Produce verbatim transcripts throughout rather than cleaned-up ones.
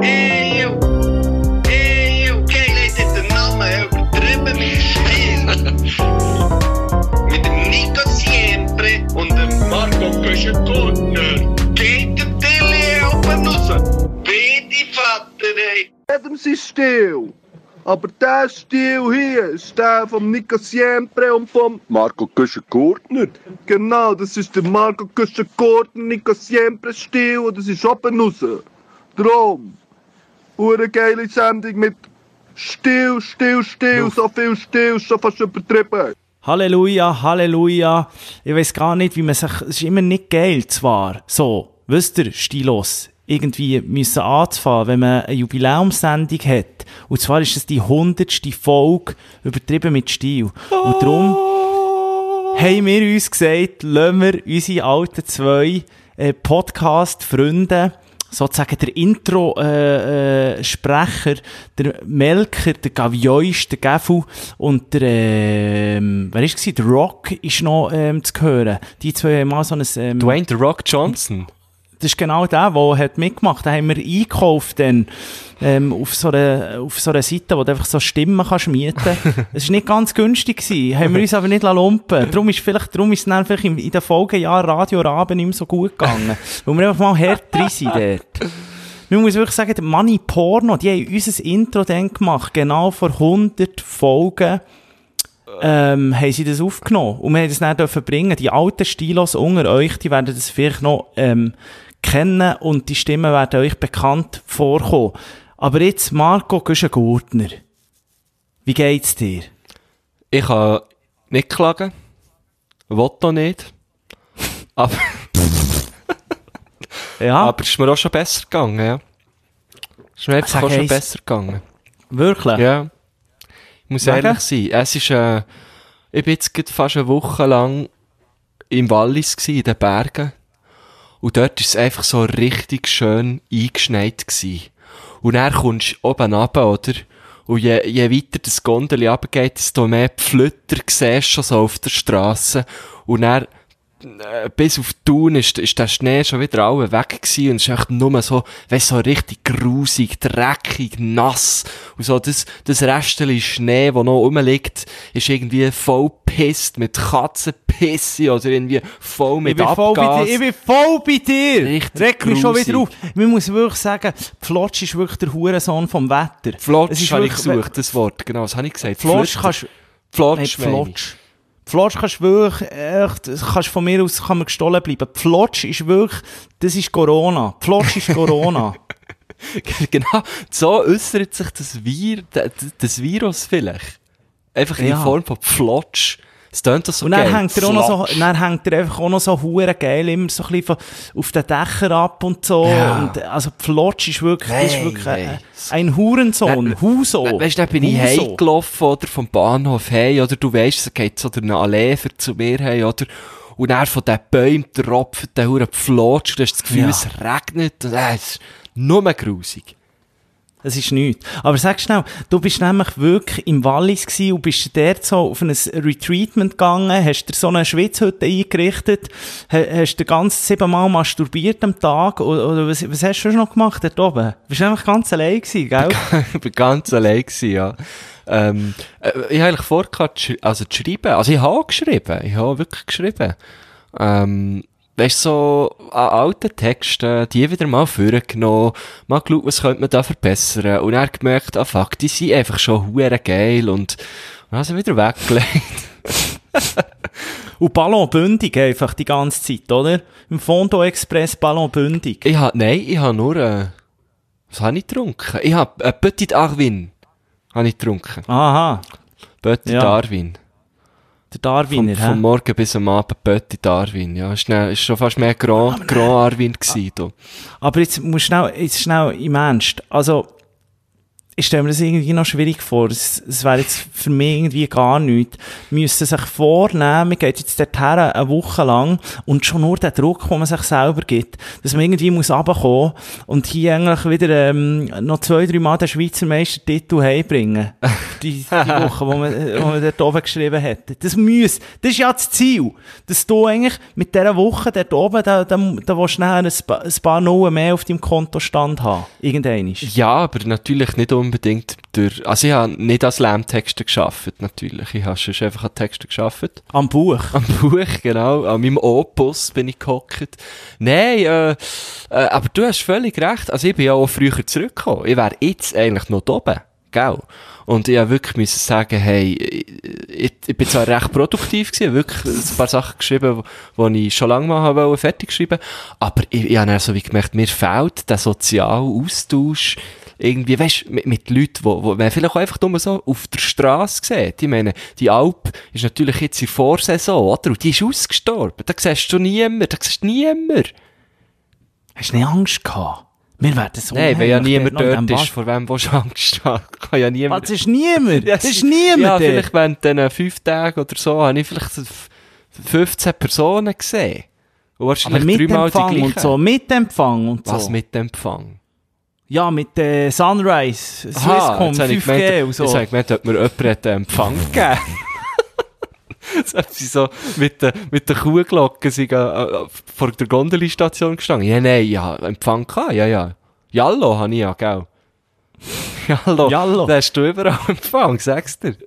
Eeuw, eeuw, Keil heeft dit de namen übertrieben mit Stil. Mit dem Nico Siempre und dem Marco Köschen-Gurtner. Geht der Tilly oben raus? Bitte, Vater, ey. Jedem sein Stil. Aber der Stil hier ist der vom Nico Siempre und vom Marco Köschen-Gurtner. Genau, das ist der Marco Köschen-Gurtner, Nico Siempre Stil und das ist oben raus. Drum. Hure geile Sendung mit Stil, Stil, Stil, so viel Stil, schon fast übertrieben. Halleluja, Halleluja. Ich weiss gar nicht, wie man sich... Es ist immer nicht geil, zwar. So, wisst ihr, stilos. Irgendwie müssen anzufangen, wenn man eine Jubiläumssendung hat. Und zwar ist es die hundertste Folge übertrieben mit Stil. Und darum haben wir uns gesagt, lassen wir unsere alten zwei äh, Podcast-Freunde, sozusagen der Intro-Sprecher, äh, äh, der Melker, der Gaviois, der Gafu und der, ähm, wer ist es? Der Rock ist noch ähm, zu hören. Die zwei haben mal so ein... Ähm, Dwayne The Rock Johnson. Das ist genau der, der hat mitgemacht. Den haben wir eingekauft dann, ähm, auf so einer, auf so einer Seite, wo du einfach so Stimmen kannst mieten. Es ist nicht ganz günstig gewesen. Haben wir uns aber nicht lumpen. Darum ist vielleicht, darum ist es dann vielleicht in, in den Folgejahren Radio Raben nicht mehr so gut gegangen. Weil wir einfach mal hart drin sind dort. Man muss wirklich sagen, der Money Porno, die haben unser Intro dann gemacht. Genau vor hundert Folgen. Ähm, haben sie das aufgenommen. Und wir haben das dann dürfen bringen. Die alten Stilos unter euch, die werden das vielleicht noch, ähm, kennen und die Stimmen werden euch bekannt vorkommen. Aber jetzt, Marco Köschen-Gurtner. Wie geht's dir? Ich kann nicht klagen. Will auch nicht. Aber, ja. aber es ist mir auch schon besser gegangen, ja. Es ist mir einfach auch schon besser gegangen. Wirklich? Ja. Ich muss Wegen? ehrlich sein. Es ist, äh, ich bin jetzt gerade fast eine Woche lang im Wallis gsi, in den Bergen. Und dort ist es einfach so richtig schön eingeschneit gsi. Und dann kommst du oben runter, oder? Und je, je weiter das Gondeli runtergeht, desto mehr Pflütter siehst du schon so auf der Strasse. Und dann, äh, bis auf Thun ist, ist der Schnee schon wieder alle weg gsi. Und es ist echt nur so, weißt, so richtig grusig, dreckig, nass. Und so das, das Restchen Schnee, das noch rumliegt, ist irgendwie voll pisst mit Katzenpisse oder irgendwie voll mit ich bin Abgas. Voll bei dir. Ich bin voll bei dir. Richtig Reg mich schon grusig. wieder auf. Man muss wirklich sagen, Flotsch ist wirklich der Hurensohn vom Wetter. Flotsch habe ich gesucht, das Wort. Genau, das habe ich gesagt. Flotsch kannst... Flotsch, Nein, Flotsch. Flotsch kannst wirklich, echt, kannst von mir aus, kann man gestohlen bleiben. Flotsch ist wirklich, das ist Corona. Flotsch ist Corona. Genau, so äußert sich das, Vir, das Virus vielleicht. Einfach in Ja. Form von Flotsch. Es tönt das so Und dann geil. hängt er auch noch so, dann hängt er einfach auch noch so hure geil immer so ein bisschen von, auf den Dächern ab und so. Ja. Und, also, Flotsch ist wirklich, Nein, ist wirklich nein. ein, ein Hurensohn. Nein, Huso. We weißt du, dann bin ich Huso. heimgelaufen, oder, vom Bahnhof hey, oder du weisst, es geht so durch eine Allee zu mir hey, oder, und dann von den Bäumen tropft der hure Flotsch, du hast das Gefühl, Ja. es regnet, und äh, es ist nur grusig. Das ist nichts. Aber sag schnell, du bist nämlich wirklich im Wallis gsi und bist dort so auf ein Retreatment gegangen, hast dir so eine Schwitzhütte eingerichtet, ha hast dir ganz siebenmal masturbiert am Tag, oder, oder was, was hast du schon noch gemacht dort oben? Du bist einfach ganz allein gsi, gell? Ich war ganz allein gewesen, ja. Ähm, äh, ich habe eigentlich vor, also zu schreiben, also ich habe auch geschrieben, ich habe wirklich geschrieben. Ähm, Weißt du, so an alten Texten, die wieder mal vorgenommen, mal geschaut, was könnte man da verbessern, und dann gemerkt, ah fuck, die sind einfach schon hure geil, und dann haben sie wieder weggelegt. Und ballonbündig einfach die ganze Zeit, oder? Im Fondo Express ballonbündig. Ich hab, nein, ich habe nur, äh, was habe ich getrunken? Ich habe, äh, Petit Arvin, habe ich getrunken. Aha. Petit Ja. Arvin. Der Darwiner, Vom, vom Morgen bis am Abend Petit Arvin, ja. Ist, ne, ist schon fast mehr Grand, Grand Arvin gewesen, da. Aber jetzt musst du schnell, jetzt schnell im Ernst. Also, ich stelle mir das irgendwie noch schwierig vor. Es, es wäre jetzt für mich irgendwie gar nichts. Wir müssen sich vornehmen, man geht jetzt dorthin eine Woche lang und schon nur der Druck, den man sich selber gibt, dass man irgendwie muss runterkommen und hier eigentlich wieder ähm, noch zwei, drei Mal den Schweizer Meistertitel heimbringen. Die, die Woche, wo man, wo man dort oben geschrieben hat. Das muss, das ist ja das Ziel. Dass du eigentlich mit dieser Woche dort oben, da, da, da willst du nachher ein paar, ein paar Nullen mehr auf deinem Kontostand haben. Irgendwann. Ja, aber natürlich nicht unbedingt durch, also ich habe nicht als Lärmtexter gearbeitet, natürlich. Ich habe schon einfach an Texten gearbeitet. Am Buch. Am Buch, genau. An meinem Opus bin ich gehockt. Nein, äh, äh, aber du hast völlig recht. Also ich bin ja auch früher zurückgekommen. Ich wäre jetzt eigentlich noch da oben. Gell? Und ich habe wirklich müssen sagen, hey, ich, ich bin zwar recht produktiv gewesen, wirklich ein paar Sachen geschrieben, die ich schon lange mal habe fertig geschrieben, aber ich, ich habe dann so wie gemerkt, mir fehlt der soziale Austausch, irgendwie, weisst, mit, mit Leuten, wo, wo man vielleicht auch einfach nur so auf der Straße sieht. Ich meine, die Alp ist natürlich jetzt in der Vorsaison, oder? Und die ist ausgestorben. Da siehst du niemand, da siehst du niemand. Hast du nicht Angst gehabt? Wir werden so. Nein, wenn ja niemand dort ist, vor wem willst du Angst haben? Kann ja niemand. Das ist niemand. Ja, das ist niemand. Ja, dort. vielleicht während diesen fünf Tagen oder so, habe ich vielleicht fünfzehn Personen gesehen. Und wahrscheinlich aber mit dreimal die Empfang gleichen. und so, mit Empfang und so. Was mit Empfang? Ja, mit äh, Sunrise, Aha, Swisscom, jetzt habe ich fünf G gemeint, und so. jetzt habe ich gemeint, ob mir jemand einen Empfang gegeben. Jetzt haben sie so mit der, mit der Kuhglocke sind, äh, vor der Gondeli-Station gestanden. Ja, nein, ja, Empfang gehabt, ja, ja. Jallo habe ich ja, gell? Jallo. Jallo. Da hast du überall Empfang, sagst du.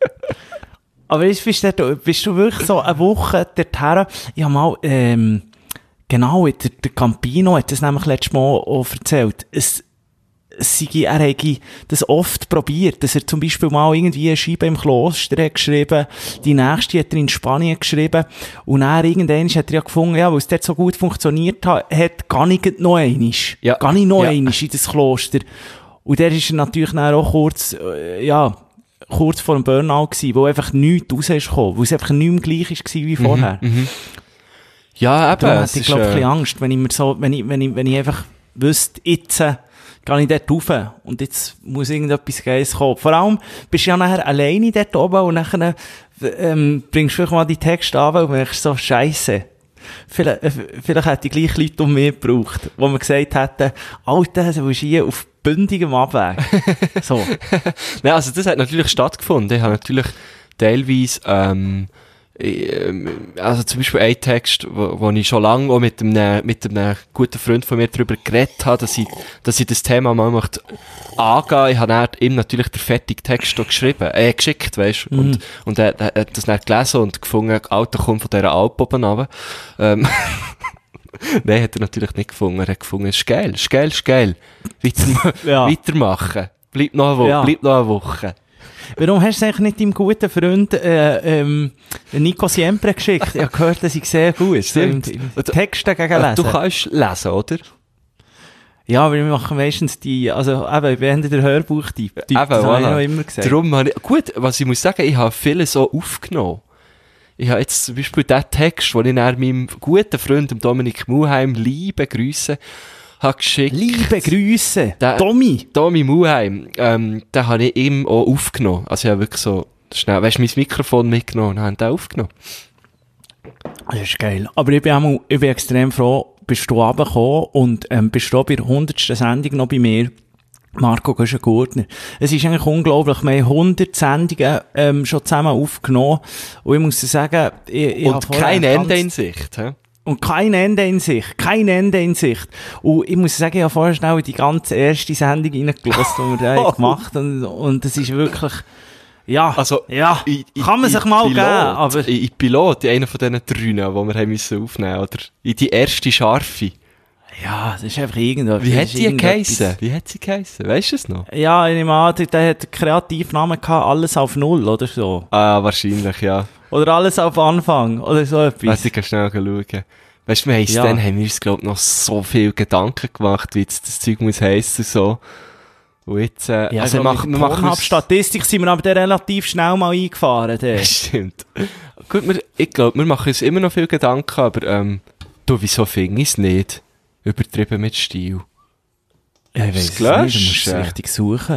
Aber jetzt bist du, bist du wirklich so eine Woche dorthin. Ich habe mal, ähm, genau, der, der Campino hat das nämlich letztes Mal auch erzählt. Es, es sei, er hätte das oft probiert, dass er zum Beispiel mal irgendwie eine Scheibe im Kloster hat geschrieben, die nächste hat er in Spanien geschrieben, und dann irgendwann hat er ja gefunden, ja, weil es dort so gut funktioniert hat, hat gar nicht noch einmal, Ja. gar nicht noch Ja. einmal in das Kloster. Und der ist er natürlich dann auch kurz, äh, ja, kurz vor dem Burnout gewesen, wo einfach nichts raus ist gekommen, wo es einfach nicht mehr gleich war wie vorher. Mhm. Ja, eben. Da es hätte ich, ist, glaube ich, ein äh, bisschen Angst, wenn ich mir so, wenn ich, wenn ich, wenn ich einfach wüsste, jetzt, äh, gehe ich dort rauf und jetzt muss irgendetwas Geiles kommen. Vor allem bist du ja nachher alleine dort oben und nachher, ähm, bringst du vielleicht mal die Texte an, weil du merkst so, Scheisse. Vielleicht, äh, vielleicht hätte ich gleich Leute um mich gebraucht, wo mir gesagt hätten, Alter, du bist hier auf bündigem Abweg. So. Nein, also das hat natürlich stattgefunden. Ich habe natürlich teilweise, ähm, ähm, also zum Beispiel ein Text, wo, wo ich schon lange auch mit einem, mit einem guten Freund von mir darüber geredet habe, dass ich, dass ich das Thema mal möchte angehen. Ich habe dann ihm natürlich den fertigen Text auch geschrieben, äh, geschickt, weisst, Mhm. und, und er, er hat das dann gelesen und gefunden, Alter, komm von dieser Alp oben runter. Ähm, Nein, hat er natürlich nicht gefunden. Er hat gefunden, es ist geil, es ist geil, es ist geil. Weiter, Ja. Weitermachen. Bleib noch eine Woche, Ja. bleib noch eine Woche. Warum hast du eigentlich nicht deinem guten Freund, äh, ähm, Nico Siempre geschickt? Ich habe gehört, dass ich sehr gut ist. Stimmt. Texte gegen Äh, lesen. Du kannst lesen, oder? Ja, aber wir machen meistens die, also eben, ich bin der Hörbuchtyp. Typ, Eben, das habe ich voilà. noch immer gesagt. Darum habe ich, gut, was ich muss sagen, ich habe vieles so aufgenommen. Ich habe jetzt zum Beispiel den Text, den ich dann meinem guten Freund, dem Dominik Muheim, liebe Grüße, habe geschickt. Liebe Grüße, Der- Tommy. Tommy Muheim, ähm, den habe ich ihm auch aufgenommen. Also ich habe wirklich so schnell, weißt du, mein Mikrofon mitgenommen und habe den aufgenommen. Das ist geil. Aber ich bin, auch, ich bin extrem froh, bist du runtergekommen und ähm, bist du bei der hundertsten Sendung noch bei mir. Marco Göschen-Gurtner. Es ist eigentlich unglaublich. Wir haben hundert Sendungen ähm, schon zusammen aufgenommen. Und ich muss dir sagen, ich, ich habe Und vorher kein ganz- Ende in Sicht. He? Und kein Ende in Sicht. Kein Ende in Sicht. Und ich muss sagen, ich habe vorher schnell in die ganze erste Sendung reingelassen, die wir da haben gemacht haben. Und, und das ist wirklich, ja, Also, ja, in- in- kann man in sich mal Pilot, geben, aber In, in Pilot, in einer von diesen drei, die wir haben müssen aufnehmen, oder? In die erste Scharfe. ja, das ist einfach irgendwas. Wie Das hat ist sie irgendetwas. geheissen? Wie hat sie geheissen? Weisst du es noch? Ja, ich nehme an, der, der hat einen Kreativnamen gehabt, alles auf Null, oder so. Ah, wahrscheinlich, ja. Oder alles auf Anfang, oder so etwas. Weiss, ich kann schnell schauen. Weißt du, wir haben Ja. dann haben wir uns, glaub ich, noch so viel Gedanken gemacht, wie jetzt das Zeug muss heissen, so. Und jetzt, äh, Ja, also, also wir machen, wir machen uns- Statistik sind wir aber dann relativ schnell mal eingefahren. Der. Stimmt. Gut, wir, ich glaube, wir machen uns immer noch viel Gedanken, aber, ähm, du, wieso finde ich es nicht? Übertrieben mit Stil. Ja, ich Ist weiss es gelöscht? nicht, du musst es richtig suchen.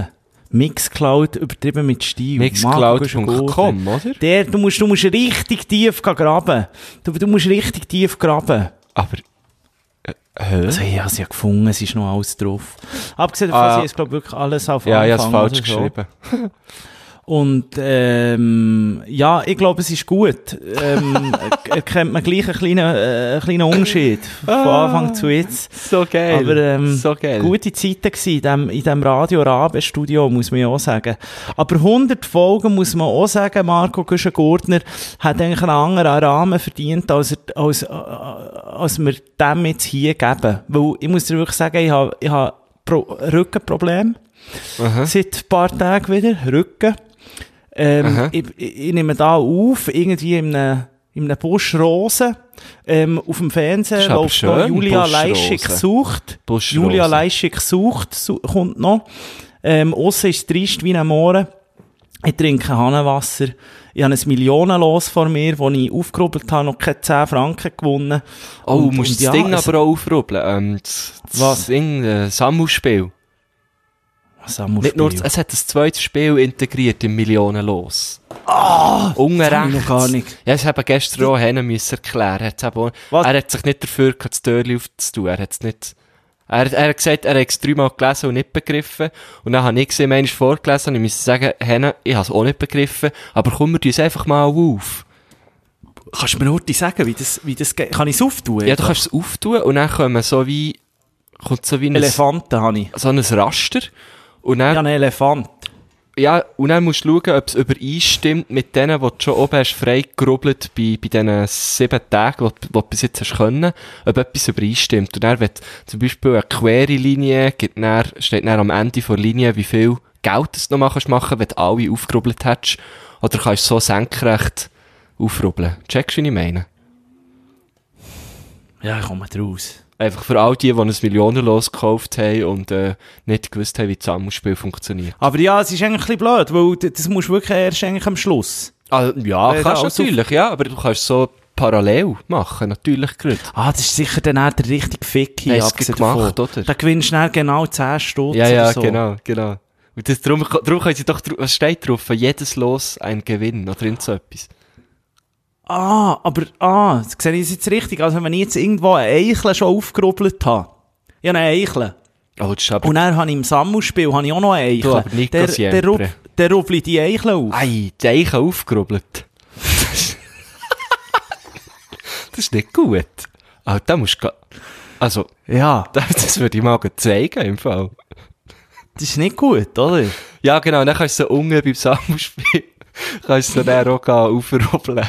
Mixcloud, übertrieben mit Stil. Mixcloud Punkt com, oder? Der, du musst, du musst richtig tief graben. Du, du musst richtig tief graben. Aber, äh, hä? Also, ich habe es ja gefunden, es ist noch alles drauf. Abgesehen davon, Ah, sie ist, glaube ich, wirklich alles auf Ja, ich Anfang habe es falsch oder so. geschrieben. Und, ähm, ja, ich glaube, es ist gut. Ähm, erkennt man gleich einen kleinen, äh, einen kleinen Unterschied von Anfang zu jetzt. So geil. Aber, ähm, so geil. gute Zeiten gewesen in dem, in dem Radio Rabe Studio, muss man ja auch sagen. Aber hundert Folgen, muss man auch sagen, Marco Güschen-Gurtner hat eigentlich einen anderen Rahmen verdient, als, er, als, äh, als wir dem jetzt hier geben. Weil, ich muss dir wirklich sagen, ich habe, ich habe Pro- Rückenprobleme. Aha. Seit ein paar Tagen wieder. Rücken. Ähm, ich, ich, ich nehme da auf, irgendwie in einem, in einem Busch Rosen. Ähm, auf dem Das Fernsehen ist aber läuft noch schön, Julia Busch Leischig Rosen. sucht. Busch Julia Rosen. Leischig sucht, su kommt noch. Ähm, aussen ist es trist wie ein Mohren. Ich trinke Hahnenwasser. Ich habe ein Millionenlos vor mir, das ich aufgerubbelt habe, noch keine zehn Franken gewonnen. Oh, Und- musst und das ja, Ding es- aber auch aufrubbeln. Ähm, das, das Was? Ding, äh, Sammelspiel. Nicht nur, Sammelspiel. es hat ein zweites Spiel integriert im Millionenlos. Ah! Unten das habe ich rechts. noch gar nicht. Ja, das haben gestern auch Hennen müssen erklären. Hat's eben auch, Was? er hat sich nicht dafür gehabt, das Türchen aufzutun. Er hat's nicht, er, er hat gesagt, er hat es dreimal gelesen und nicht begriffen. Und dann habe ich gesehen, manchmal vorgelesen und ich musste sagen, Hennen, ich habe es auch nicht begriffen, aber komm, wir tun es einfach mal auf. Kannst du mir heute sagen, wie das, wie das geht? Kann ich es auftun? Ja, du kannst es auftun und dann kommen so wie, kommt so wie ein, Elefanten habe ich. so ein Raster. Und dann, Ja, ein Elefant. Ja, und dann musst du schauen, ob es übereinstimmt mit denen, die du schon oben hast frei gerubbelt bei, bei diesen sieben Tagen, die, die du bis jetzt hast können, ob etwas übereinstimmt. Und dann, wenn du zum Beispiel eine quere Linie gibt, dann, steht dann am Ende der Linie, wie viel Geld du noch machen kannst, wenn du alle aufgerubbelt hättest. Oder kannst du so senkrecht aufrubbeln. Checkst du, wie ich meine? Ja, ich komme draus. Einfach für all die, die ein Millionenlos gekauft haben und äh, nicht gewusst haben, wie das Sammelspiel funktioniert. Aber ja, es ist eigentlich ein bisschen blöd, weil d- das musst du wirklich erst eigentlich am Schluss. Ah, ja, Äh, kannst du also- natürlich, ja, aber du kannst so parallel machen, natürlich gerade. Ah, das ist sicher dann auch der richtige Fick hier. Hast du abgesehen gemacht, davon. oder? Da gewinnst du dann genau zehn Stutz Ja, ja, oder so. genau, genau. Und das, darum, darum können sie doch, dr- was steht drauf? Jedes Los ein Gewinn, oder irgend so etwas. Ah, aber, ah, sehe ich das jetzt richtig? Also wenn ich jetzt irgendwo eine Eichel schon aufgerubbelt habe. Ich habe eine Eichel. Oh, das ist aber... Und dann habe ich im Sammelspiel habe ich auch noch eine Eichel. Du, aber nicht der, siempre. der, rub, der rubbel ich die Eichel auf. Ei, die Eichen aufgerubbelt. Das ist nicht gut. Ah, da musst du... ga- Also, Ja, das, das würde ich mal zeigen, im Fall. das ist nicht gut, oder? Ja, genau, dann kannst du so unten beim Sammelspiel, kannst du so dann auch gehen, aufrubbeln.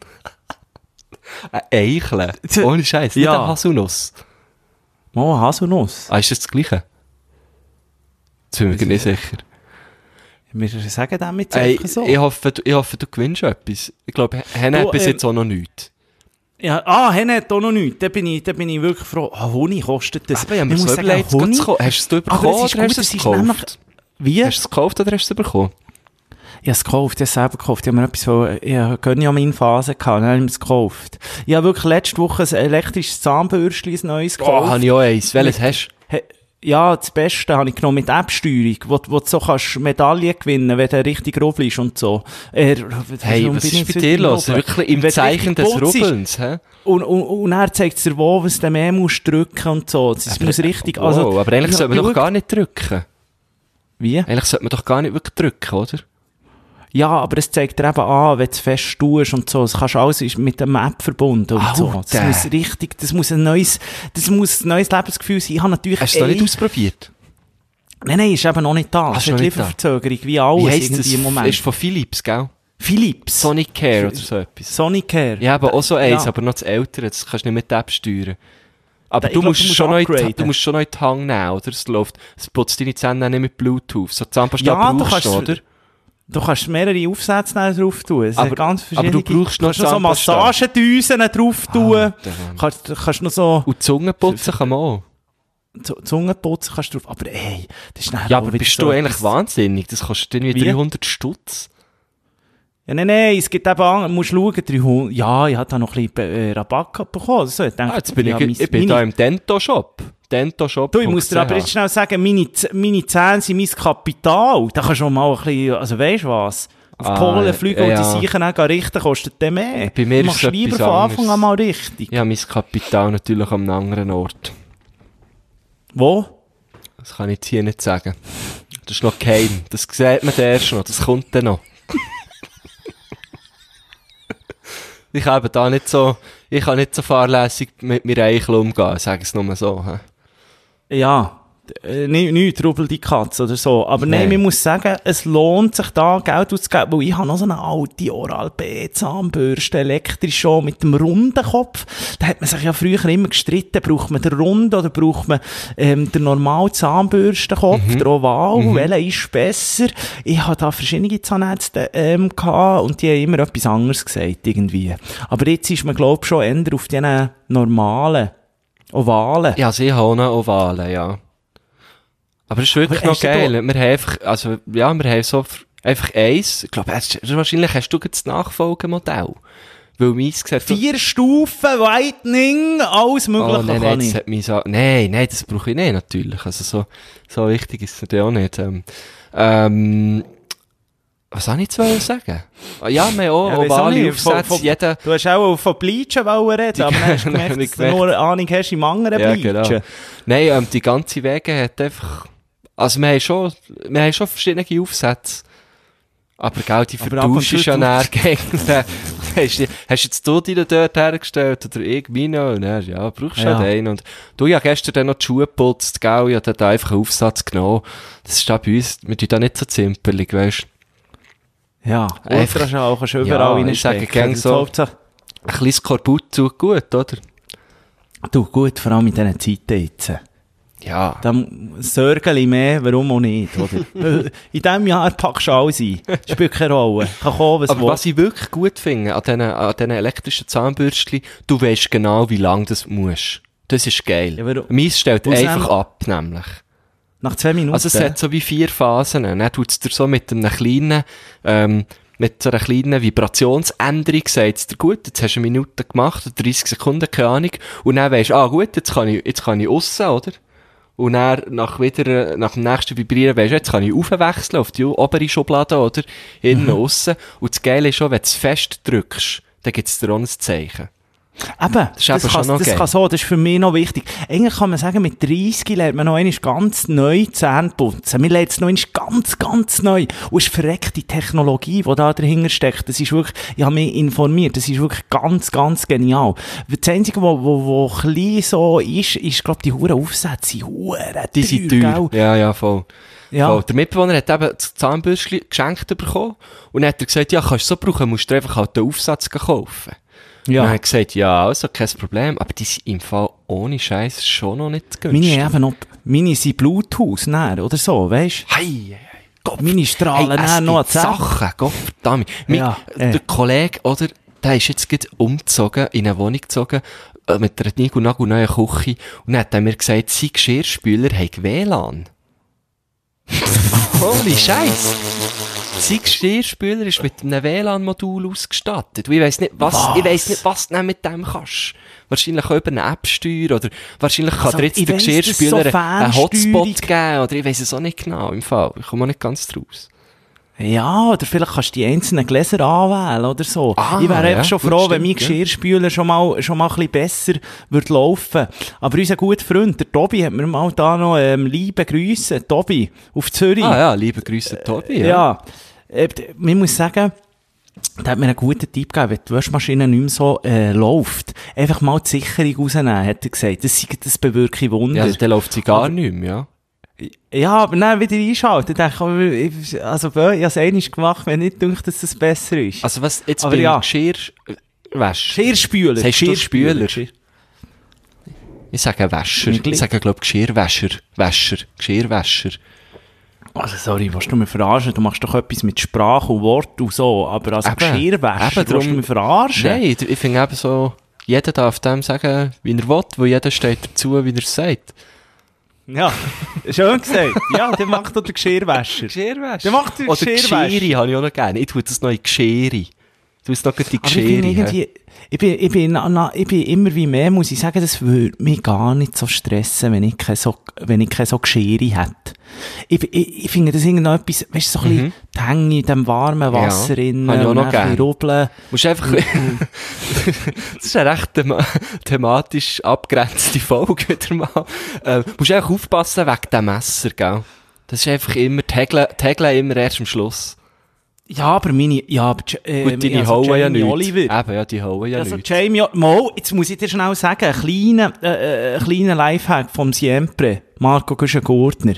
Eine Eichel. Ohne Scheiß, nicht Ja. eine Haselnuss. Oh, Haselnuss. Ah, ist das das Gleiche? Das bin ich mir nicht sicher. Wir sagen dem jetzt Ey, einfach so. ich, hoffe, du, ich hoffe, du gewinnst etwas. Ich glaube, Henne Du, hat bis ähm, jetzt auch noch nichts. Ja, ah, Henne hat auch noch nichts. Da bin ich, da bin ich wirklich froh. Ah, Honig kostet das. Aber ich habe mir muss so sagen, überlegt, es Honig- zu kaufen. Hast du es Aber bekommen es ist oder gut, hast du es es ist gekauft? nämlich- Wie? Hast du es gekauft oder hast du es bekommen? Ich habe es gekauft, ich habe es selber gekauft. Ich habe mir etwas von, ich habe ja meine Phase gehabt, dann habe ich es gekauft. Ich habe wirklich letzte Woche ein elektrisches Zahnbürstchen, ein neues Oh, gekauft. habe ich auch eins. Welches hast He- Ja, das Beste habe ich genommen mit App-Steuerung, wo, wo du so kannst Medaillen gewinnen, wenn du richtig rubbelst und so. Er, du? Hey, was ist bei dir los? Wirklich im Wenn du Zeichen richtig des putzt, Rubbelns, hä? Und, und, und er zeigt dir wo, was du mehr musst drücken und so. Das muss richtig, Wow, also. aber eigentlich ich sollte man hab doch geschaut- gar nicht drücken. Wie? Eigentlich sollte man doch gar nicht wirklich drücken, oder? Ja, aber es zeigt dir eben an, wenn du es fest tust und so. Das kannst du alles ist mit der App verbunden und Oh, so. Das der. muss richtig, das muss ein neues, das muss ein neues Lebensgefühl sein. Ich habe natürlich Hast du es noch nicht ein- ausprobiert? Nein, nein, ist eben noch nicht da. Ach, Es ist noch hat nicht da. Lieferverzögerung, wie alles Wie heisst irgendwie das? im Moment. Ist von Philips, gell? Philips. Sonic Care oder so etwas. Sonicare. Ja, aber auch so eins, Ja. aber noch das ältere, das kannst du nicht mit der App steuern. Aber Ich du, glaub, musst du musst schon noch in die, upgraden. du musst schon noch in die Hand nehmen, oder? Es läuft, es putzt deine Zähne auch nicht mit Bluetooth. So Zahnpasta Ja, du brauchst kannst- du, oder? Du kannst mehrere Aufsätze dann drauf tun. Es Aber- hat ganz aber du verschiedene- brauchst noch kannst noch so Zahnpasta. Massagedüsen drauf tun. Alter, Mann. kannst, kannst noch so Und die Zunge putzen kann man auch. Z- Zunge putzen kannst du drauf. Aber ey, das ist nachher Ja, auch aber wieder bist so du etwas- eigentlich wahnsinnig? Das kostet irgendwie Wie? dreihundert Stutz. Ja, nein, nein, es gibt eben, an- musst schauen, dreihundert, ja, ich habe da noch ein bisschen äh, Rabatt bekommen. Also, ich denke, Ah, jetzt bin ja, ich, mein- ich bin meine- da im Dento-Shop. dentoshop. Du, ich muss dir aber jetzt schnell sagen, meine, Z- meine Zähne sind mein Kapital. Da kannst du mal ein bisschen, also weisst du was? Auf Ah, Polen fliegen und ja. die Sicher auch richten, kostet der mehr. Bei mir du ist machst es lieber etwas von Anfang anderes. an mal richtig. Ja, mein Kapital natürlich am anderen Ort. Wo? Das kann ich jetzt hier nicht sagen. Das ist noch geheim. Das sieht man dann erst noch. Das kommt dann noch. Ich kann eben da nicht so, ich kann nicht so fahrlässig mit mir Eichel umgehen, sage ich es nur so. He? Ja, äh, nicht, nicht Trubel die Katze oder so. Aber nein, Nein. man muss sagen, es lohnt sich da Geld auszugeben, weil ich habe noch so eine alte Oral-B-Zahnbürste, elektrisch schon, mit dem runden Kopf. Da hat man sich ja früher immer gestritten, braucht man den runden oder braucht man ähm, den normalen Zahnbürstenkopf, Mhm. der Oval, mhm. welcher ist besser? Ich hatte da verschiedene Zahnärzte ähm, gehabt und die haben immer etwas anderes gesagt, irgendwie. Aber jetzt ist man, glaube ich, schon eher auf diesen normalen, ovalen. Ja, sie haben auch Ovale, ja. Aber es ist wirklich Aber noch hast du geil. Wir haben einfach, also, ja, wir haben so f- einfach eins. Ich glaube, hast- wahrscheinlich hast du jetzt das Nachfolgemodell. Weil meins gesagt Vier Stufen, Whitening, alles mögliche oh, nein, kann nein, das ich. hat mich so, nein, nein, das brauche ich nicht, natürlich. Also so, so wichtig ist es ja auch nicht. Ähm, ähm, was soll ich jetzt wollen sagen? Ah, ja, wir haben auch Ja, weiss auch ovale nicht, Aufsätze. von- von- Jeder, Du hast auch von Bleachen wollen reden, aber dann hast du gemerkt, Hab ich dass du nur eine Ahnung hast im anderen ja, Bleachen. genau. Nein, ähm, die ganze Wege hat einfach, also wir haben schon, wir haben schon verschiedene Aufsätze. Aber, gell, die Aber ab und vertauschst zu ja näher gegen, hast, du- hast jetzt du dich dort hergestellt, oder ich meine, und dann, ja, brauchst du Ja. ja den, und du, ja gestern dann noch die Schuhe geputzt, gell, ich hab dann einfach einen Aufsatz genommen. Das ist da bei uns, wir tun da nicht so zimperlich, weisst. Ja, Einfach- Ultraschall kannst du Ja, überall ich sage reinstecken. gern Das so. Hauptsache- Ein kleines Skorbut tut gut, oder? Du, gut, vor allem in diesen Zeiten jetzt. Ja. Da Sörgeli mehr, warum auch nicht, oder? In diesem Jahr packst du alles ein. Spielt keine Rolle. Kann kommen, was Aber will. was ich wirklich gut finde an diesen, an diesen elektrischen Zahnbürstchen, du weisst genau, wie lange das musst. Das ist geil. Ja, warum- Meins stellt Aus einfach einem- ab, nämlich. Nach zwei Minuten. Also es hat so wie vier Phasen. Dann tut es dir so mit einem kleinen, ähm, mit so einer kleinen Vibrationsänderung, sagt es dir, gut, jetzt hast du eine Minute gemacht, oder dreißig Sekunden, keine Ahnung, und dann weisst du, ah gut, jetzt kann ich, jetzt kann ich aussen, oder? Und dann, nach wieder, nach dem nächsten Vibrieren weisst du, jetzt kann ich aufwechseln auf die obere Schublade, oder? Innen, Mhm. aussen. Und das Geile ist schon, wenn du es fest drückst, dann gibt es dir auch ein Zeichen. Eben, das, ist eben kann, schon noch das geil. kann so, das ist für mich noch wichtig. Eigentlich kann man sagen, mit dreißig lernt man noch einmal ganz neu Zähne putzen. Wir lernen es noch einmal ganz, ganz neu. Und es ist verreckte Technologie, die da dahinter steckt. Das ist wirklich, ich habe mich informiert, das ist wirklich ganz, ganz genial. Das Einzige, wo, wo, wo klein so ist, ist, glaube die Huren Aufsätze, die Huren Die sind teuer. Ja, ja, voll. Ja. Voll. Der Mitbewohner hat eben das Zahnbürstchen geschenkt bekommen. Und dann hat er gesagt, ja, kannst du so brauchen, musst du einfach halt den Aufsatz kaufen. Ja. Und dann hat er gesagt, ja, also, kein Problem. Aber die sind im Fall ohne Scheiß schon noch nicht günstig. Meine eben noch, meine sind Bluetooth, näher, oder so, weisst Hei, hei, hei. Gott. Meine strahlen Hey, es dann noch gibt an Sachen, Gott verdammt. Mein, Ja, der äh. Kollege, oder, der ist jetzt gerade umgezogen, in eine Wohnung gezogen, äh, mit einer niegelnagelneuen Küche. Und dann hat er mir gesagt, sein Geschirrspüler hat W L A N. Holy Scheiß! Sein Geschirrspüler ist mit einem W L A N-Modul ausgestattet. Und ich weiss nicht, was, Was? ich weiss nicht, was du dann mit dem kannst. Wahrscheinlich auch über eine App steuern, oder wahrscheinlich kann Also, dir jetzt ich der weiss, das ist Geschirrspüler so einen Hotspot Fernsteuerung. geben, oder ich weiss es auch nicht genau, im Fall. Ich komme auch nicht ganz draus. Ja, oder vielleicht kannst du die einzelnen Gläser anwählen oder so. Ah, ich wäre ja, einfach schon gut, froh, wenn mein stimmt, ja. Geschirrspüler schon mal, schon mal ein bisschen besser würde laufen. Aber unser guter Freund, der Tobi, hat mir mal da noch, ähm, liebe Grüße, Tobi, auf Zürich. Ah ja, liebe Grüße, Tobi. Ja. Ja, äh, d- man muss sagen, der hat mir einen guten Tipp gegeben, wenn die Waschmaschine nicht mehr so äh, läuft. Einfach mal die Sicherung rausnehmen, hat er gesagt. Das, sei- das bewirke Wunder. Ja, also, dann läuft sie gar nicht mehr, ja. Ja, aber dann wieder einschalten. Dann denke ich, ich- also, bö, ich habe es einmal gemacht, wenn nicht denkt, dass das besser ist. Also was, jetzt Aber beim ja. Geschirrwäscher. Geschirrspüler. Sagst du Spüler? Geschirr- Ich sage Wäscher. Mit Gli- Ich sage, glaub, Geschirrwäscher. Wäscher. Geschirrwäscher. Also, sorry, willst du mich verarschen? Du machst doch etwas mit Sprache und Wort und so. Aber als Eben. Geschirrwäscher, Eben, willst du darum- mich verarschen? Nein, ich ich finde eben so, jeder darf dem sagen, wie er will, weil jeder steht dazu, wie er es sagt. Ja, schön gesagt. Ja, der macht doch den Geschirrwäscher. Geschirrwäscher. Der macht den Oder Geschirrwäscher. Geschirri habe ich auch noch gerne. Ich tue das noch in Geschirri. Du bist noch die Aber ich bin Geschirre. irgendwie, ich bin, ich bin, na, na, ich bin immer wie mehr, muss ich sagen, das würde mich gar nicht so stressen, wenn ich keine so, wenn ich keine so Geschirre hätte. Ich, ich, ich finde das irgendwie noch etwas, weißt du, so ein bisschen die Hänge in dem warmen Wasser Ja, drin, habe ich auch und noch dann ein bisschen gern. rubbeln. Musst einfach, das ist eine recht thema thematisch abgrenzte Folge wieder mal. Ähm, musst einfach aufpassen wegen dem Messer, gell? Das ist einfach immer, Tägle, Tägle immer erst am Schluss. Ja, aber meine, ja, aber, äh, Gut, deine also hauen ja Jamie nichts. Oliver. Eben, ja, die hauen ja Also nichts. Jamie, Mo, jetzt muss ich dir schnell sagen, ein kleiner, äh, ein kleiner Lifehack vom Siempre, Marco Güschen-Gurtner.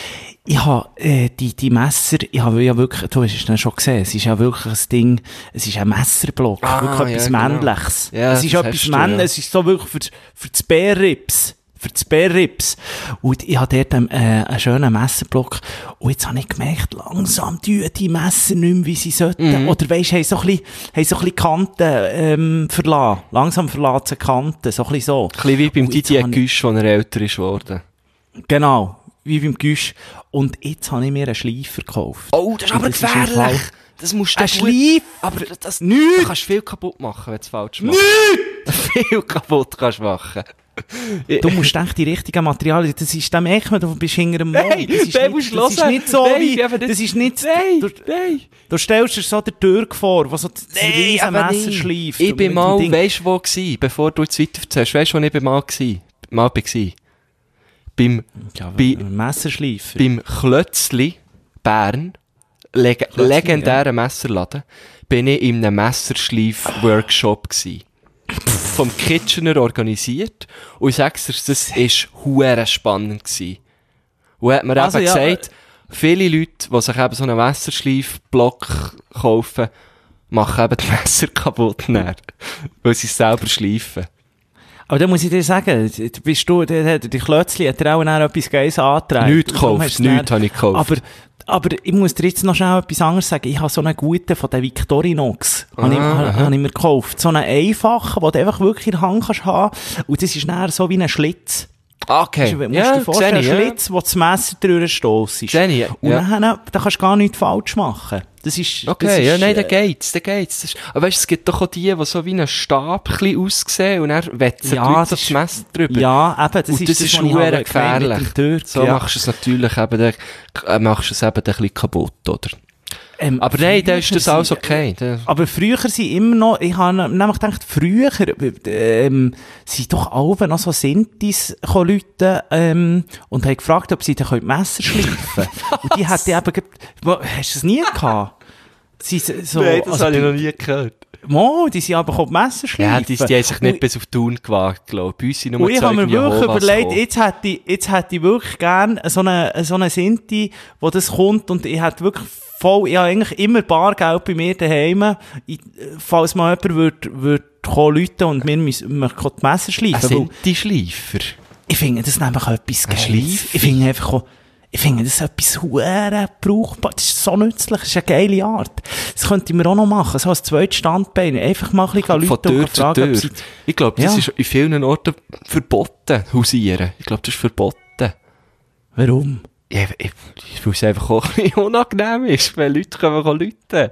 Ich habe, äh, die, die Messer, ich habe ja wirklich, du hast es dann schon gesehen, es ist ja wirklich ein Ding, es ist ein Messerblock, Ah, wirklich etwas ja, genau. Männliches. Ja, es ist das etwas hast du, Männliches, ja. es ist so wirklich für, für die Spare-Ribs. Für die Spare-Ribs. Und ich habe dort einen, äh, einen schönen Messerblock. Und jetzt habe ich gemerkt, langsam tun die Messer nicht mehr, wie sie sollten. Mhm. Oder weisst, haben so ein bisschen, haben so ein bisschen Kanten, ähm, verlassen. Langsam verlassen sie Kanten, so ein bisschen so. Ein bisschen wie beim Und jetzt Didier habe ich- Güsch, als er älter ist worden. Genau. Wie beim Güsch. Und jetzt habe ich mir einen Schleifer gekauft. Oh, das ist aber Und das ist im gefährlich. Fall- Das musst du Ein gut- Schleifer? Aber das, Nichts. du kannst viel kaputt machen, wenn du es falsch machst. Viel kaputt kannst du machen. Du musst echt die richtigen Materialien, das ist dem echt, du bist hinter dem Mond. Nein, das ist den nicht, musst du das ist hören. nicht so Nein, wie, eben das- das ist nicht, Nein, du, nein. du stellst dir so den Türk vor, wo so das riesen aber Messer nicht. schleift. Ich und bin mit mal, dem Ding- weisst du wo gsi, bevor du jetzt weiter erzählst, weisst du wo ich bin mal gsi? Mal bin gsi. Beim, Ja, bei- ein Messerschleifer. beim Klötzli, Bern, leg Klötzli, legendären Messerladen, bin ich in einem Messerschleif-Workshop gsi. Vom Kitchener organisiert. Und ich sag's dir, das ist huere spannend gsi. Und er hat mir Also, eben ja, gesagt, viele Leute, die sich eben so einen Messerschleifblock kaufen, machen eben die Messer kaputt nachher, weil sie es selber schleifen. Aber dann muss ich dir sagen, du bist du, der, der, die Klötzli hat dir auch noch etwas Geiles angetragen. Nichts Darum gekauft, hast du nichts dann- habe ich gekauft. Aber, aber ich muss dir jetzt noch schnell etwas anderes sagen. Ich habe so einen guten von den Victorinox, habe ich, aha. habe ich mir gekauft. So einen einfachen, den du einfach wirklich in der Hand kannst haben. Und das ist nachher so wie ein Schlitz. Okay, Du musst ja, dir vorstellen, sehe ich, ein ja. Schlitz, wo das Messer durchstossst. Sehe ich, Und ja. dann, da kannst du gar nichts falsch machen. Das ist, Okay, das ist, ja, nein, da äh, geht's, da geht's. Das ist, aber weißt du, es gibt doch auch die, die so wie ein Stab ein bisschen aussehen und dann wetzen Ja, die Leute das das ist- Messer drüber. Ja, eben, das und ist das das, ist was ich verdammt habe gemeint mit gefährlich. dem Türk, So ja. machst du es natürlich eben, der, äh, machst du es eben ein bisschen kaputt, oder? Ähm, Aber nein, da ist früher das alles sind- okay. Da- Aber früher sind immer noch, ich habe nämlich gedacht, früher, ähm, sind doch alle noch so Sintis gekommen, Leute, ähm, und haben gefragt, ob sie dann die Messer schleifen können. Und die hätten eben, ge- Wo- hast du das nie gehabt? Sie, sind so, also habe ich bei- noch nie gehört. Mo, die sind aber gekommen, die Messer schleifen. Ja, die, die haben sich nicht bis auf Thun gewagt, glaube ich. Bei uns sind nur Und ich habe mir Zeugen wirklich Jehovas überlegt, gekommen. jetzt hätte ich, jetzt hätte ich wirklich gern so eine, so eine Sinti, wo das kommt, und ich hätte wirklich voll, ich habe eigentlich immer Bargeld bei mir daheim, ich, falls mal jemand würde, würde kommen, Leute, und wir müssen, wir können die Messer Ah, schleifen. weil sind die Schleifer? ich finde das nämlich etwas Ein Geiles. Schleifer? Ich finde einfach auch, ich finde das etwas huere brauchbar. Das ist so nützlich. Das ist eine geile Art. Das könnte ich mir auch noch machen. So als zweites Standbein. Einfach mal ein bisschen Von Leute Tür und zu fragen, Tür. ob sie... Ich glaube, das Ja. ist in vielen Orten verboten, hausieren. Ich glaube, das ist verboten. Warum? Ja, ich, ich, weil es einfach auch ein bisschen unangenehm ist, wenn Leute kommen und läuten.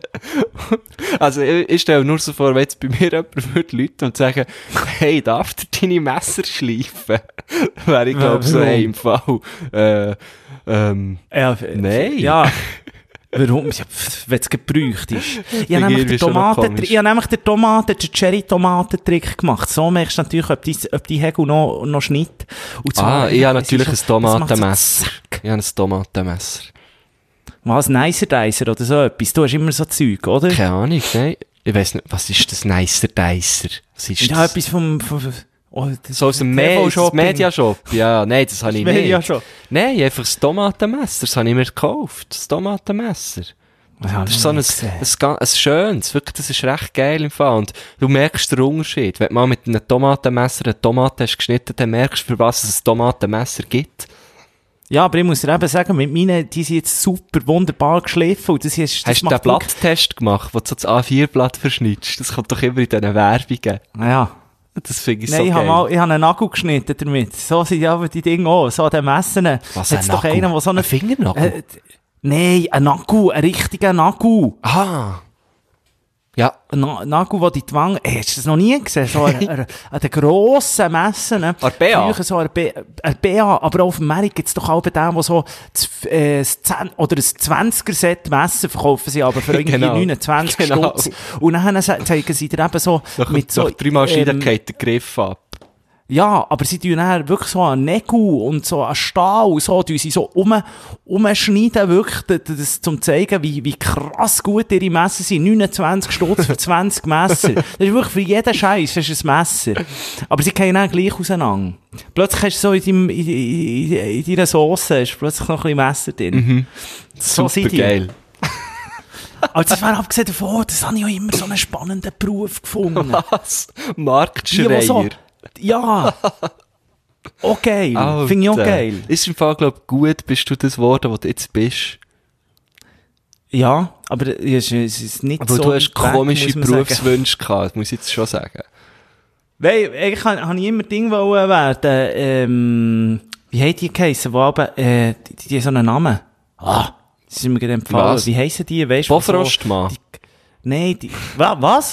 Also, ich, ich stelle nur so vor, wenn jetzt bei mir jemand würde läuten und sagen, hey, darf dir deine Messer schleifen? Wäre ich, glaube so, Warum? hey, im Fall, äh, ähm, Ja, Nein. Ja. Warum? Ja, wenn es gebraucht ist. Ich habe nämlich irgendwie den schon noch Tomaten, komisch. ich habe nämlich den Tomaten, den Cherry-Tomaten-Trick gemacht. So merkst du natürlich, ob die, ob die Hegel noch, noch schnitt. Und ah, ich habe es ist natürlich ein so- es macht so Tomatenmesser. zack. Ich habe ein Tomatenmesser. Was, Nicer Dicer oder so etwas? Du hast immer so Zeug, oder? Keine Ahnung, nein. Ich weiss nicht, was ist das Nicer Dicer? Was ist Ja, das? etwas vom, vom oh, das So aus dem T V Me Shopping. Mediashop. Ja, nein, das habe ich nicht. Mediashop. Nein, einfach das Tomatenmesser, das habe ich mir gekauft. Das Tomatenmesser. Ja, Das ist so ein, ein, ein, ein schönes, wirklich, das ist recht geil im Fall. Und du merkst den Unterschied. Wenn du mal mit einem Tomatenmesser eine Tomate hast geschnitten, dann merkst du, für was es ein Tomatenmesser gibt. Ja, aber ich muss dir eben sagen, mit meinen, die sind jetzt super wunderbar geschliffen. Und das ist, das Hast du den macht wirklich- Blatttest gemacht, wo du so das A vier Blatt verschnittst? Das kommt doch immer in diesen Werbungen. Ja. Das finde ich Nein, so ich geil. habe mal, ich habe einen Nagel geschnitten damit. So sind ja aber die Dinge auch. So an den Messen. Was, Hat's ein doch Nagel? einen, der so Ein einen, Fingernagel? Äh, nein, ein Nagel, ein richtiger Nagel. Ah. Ja. Ein Na- Nagel, der die die Wange... Ey, hast du das noch nie gesehen? So an, an, an den grossen Messen. Ne? An B A? Früher so an B- an B A, aber auch auf dem Markt gibt es doch auch den, der so das, äh, das zehn oder ein zwanziger-Set Messen verkaufen sie, aber für irgendwie Genau. neunundzwanzig Genau. Stutz. Und dann zeigen sie dir eben so Nach, mit so... nach dreimal Scheiden ähm, geht der Griff ab. Ja, aber sie tun dann wirklich so an Nägel und so an Stahl und so, tun sie so um, umschneiden, wirklich, das, das, zum zeigen, wie, wie krass gut ihre Messer sind. neunundzwanzig Stutz für zwanzig Messer. Das ist wirklich für jeden Scheiß, das ist ein Messer. Aber sie gehen dann gleich auseinander. Plötzlich hast du so in, deinem, in, in, in deiner Sauce, hast du plötzlich noch ein bisschen Messer drin. Mhm. So Super sind die. geil. Aber das wäre abgesehen davon, das habe ich auch immer so einen spannenden Beruf gefunden. Was? Die, die Marktschreier. so, ja. Auch geil. Alter. Finde ich auch geil. Ist im Fall, glaub gut, bist du das geworden, was du jetzt bist. Ja, aber es ist, es ist nicht Aber so du hast weit weg, komische muss man sagen. Berufswünsche gehabt, das muss ich jetzt schon sagen. Weil, eigentlich habe ich immer Ding wollen werden, ähm, wie heisst die geheissen, wo aber, äh, die, die, die so einen Namen. Ah, das ist mir gerade empfallen. Was? Wie heissen die, weißt du? Bofrostmann. So, die- Nein, die, wa, was?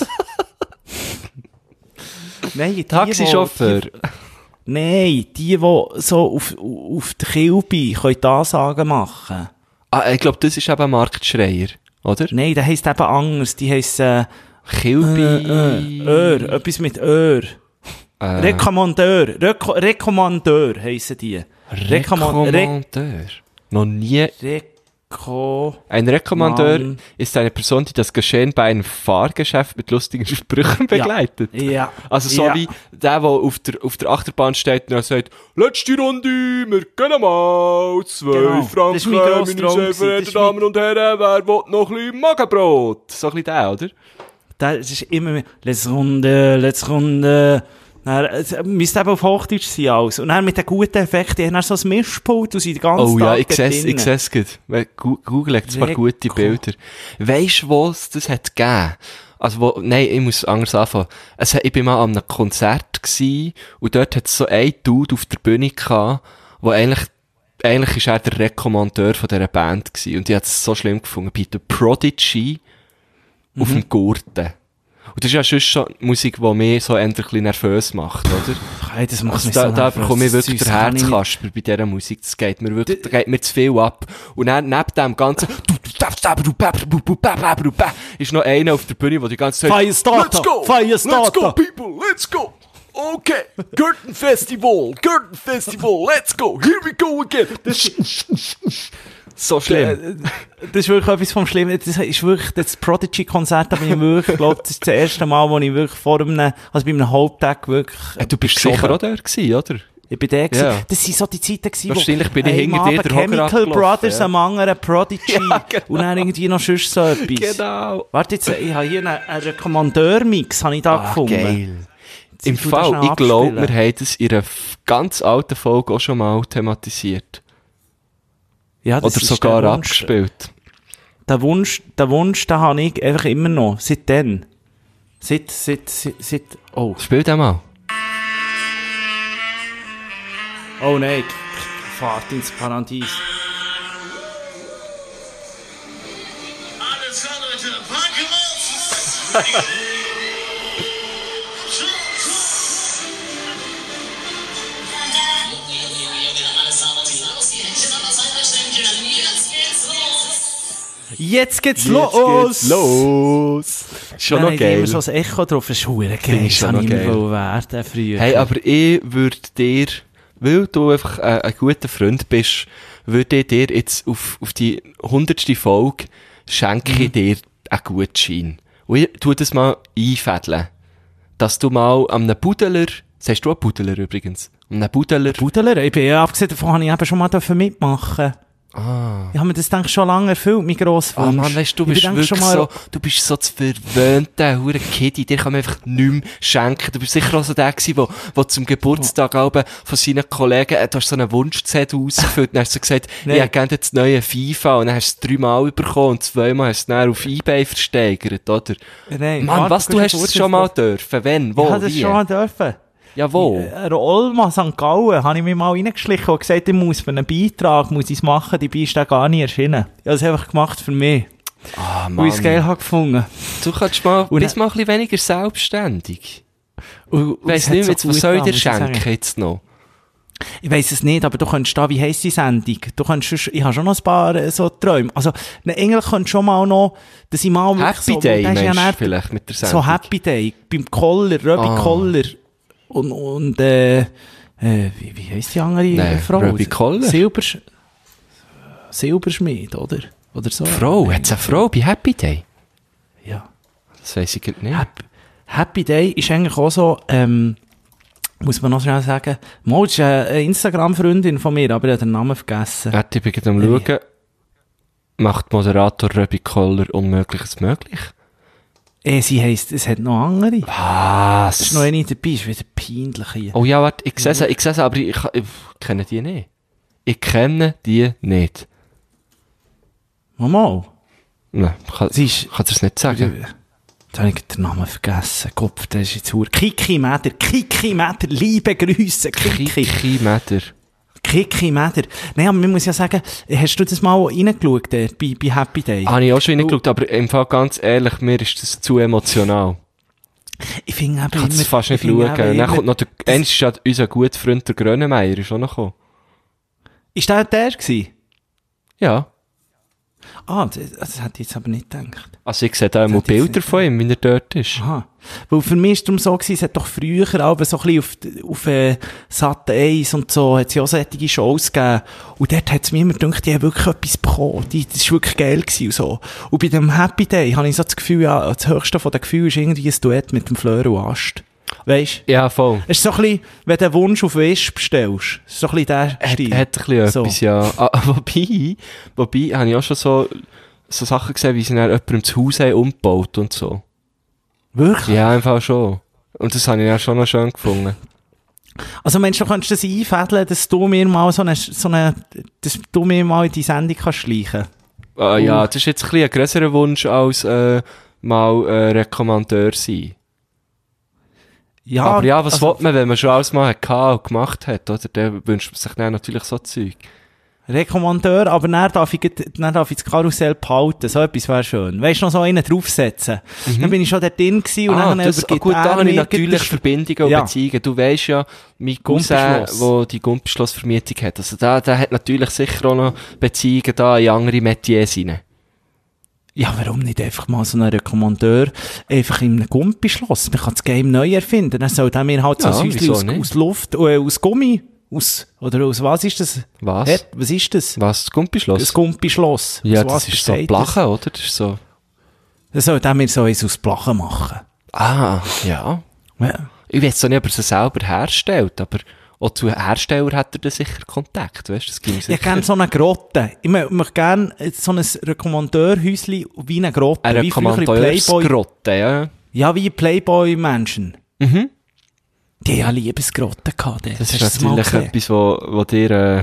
Nein, die, Taxichauffeur. Die, nein, die, die so auf, auf der Kilbe können die Ansagen machen. Ah, ich glaube, das ist eben Marktschreier, oder? Nein, der heisst eben anders. Die heisst, äh, Kilby. Äh, Öhr, etwas mit Öhr. Äh, Rekommandeur, Reko Rekommandeur heissen die. Rekommand- Re Rekommandeur. Noch nie. Reko... Ein Rekommandeur Mann. ist eine Person, die das Geschehen bei einem Fahrgeschäft mit lustigen Sprüchen begleitet. Ja. Also so Ja. wie der, der auf der, auf der Achterbahn steht und dann sagt, letzte Runde, wir gehen mal, zwei Genau. Franken, Das ist mein grosser meine Traum sehr gewesen. verehrten Das ist Damen und Herren, wer will noch ein bisschen Magenbrot? So ein bisschen der, oder? Das ist immer mehr, letzte Runde, letzte Runde. Dann, es müsste eben auf Hochdeutsch sein alles. Und dann mit den guten Effekten, die haben dann so ein Mischpult und sind den ganzen Oh ja, Tag ich dort sehe es, ich drinnen. sehe es gut. Weil Gu- Google hat zwar Reko- gute Bilder. Weisst du, was das hat gegeben? Also, wo, nein, ich muss anders anfangen. Es, hat- ich bin mal an einem Konzert gsi und dort hat es so einen Dude auf der Bühne gehabt, wo eigentlich, eigentlich ist er der Rekommandeur von dieser Band gsi. Und ich hat es so schlimm gefunden. Bei The Prodigy auf dem Gurten. Und das ist ja schon schon Musik, die mich so eher ein bisschen nervös macht, oder? Hey, das macht Also mich da, so da nervös. bekomme ich Das wirklich Zeug den kann ich nicht- Herzkasper bei dieser Musik. Das geht mir wirklich, da geht mir zu viel ab. Und dann, neben dem Ganzen, ist noch einer auf der Bühne, der die ganze Zeit, Firestarter, let's go, Firestarter. let's go, people, let's go. Okay, Curtain Festival, Curtain Festival, let's go, here we go again. So schlimm. Das ist wirklich etwas vom Schlimmen. Das ist wirklich das Prodigy-Konzert, da bin ich wirklich, ich glaube, das ist das erste Mal, wo ich wirklich vor einem, also bei einem Haupttag wirklich... Äh, Du bist geschoben. sicher auch da gewesen, oder? Ich bin der gewesen. Ja. Das sind so die Zeiten gewesen, Wahrscheinlich bin ich hey, hinter am dir Abend der Hocker Chemical abgelaufen, Brothers, ja. am anderen Prodigy. Ja, genau. Und dann irgendwie noch sonst so etwas. Genau. Warte jetzt, ich habe hier einen, einen Rekommandeur-Mix, habe ich da Ah, gefunden. geil. Im Ich tu das Fall, schnell ich glaube, abspielen. wir haben das in einer f- ganz alten Folge auch schon mal thematisiert. Ja, das Oder ist sogar der Wunsch. abgespielt. Der Wunsch, der Wunsch, den habe ich einfach immer noch. Seit dann. Seit, seit, seit, seit, oh. Spiel den mal. Oh nein, K- K- Fahrt ins Paradies. Alles klar, Leute, packen wir Jetzt geht's Jetzt los! geht's los! Schon Nein, noch ich habe geil. immer so ein Echo drauf, das ist verdammt geil. Finde ich Das schon habe ich noch immer geil. wollen werden früher. Hey, aber ich würde dir, weil du einfach ein, ein guter Freund bist, würde ich dir jetzt auf, auf die hundertste Folge schenke Mhm. ich dir einen Gutschein. Und ich tu das mal einfädeln. Dass du mal an einem Budeler, sagst du auch Budeler übrigens? An einem Budeler, Budeler, ich bin ja abgesehen davon, habe ich eben schon mal dürfen mitmachen. ah. Ich habe mir das, denke ich, schon lange erfüllt, mein grosser Ah, Wunsch. Mann, weißt du, du Ich bist bin, wirklich denke ich, schon mal- so, du bist so zu verwöhnter, hure Kiddy, dir kann man einfach nichts mehr schenken. Du bist sicher auch so der gewesen, wo, wo zum Geburtstag oh. von seinen Kollegen, äh, du hast so einen Wunschzettel ausgefüllt, dann hast du gesagt, Nee. ich hätte gerne das neue FIFA, und dann hast du es dreimal bekommen, und zweimal hast du es dann auf eBay versteigert, oder? Nein, Mann, warte, was, du hast es kurz schon mal auf- dürfen? Wenn? Wo? Ich habe das Wie? schon mal dürfen. Ja, wo? Äh, Olma, Sankt Gallen, habe ich mich mal reingeschlichen und gesagt, ich muss für einen Beitrag, muss ich es machen, die ist da gar nicht erschienen. Ich habe es einfach gemacht für mich. Ah, Ah, Weil ich es geil habe gefunden. Du kannst mal, Und bist dann- mal ein bisschen weniger selbstständig. Und, und Ich weiss es hat nicht, so jetzt, was gut soll ich getan, dir muss sagen. schenken jetzt noch? Ich weiss es nicht, aber du könntest da, wie heisst die Sendung? Du könntest, sonst- ich habe schon noch ein paar äh, so Träume. Also, ne, eigentlich könntest du schon mal noch, dass ich mal wirklich Happy so, Day, das ist ja meinst du dann- vielleicht mit der Sendung? So Happy Day, beim Koller, Röbi Ah. Koller. Und, und, äh, äh, wie, wie heisst die andere Nein, Frau? Röbi Koller? Silbersch Silberschmied, oder? Oder so. Frau, hat es eine Frau bei Happy Day? Ja. Das weiss ich gerade nicht. Happy, Happy Day ist eigentlich auch so, ähm, muss man noch schnell sagen, Mo, das ist eine Instagram-Freundin von mir, aber ich habe den Namen vergessen. Warte, ich bin gerade am Schauen. Macht Moderator Röbi Koller Unmögliches möglich? Eh, sie heisst, es hat noch andere. Was? Es ist noch eine dabei, ist wieder peinlich hier. Oh ja, warte, ich sehe sie, ich sehe sie, aber ich, ich, ich kenne die nicht. Ich kenne die nicht. Mal. Nein, kann, Sie ist, kann dir's nicht sagen. da habe ich den Namen vergessen. Kopf, das ist jetzt ur. Kiki Meder, Kiki Meder, liebe Grüße, Kiki. Kiki Meder. Kiki Meder. Nein, aber man muss ja sagen, hast du das mal reingeschaut, äh, bei, bei Happy Day? Habe ich auch schon reingeschaut, aber im Fall ganz ehrlich, mir ist das zu emotional. Ich finde eben Ich kann das immer- fast nicht ich finde schauen. eben Dann immer- kommt noch der, eins ist ja unser guter Freund, der Grönemeyer, ist auch noch gekommen. Ist der der gewesen? Ja. Ah, das, das hätte ich jetzt aber nicht gedacht. Also ich sehe da immer hätte ich jetzt Bilder nicht von ihm, wie er dort ist. Aha. Weil für mich ist es darum so gewesen, es hat doch früher aber so ein bisschen auf, auf äh, Sat eins und so, hat es ja auch solche Shows gegeben. Und dort hat es mir immer gedacht, die haben wirklich etwas bekommen. Die, das war wirklich geil gewesen und so. Und bei dem Happy Day habe ich so das Gefühl, ja, das höchste von den Gefühlen ist irgendwie ein Duett mit dem Fleur und Ast. Weisst? Ja, voll. Es ist so ein bisschen, wenn du einen Wunsch auf Wisch bestellst. Es ist so ein bisschen der Hat, Stil. hat ein bisschen So. etwas, ja. Ah, wobei, wobei, habe ich auch schon so, so Sachen gesehen, wie sie dann jemandem das Haus haben umgebaut und so. Wirklich? Ja, einfach schon. Und das habe ich dann schon noch schön gefunden. Also Mensch, du könntest das einfädeln, dass du mir mal so eine, so eine, dass du mir mal in die Sendung kannst schleichen. Ah, ja, das ist jetzt ein bisschen ein grösserer Wunsch als äh, mal äh, Rekommandeur sein. Ja, Aber ja, was also, will man, wenn man schon alles mal hat und gemacht hat, oder? Dann wünscht man sich dann natürlich so Zeug. Rekommandeur, aber dann darf ich, gleich- dann darf ich das Karussell behalten. So etwas wäre schön. Weißt du, noch so einen draufsetzen. Dann bin ich schon dort drin gewesen und Ah, dann das, ah, übergibt gut, er da habe ich mir natürlich gleich- Verbindungen und Ja. Beziehungen. Du weisst ja, mein Cousin, Gumpenschloss. der die Gumpenschlossvermietung hat, also da, der hat natürlich sicher auch noch Beziehungen da in andere Metiers rein. Ja, warum nicht einfach mal so einen Rekommandeur einfach in einem Gumpi-Schloss? Man kann das Game neu erfinden. Dann soll der mir halt so Ja, ein Häuschen wieso aus, nicht? aus Luft, äh, aus Gummi, aus, oder aus was ist das? Was? Hä? Was ist das? Was, das Gumpenschloss? Das Gumpi-Schloss. Ja, Aus was das ist so besteht Blachen, oder? Das ist so... Das soll der mir so eins aus Blachen machen. Ah, ja. Ja. Ich weiß auch nicht, ob er es selber herstellt, aber auch zu einem Hersteller hat er da sicher Kontakt, weißt du? Das ging Ich sicher. gerne so eine Grotte. Ich mö- möchte gerne so ein Rekommandeurhäuschen wie eine Grotte. Eine wie früher in Playboy. Rekommandeursgrotte, ja. Ja, wie Playboy-Menschen. Mhm. Die haben Liebesgrotten gehabt. dort. Das Hast ist du mal natürlich gesehen? etwas, wo, wo dir, äh,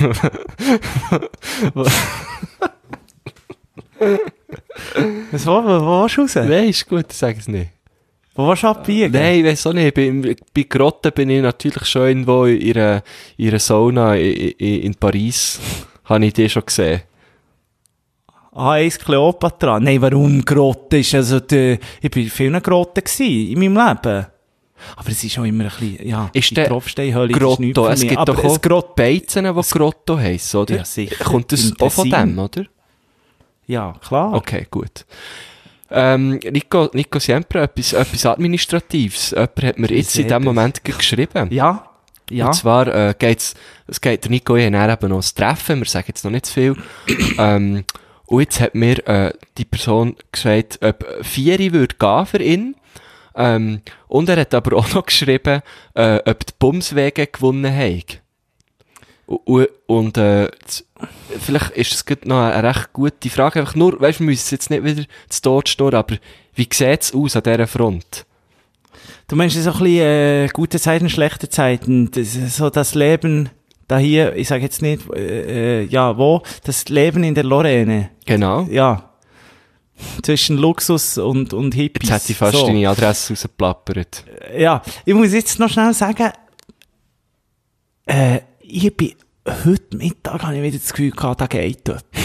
Was, wo, wo, wo willst du raus? nein, ist gut, ich sage es nicht. Wo willst du abbiegen? Nein, ich weiss auch nicht. Bei, bei Grotten bin ich natürlich schon irgendwo in ihrer, ihrer Sauna in, in, in Paris. Habe ich die schon gesehen. A eins Kleopatra. Nein, warum Grotte ist? Also, die, ich bin in vielen Grotten gewesen, in meinem Leben. Aber es ist auch immer ein bisschen, ja, Ist die der Tropfsteinhöhle ist nichts Grotto. für Es mich. gibt Aber doch auch ein Grott, Beizen, die Grotto heissen, oder? Ja, sicher. Kommt das Im auch von Tessin. dem, oder? ja, klar. Okay, gut. Ähm, Nico, Nico Siempre, etwas, etwas Administratives. Jemand hat mir jetzt in sehe dem das. Moment geschrieben. Ja, ja. Und zwar äh, geht's, es geht der Nico und ich haben eben noch ein Treffen, wir sagen jetzt noch nicht zu viel. ähm, und jetzt hat mir äh, die Person gesagt, ob Vieri würde gehen für ihn. Ähm, und er hat aber auch noch geschrieben, äh, ob die Bumswege gewonnen haben. Und, und äh, z- vielleicht ist es gerade noch eine recht gute Frage. Einfach nur, weißt, wir müssen jetzt nicht wieder zu Tod schnurren, aber wie sieht's aus an dieser Front? Du meinst so ein bisschen äh, gute Zeiten, schlechte Zeiten. Das, ist so das Leben da hier, ich sage jetzt nicht, äh, äh, ja, wo? Das Leben in der Lorraine. Genau. Ja. Zwischen Luxus und, und Hippies. Jetzt hat sie fast so. deine Adresse rausgeplappert. Ja, ich muss jetzt noch schnell sagen, äh, ich bin, heute Mittag habe ich wieder das Gefühl gehabt, da geht etwas.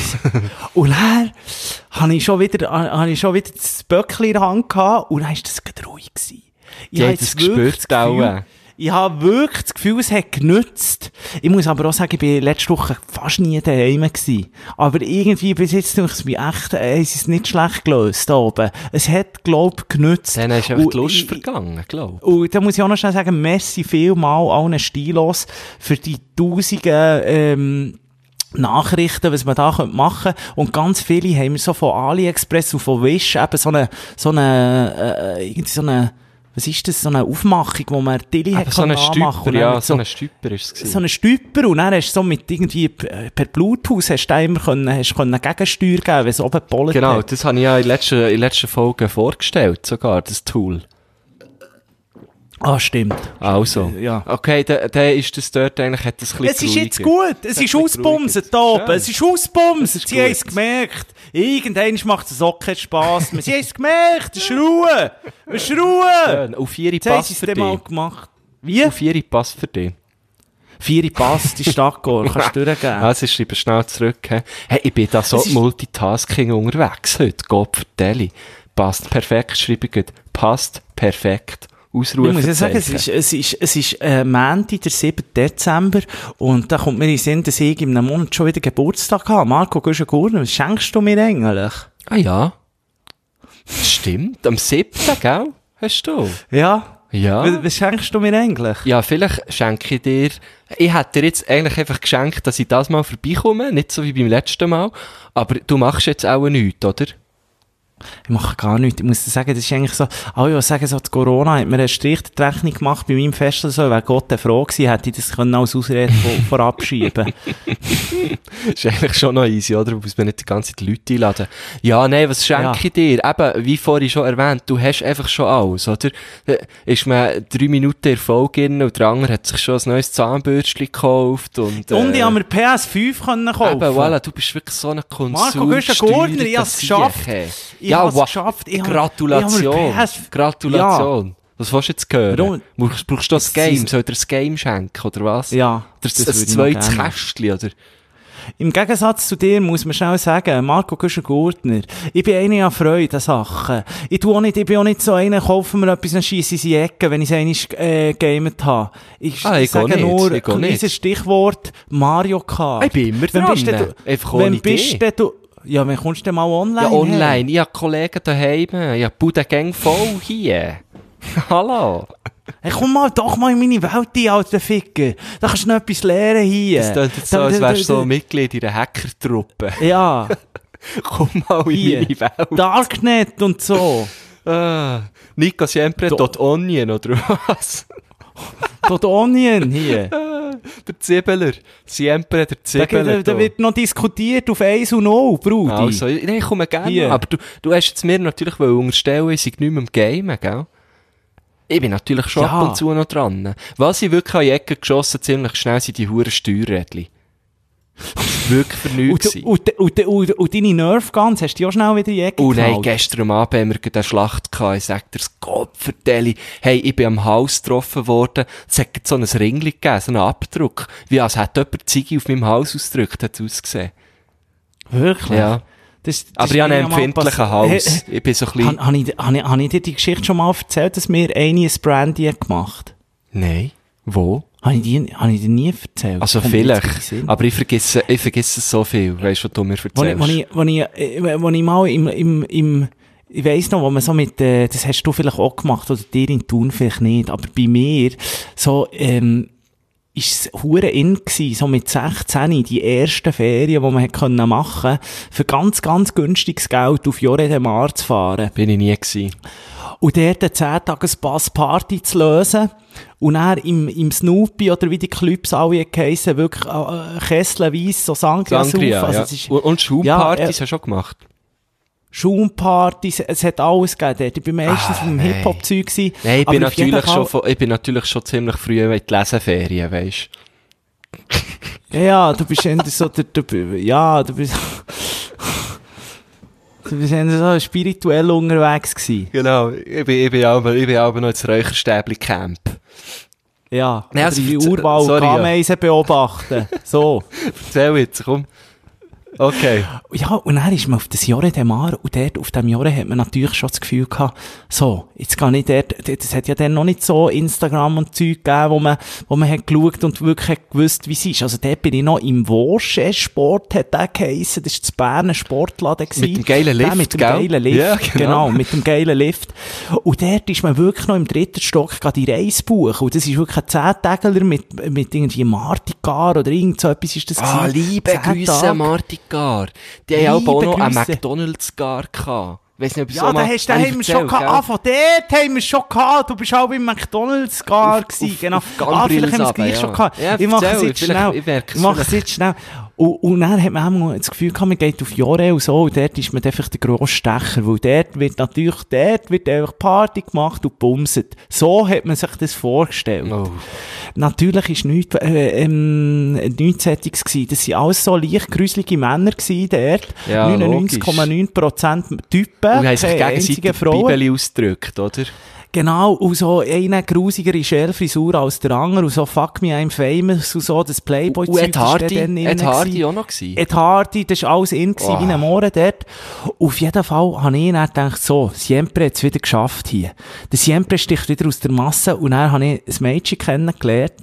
Scheiße. Und dann habe ich schon wieder, habe ich schon wieder das Böckchen in der Hand gehabt und dann war das gerade ruhig gewesen. Ich Die habe hat es jetzt wirklich gespürt, das Gefühl, auch. ich habe wirklich das Gefühl, es hat genützt. Ich muss aber auch sagen, ich war letzte Woche fast nie daheim gewesen. Aber irgendwie bis jetzt denke ich, echt, äh, es ist nicht schlecht gelöst da oben. Es hat, glaub ich, genützt. Dann ist einfach Und die Lust ich- vergangen, glaub. Und da muss ich auch noch schnell sagen, merci vielmal allen Stilos für die tausenden, ähm, Nachrichten, was man da machen könnte. Und ganz viele haben wir so von AliExpress und von Wish eben so eine, so eine, äh, irgendwie so eine, was ist das, so eine Aufmachung, wo man Tilly Aber hat so ein anmachen Stüpper, und dann ja, mit so ein Stüpper ist es gewesen. so einen Stüpper und dann hast du so mit irgendwie p- per Bluetooth hast du da immer können, hast können Gegensteuer geben, wenn es oben gepollt Genau, hat. das habe ich ja in der letzten, in der letzten Folge vorgestellt, sogar, das Tool. Ah, stimmt. Also. Ja. Okay, dann, dann ist das dort eigentlich, hat das ein Es ist bisschen jetzt geruhiger. gut, es Das ist hat ausbumsen geruhiger. da oben, Schön. es ist ausbumsen, ist sie haben es gut. gemerkt. Irgendwann macht es auch keinen Spass mehr, sie haben es gemerkt, es ist Ruhe, es ist Ruhe. Schön. Auf vier Jetzt haben Pass sie es für dann mal dich. gemacht. Wie? Auf vier Pass für dich. Vier Pass, die Stadtgor, kannst du durchgeben. Also, ich schreibe schnell zurück. He. Hey, ich bin da so Es ist- Multitasking unterwegs heute. Gott vertelle. Passt perfekt, schreibe ich gut. Passt perfekt. Ich muss ja sagen, es Ausrufezeichen. ist, es ist, es ist, äh, Montag, der siebten Dezember, und da kommt mir in den Sinn, dass ich in einem Monat schon wieder Geburtstag habe. Marco Güschen-Gurner, was schenkst du mir eigentlich? Ah ja. Stimmt. Am siebten, gell? Hast du? Ja? Ja. Was, was schenkst du mir eigentlich? Ja, vielleicht schenke ich dir, ich hätte dir jetzt eigentlich einfach geschenkt, dass ich das mal vorbeikomme, nicht so wie beim letzten Mal, aber du machst jetzt auch nichts, oder? Ich mache gar nichts. Ich muss dir sagen, das ist eigentlich so, alle, die sagen, so, die Corona hat mir eine Strich die Rechnung gemacht bei meinem Fest oder so, wäre Gott der froh gewesen, hätte ich das können als Ausrede vor- vorabschieben. Ist eigentlich schon noch easy, oder? Du musst mir nicht die ganze Zeit Leute einladen. Ja, nein, was schenke Ja. ich dir? Eben, wie vorhin schon erwähnt, du hast einfach schon alles, oder? Äh, Ist man drei Minuten Erfolg drin und der andere hat sich schon ein neues Zahnbürstchen gekauft und... Äh, Und ich habe mir P S fünf können kaufen. Eben, voilà, du bist wirklich so ein Konsum. Marco Güschen-Gurner, ich hab's geschafft. Ich Ja, hab's wa- geschafft. Ich hab- Gratulation. ich hab mir P S Gratulation. Was willst du jetzt hören? Warum? Brauchst, brauchst du das Das Game? ist- Soll dir das Game schenken, oder was? Ja, Oder das das, würde ein ich noch zweites gerne. Kästchen, oder? Im Gegensatz zu dir muss man schnell sagen, Marco Güschen-Gurtner, ich bin einer an Freude an Sachen. Ich tu auch nicht, ich bin auch nicht so einer, kaufen mir etwas, dann schiesse ich in die Ecke, wenn ich es einmal, äh, gamet habe. Ich, Ah, ich ich sage geh nicht, nur, ich geh ein nicht. kleines Stichwort, Mario Kart. Ich bin immer Wann dran. bist denn du, Einfach ohne wenn bist Idee. denn du, ja, wann kommst du denn mal online? Ja, her? online. Ich habe Kollegen daheim. Ich habe die Bude gang voll hier. Hallo. Hey, komm mal, doch mal in meine Welt ein, alter Ficker. Da kannst du noch etwas lernen hier. Das klingt jetzt so, Da- als da- wärst du da- so Mitglied in einer Hackertruppe. Ja, Komm mal in hier. meine Welt. Darknet und so. Ah, Nico Siempre Do- dot Onion, oder was? Dort Onion hier. Der Zibbeler. Siempre, der Da, Zibbeler. da, da wird noch diskutiert auf eins und null, Brudi. Also, nein, ich komme gerne. Hier. Aber du, du hast jetzt mir natürlich wollen unterstellen, ich sei nicht mehr im Game, gell? Ich bin natürlich schon Ja. ab und zu noch dran. Was ich wirklich an die Ecke geschossen ziemlich schnell sind die huren Steuerrädchen. Wirklich für nichts Und, gewesen. und, und, und, und deine Nerf Guns hast du ja auch schnell wieder in die Ecke Oh nein, gehalten. gestern am Abend haben wir gerade eine Schlacht gehabt. Ich sag dir's, Gott vertelle. Hey, ich bin am Haus getroffen worden. Es hat gerade so ein Ringli gegeben, so einen Abdruck. Wie als hätte jemand Ziggy auf meinem Haus ausgedrückt, hat es ausgesehen. Wirklich? Ja. Das, das Aber ist ich habe mir einen ja mal empfindlichen pass- Hals. Hey, Ich bin so ein bisschen... Habe hab ich, hab ich, hab ich dir die Geschichte schon mal erzählt, dass wir eine ein Brandy gemacht haben? Nein. Wo? Habe ich, die- hab ich dir nie erzählt? Also Kommt mir jetzt in den vielleicht. Sinn. Aber ich vergesse, ich vergesse so viel. Weißt du, was du mir Wo ich, erzählst? wo ich, wo ich, äh, wo ich mal im, im, im, ich weiss noch, wo man so mit, äh, das hast du vielleicht auch gemacht, oder dir in Thun vielleicht nicht, aber bei mir, so, ähm, ist es hure in gsi, so mit sechzehn, die ersten Ferien, die man hätte können machen, für ganz, ganz günstiges Geld auf Lloret de Mar zu fahren. Bin ich nie gewesen. Und dort eine zehn Tages Party zu lösen. Und dann im, im Snoopy, oder wie die Clubs alle geheissen, wirklich, äh, kesselweise so Sangria Sangria, saufen. Also ja. es ist- Und, und Schaumpartys Ja, äh, hast du schon gemacht? Schaumpartys, es hat alles gegeben dort. Ich bin meistens Ah, vom nein. Hip-Hop-Zeug gewesen. Nein, ich bin, aber auf jeden natürlich schon, Fall- von, ich bin natürlich schon ziemlich früh in die Leseferien, weisst Ja, du bist eher so der, der, ja, du bist, du bist eher so spirituell unterwegs gewesen. Genau, ich bin, ich bin aber, ich bin aber noch ins Räucherstäbli-Camp. Ja, Nein, oder also die verze- Urwald sorry, ja. Ameisen beobachten. So. Erzähl jetzt, komm. Okay. Ja, und dann ist man auf das Jore de Mar, und dort auf dem Jore hat man natürlich schon das Gefühl gehabt, so, jetzt kann ich dort, das hat ja dann noch nicht so Instagram und Zeug gegeben, wo man, wo man hat geschaut und wirklich hat gewusst, wie es ist. Also dort bin ich noch im Worsche Sport, hat der geheissen, das war das Berner Sportladen gewesen. Mit dem geilen Lift, der mit dem gell? geilen Lift, Ja, genau. genau, mit dem geilen Lift. Und dort ist man wirklich noch im dritten Stock gerade die Reise buchen. Und das ist wirklich ein Zehntägler mit, mit irgendwie Martigar oder irgend so etwas ist das Ah, gewesen. liebe Zehn Grüße Tage. an Martigar. Die haben auch Liebe noch einen Grüße. McDonalds-Gar gehabt. Weiss nicht, ob Ja, da hast, da haben wir schon gehabt. Ah, von dort haben wir schon gehabt. Du bist auch beim McDonalds gar gewesen. auf- genau. auf Ah, vielleicht haben wir es Gambrills gleich runter, schon ja. gehabt. Ja, ich mache es erzähl, jetzt vielleicht- schnell. ich merke es Ich mache es jetzt schnell. Und, und dann hat man auch mal das Gefühl gehabt, man geht auf Jore und so, und dort ist man einfach der grosse Stecher, weil dort wird natürlich, dort wird einfach Party gemacht und bumset. So hat man sich das vorgestellt. Oh. Natürlich ist nichts, äh, ähm, nichts Sättiges gewesen. Das waren alles so leicht gruselige Männer gewesen dort. Ja, neunundneunzig Komma neun Prozent Typen. Und haben sich keine gegenseitig einzige die Frau. Bibel ausgedrückt, oder? Genau, und so eine grusigere Schälfrisur als der andere, und so Fuck Me I'm Famous, und so, das Playboy-Zeug. Und Ed das ist Hardy, dann innen Ed Hardy gewesen. auch noch gewesen. Ed Hardy, das war alles in, Wow. wie ein Mohren dort. Auf jeden Fall habe ich dann gedacht, so, Siempre hat es wieder geschafft hier. Der Siempre sticht wieder aus der Masse, und dann habe ich ein Mädchen kennengelernt.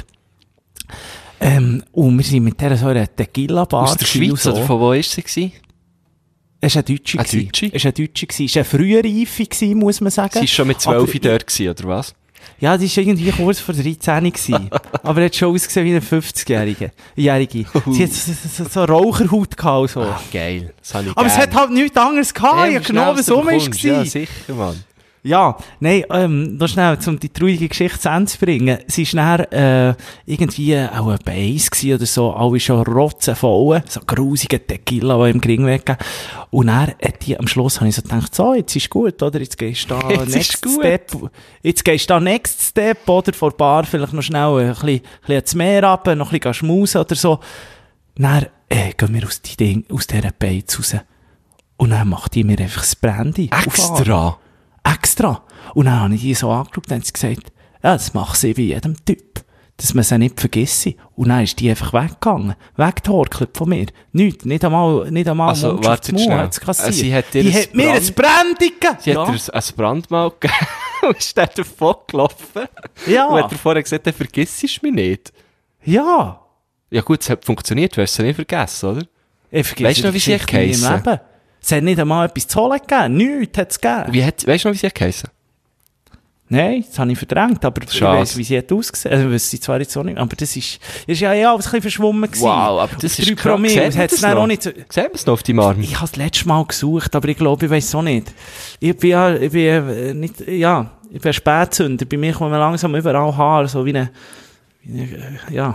Ähm, und wir sind mit der so einer Tequila-Bar. Aus der gewesen und Schweiz, so. oder von wo ist sie gewesen? Es war ein Deutsche. Ein gewesen. Deutsche? Es war ein Deutsche. gewesen. Es war eine Frühreife, gewesen, muss man sagen. Sie war schon mit zwölf Aber- dort gewesen, oder was? Ja, die war irgendwie kurz vor dreizehn gewesen. Aber er hat schon ausgesehen wie eine fünfzigjährige. Jährige. Sie hat so, so, so, so Raucherhaut gehabt und so. Ah, geil. Das habe ich Aber es gern. hat halt nichts anderes gehabt. Ja, Ich wie habe genau, was schnell um du ist. bekommst. Ja, Ja, sicher, Mann. ja, nein, ähm, noch schnell, um die traurige Geschichte zu Ende zu bringen. Sie ist dann, äh, irgendwie auch ein Bass gewesen oder so, alle schon rotzenvoll, so grusige Tequila, die im Gring weggeben. Und dann, äh, die, am Schluss habe ich so gedacht, so, jetzt ist gut, oder? Jetzt gehst du da Jetzt ist Next gut. Step. Jetzt gehst du da Next Step, oder? Vor der Bar vielleicht noch schnell ein bisschen, ein bisschen ins Meer runter, noch ein bisschen schmusen oder so. Dann, äh, gehen wir aus, die Ding, aus dieser Beiz raus. Und dann macht die mir einfach das Brandy. auf Arm. Extra. Extra. Und dann habe ich die so angeschaut und haben sie gesagt, ja, das macht sie bei jedem Typ. Dass man sie nicht vergesse. Und dann ist die einfach weggegangen. Weggetorkelt von mir. Nichts. Nicht einmal, nicht einmal Also, Mundschutz warte zum Mund schnell. hat's kassiert. Äh, sie hat dir die ein hat mir Brand- ein Brandy gegeben. Sie hat dir ein Brandmal gegeben und ist dann davon gelaufen. Ja. Und hat dir vorher gesagt, dann vergiss es mich nicht. Ja. Ja gut, es hat funktioniert, du hast es nicht vergessen, oder? Ich vergesse Weisst du noch, die wie sie Geschichte nie im geheissen? Leben. Es hat nicht einmal etwas zu holen gegeben. Nichts hat es gegeben. Wie hat, weißt du noch, wie sie hat geheissen? Nein, das habe ich verdrängt, aber Schade. ich weiss, wie sie hat ausgesehen. Also, weiss sie zwar jetzt auch nicht, aber das ist, ist ja eh alles ein bisschen verschwommen gewesen. Wow, aber das Auf ist drei krass. Promille. Sieht Das man hat's das dann noch? auch nicht so, Sehen wir es noch auf deinem Arm? ich habe das letzte Mal gesucht, aber ich glaube, ich weiss es auch nicht. Ich bin ja, ich bin äh, nicht, ja, ich bin ein Spätzünder. Bei mir kommen langsam überall Haare, so wie eine, wie eine äh, ja.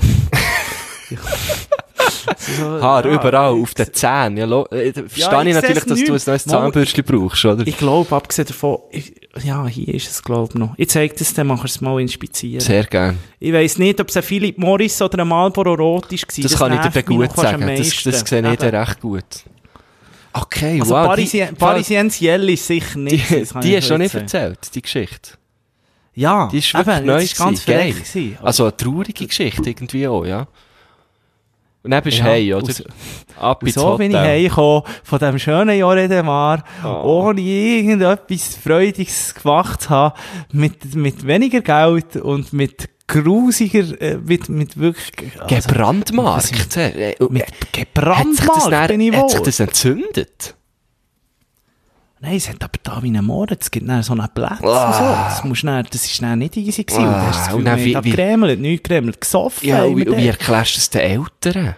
so, Haar, ja. überall, auf den Zähnen. Ja, lo, äh, da verstehe Ja, ich ich natürlich, seh's dass du ein nicht. neues Mal- Zahnbürstchen brauchst, oder? Ich glaube, abgesehen davon, ich, ja, hier ist es, glaube ich, noch. Ich zeige das, dann mach ich es mal inspizieren. Sehr gern. Ich weiss nicht, ob es ein Philip Morris oder ein Marlboro Rot ist. Das, kann ich dir nervt dann mich gut noch fast am sagen. Das, meisten. das sehe ich Eben. dir recht gut. Okay, Also wow. Parisien, die, Parisiennes ist sicher die, nicht. die, das kann die ich hast du noch nicht sagen. erzählt, die Geschichte. Ja, Die ist wirklich eben, neu das ist ganz gewesen, geil. verrückt gewesen. Also eine traurige Geschichte irgendwie auch, ja. Und dann bist du Ja, hey, oder? aus- Ab Und ins so bin ich Hotel. heimgekommen von diesem schönen Jahre de Mar, Oh. ohne irgendetwas Freudiges gemacht zu haben, mit, mit weniger Geld und mit grusiger, äh, mit, mit wirklich, also, Gebrandmarkt. äh, mit Hat sich das, gebrandmarkt dann, bin ich hat sich wohl. das entzündet? Nein, es hat aber da wie einen Mord, es gibt dann so einen Platz Ah. und so. Das musst dann, das ist dann nicht easy gewesen. Ah, Und da hast du das und Gefühl, dann wir wie- haben wie- da gekremelt, nicht gekremelt, gesoffen. Ja, haben und, wir und wie dort. erklärst du das den Eltern?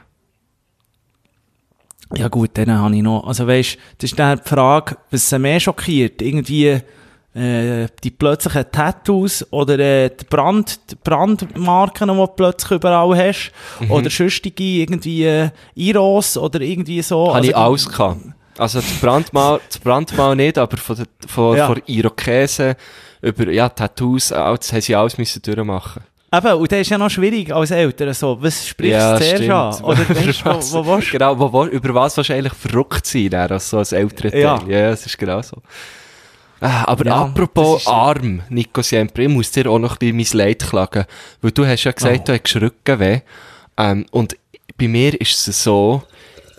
Ja gut, dann habe ich noch, also weisst, das ist dann die Frage, was sie mehr schockiert, irgendwie, äh, die plötzlichen Tattoos oder äh, die Brand, die Brandmarken, die du plötzlich überall hast, Mhm. oder sonstige irgendwie äh, Iros oder irgendwie so. Habe Also, ich alles gehabt. Also das Brandmal, das Brandmal nicht, aber von, der, von, Ja. von Irokesen über ja, Tattoos, all das haben sie alles müssen durchmachen. Eben, und das ist ja noch schwierig als Eltern, so, was sprichst Ja, du zuerst stimmt. an? Oder weisst, Was- wo, wo willst du? Genau, wo, wo, über was willst du eigentlich verrückt sein, dann, als so als ältere Teil? Ja. Ja, das ist genau so. Ah, aber Ja, apropos das ist- arm, Nico Siempre, ich muss dir auch noch ein bisschen mein Leid klagen. Weil du hast ja gesagt, Oh. du hast Rückenweh. Ähm, und bei mir ist es so,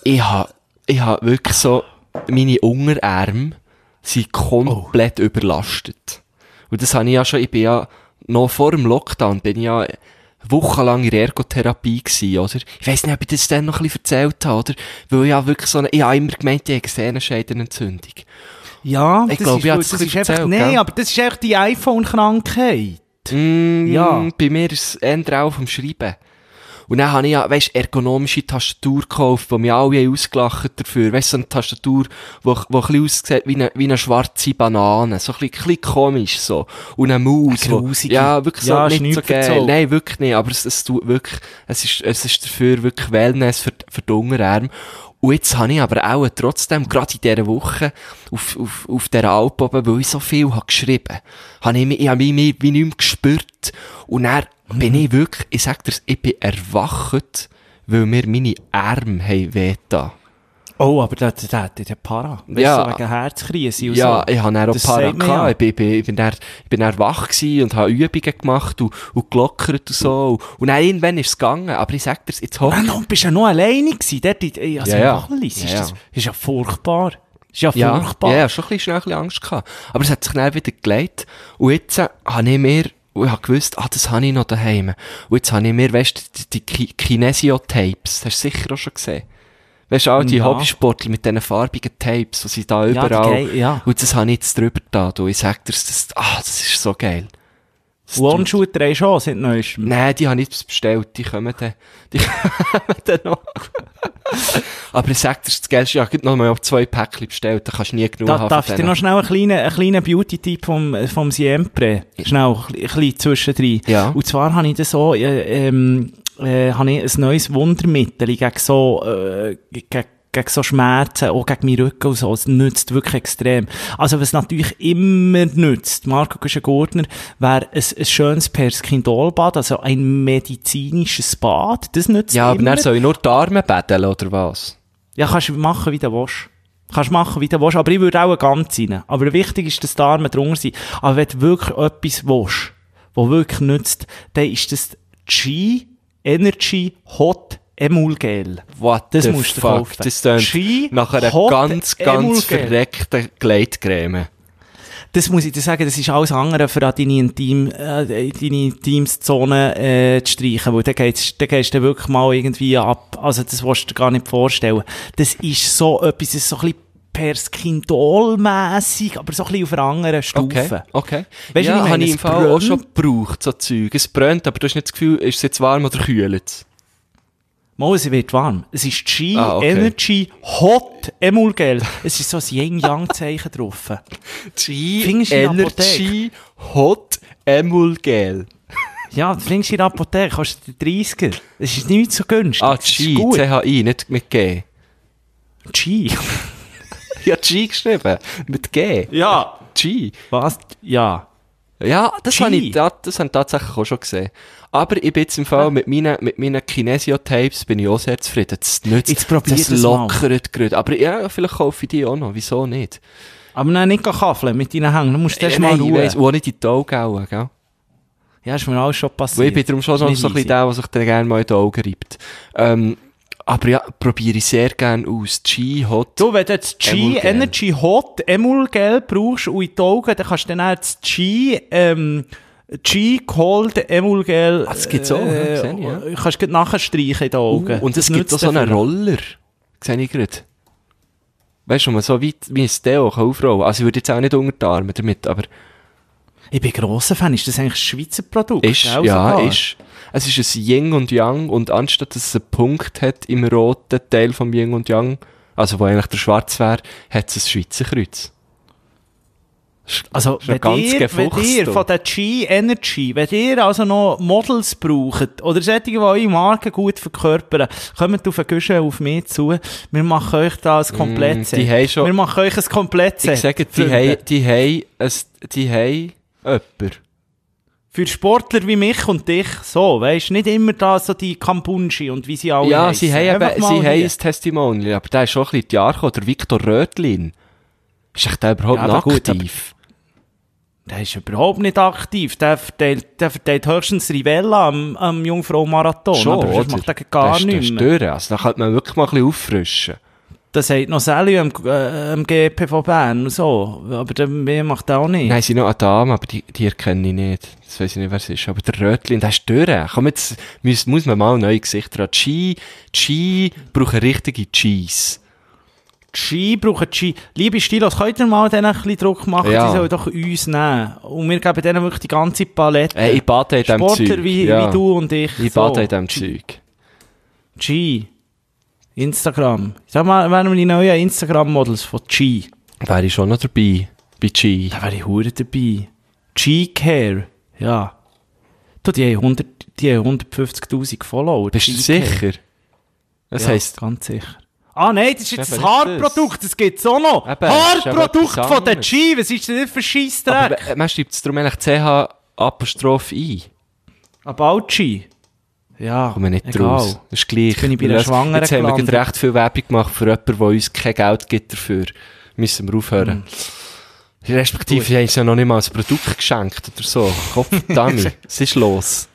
ich habe ich ha wirklich so, meine Unterarme sind komplett oh. überlastet. Und das habe ich ja schon, ich bin ja, noch vor dem Lockdown bin ich ja wochenlang in der Ergotherapie gewesen, oder? Ich weiss nicht, ob ich das dann noch ein bisschen erzählt habe, oder? Weil ich ja wirklich so eine, ich habe immer gemeint, ich habe Sehnenscheidenentzündung. Ja, ich das glaube, ist, ich habe das das ist erzählt, einfach, nein, aber das ist echt die iPhone-Krankheit. Mm, Ja. Bei mir ist es eher auch vom Schreiben. Und dann habe ich ja, weisst, ergonomische Tastatur gekauft, die mich alle ausgelacht dafür. Weisst, so eine Tastatur, die, die ein bisschen aussieht wie eine, wie eine schwarze Banane. So ein bisschen, ein bisschen komisch, so. Und eine Maus. Eine grusige. Wo, ja, wirklich so, Ja, nicht so geil. verzogen. Nein, wirklich nicht. Aber es, es tut wirklich, es ist, es ist dafür wirklich Wellness für, für die Unterarme. Und jetzt habe ich aber auch trotzdem, gerade in dieser Woche, auf, auf, auf dieser Alp oben, weil ich so viel habe geschrieben, habe ich mich, ich habe mich wie nicht mehr gespürt. Und dann mhm. bin ich wirklich, ich sag dir, ich bin erwacht, weil mir meine Arme haben wehgetan. Oh, aber das, das, das ist ja Para. Weißt Ja. du, wegen Herzkrise und Ja, so. ich habe dann auch Das Para sagt man gehabt. ja. Ich bin, ich bin, ich bin dann, ich bin dann wach gewesen und habe Übungen gemacht und, und gelockert und so. Und, und dann irgendwann ist es gegangen. Aber ich sag dir, jetzt hock Ah, no, bist ja noch alleine gewesen. Dort, in- also Ja, im ja. Wallis. Ist Ja, das ja. ist ja furchtbar. Ist ja Ja, furchtbar. ja, ja, schon ein bisschen schnell ein bisschen Angst gehabt. Aber es hat sich dann wieder gelegt. Und jetzt äh, habe ich mir, und ich habe gewusst, ah, das habe ich noch daheim. Und jetzt habe ich mir, weißt du, die, die Ki- Kinesio-Tapes, hast du sicher auch schon gesehen. Weißt du, all die Ja. Hobbysportler mit diesen farbigen Tapes, die sind da Ja, die überall. geil, ja. Und das habe ich jetzt drüber da. Und ich sag dir, das, ah, das ist so geil. Das tut- One-Shooter hast du schon seit neuestem. Nein, die habe ich nicht bestellt. Die kommen dann, die kommen dann noch. Aber ich sag dir, das Geld ist ja noch mal auf zwei Päckchen bestellt. Da kannst du nie genug Da, haben. darf von ich dir denen. noch schnell einen kleinen, einen kleinen Beauty-Tipp vom, vom Siempre? Schnell, ein bisschen zwischendrin. Ja. Und zwar habe ich das so, äh, ähm, äh, habe ich ein neues Wundermittel gegen so, äh, gegen, gegen so Schmerzen, auch gegen meinen Rücken und so. Es nützt wirklich extrem. Also, was natürlich immer nützt, Marco Güschen-Gurtner, wäre ein, ein schönes Perskindolbad, also ein medizinisches Bad. Das nützt Ja, aber immer. dann soll ich nur die Arme betteln, oder was? Ja, kannst du machen, wie du willst. Kannst machen, wie du willst. Aber ich würde auch ganz rein. Aber wichtig ist, dass die Arme drunter sind. Aber wenn du wirklich etwas willst, was wirklich nützt, dann ist das G Energy Hot Emulgel. What Das the musst du fuck? kaufen. Das klingt Ski, nach einer Hot ganz, ganz Emulgel. verreckten Gleitcreme. Das muss ich dir sagen, das ist alles andere, für an deine Intim, äh, deine Intimszone, äh, zu streichen. Weil dann geht's, dann gehst du wirklich mal irgendwie ab. Also, das willst du dir gar nicht vorstellen. Das ist so etwas, das ist so ein bisschen Perskindol-mässig, aber so ein bisschen auf einer anderen Stufe. Okay, okay. Weißt du, ja, wie ich meine? habe ich im Es Fall auch brennt. schon gebraucht, so Zeug. Es brennt, aber du hast nicht das Gefühl, ist es jetzt warm oder kühlt es? Mal, es wird warm. Es ist G Ah, okay. Energy Hot Emulgel. Es ist so ein Yin-Yang-Zeichen drauf. G Findest du in der Energy Hot Emulgel. Ja, das findest du in der Apotheke, kostet dir dreißiger. Es ist nicht so günstig. Ah, Es ist G, gut. C H I, nicht mit G. G. Ja, G geschrieben. Mit G. Ja. G. Was? Ja. Ja, das G. habe ich, das, das habe ich tatsächlich auch schon gesehen. Aber ich bin jetzt im Fall mit meinen, mit meinen Kinesio-Tapes bin ich auch sehr zufrieden. Das nützt, Jetzt probier das das mal. lockert gerade. Aber ja, vielleicht kaufe ich die auch noch. Wieso nicht? Aber nein, nicht kaffeln mit deinen Hängen. Du musst erst Ja, mal nein, ich ruhen. weiss, wo nicht in die Augen hauen, gell? Ja, ist mir alles schon Weil passiert. ich bin darum schon Ist so, nicht so ein bisschen easy. der, der sich dann gerne mal in die Augen reibt. Ähm, aber ja, probiere ich sehr gerne aus. G, Hot. Du, wenn du jetzt G Emulgel. Energy Hot Emulgel brauchst und in die Augen, dann kannst du dann auch das G, ähm, G Cold Emulgel, Ah, das gibt's auch, ja, sehe ich, ja. äh, kannst du nachher streichen in den Augen. Und es Das gibt auch nützt so einen dir Roller. Sehe ich gerade. Weißt du, wo man so weit wie ein Deo kann aufrollen. Also ich würde jetzt auch nicht unter die Arme damit, aber Ich bin grosser Fan. Ist das eigentlich ein Schweizer Produkt? ist, gell, ja, sogar? ist. Es ist ein Yin und Yang und anstatt dass es einen Punkt hat im roten Teil vom Yin und Yang, also wo eigentlich der Schwarz wäre, hat es ein Schweizer Kreuz. Also, Ist wenn noch ganz ihr, wenn gefuchst, ihr du. von der G-Energy, wenn ihr also noch Models braucht, oder solche, die eure Marken gut verkörpern, kommt auf den Guschen auf mich zu. Wir machen euch da ein Komplettset. Mm, die haben schon- Wir machen euch ein Komplettset. Ich sage, die Freunde. haben, die haben, es, die haben jemanden. Für Sportler wie mich und dich, so, weisst, nicht immer da so die Kampunchi und wie sie alle Ja, heissen. sie haben Einfach eben, mal sie haben hier. ein Testimonial, aber der ist schon ein bisschen in die Jahre gekommen. Der Victor Rötlin. Ist echt der überhaupt Ja, aber noch gut, aktiv? Der ist überhaupt nicht aktiv. Der verteilt, der verteilt höchstens Rivella am, am Jungfrau-Marathon. Schon, aber das oder? macht er gar das, nichts das mehr. Stören. Also da könnte man wirklich mal ein bisschen auffrischen. Das sagt noch Sally am, äh, am G P von Bern und so. Aber der mehr macht er auch nicht. Nein, sie sind noch eine Dame, aber die, die erkenne ich nicht. Das weiss ich nicht, wer es ist. Aber der Rötli, der ist durch. Komm, jetzt muss, muss man mal neue Gesichter haben. G, G brauchen richtige Gs. Ski brauchen Ski. Liebe Stilos, könnt ihr mal denen ein bisschen Druck machen? Ja. Die sollen doch uns nehmen. Und wir geben denen wirklich die ganze Palette. Äh, ich bade in dem Sportler Zeug. wie, ja. wie du und ich. Ich so. bade in dem Zeug. G. Instagram. Sag mal, wären wir die neuen Instagram-Models von G. Wäre ich schon noch dabei. Bei G. Da wäre ich hure dabei. G-Care. Ja. Du, die haben, hundert, die haben hundertfünfzigtausend Follower. Bist du G-Care. sicher? Das Ja, heisst, ganz sicher. Ah nein, das ist jetzt Eben, das was ist Haarprodukt, das gibt's auch noch. Eben, das ist eben Haarprodukt etwas von der anderes. G, was ist denn das für aber Scheissdreck? w- man schreibt es darum eigentlich C H Apostroph I. About G. Ja, Kommen wir nicht egal. raus. Das ist gleich. Jetzt bin ich bei einer Das- Schwangeren Jetzt haben wir gelandet. gerade recht viel Werbung gemacht für jemanden, der uns kein Geld gibt dafür. Müssen wir aufhören. Mm. Respektive, sie haben uns ja noch nicht mal ein Produkt geschenkt oder so. Kopfdami. Was ist los?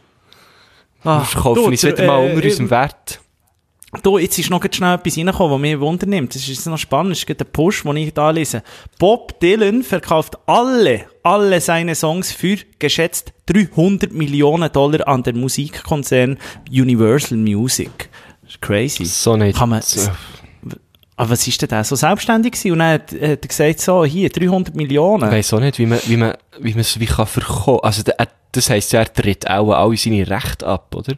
Ah, Wir verkaufen du, uns der, wieder mal äh, unter unserem Wert. Du, jetzt ist noch ganz schnell etwas reingekommen, was mich wundernimmt. Das ist jetzt noch spannend. Das ist gerade der Push, den ich da lese. Bob Dylan verkauft alle, alle seine Songs für geschätzt dreihundert Millionen Dollar an den Musikkonzern Universal Music. Das ist crazy. So nicht. Kann man, so. aber was ist denn der so selbstständig gewesen? Und dann hat, hat er gesagt, so, hier, dreihundert Millionen. Ich weiss auch nicht, wie man, wie man, wie man es wie kann verkaufen. Also, der, das heisst ja, er tritt auch alle seine Rechte ab, oder?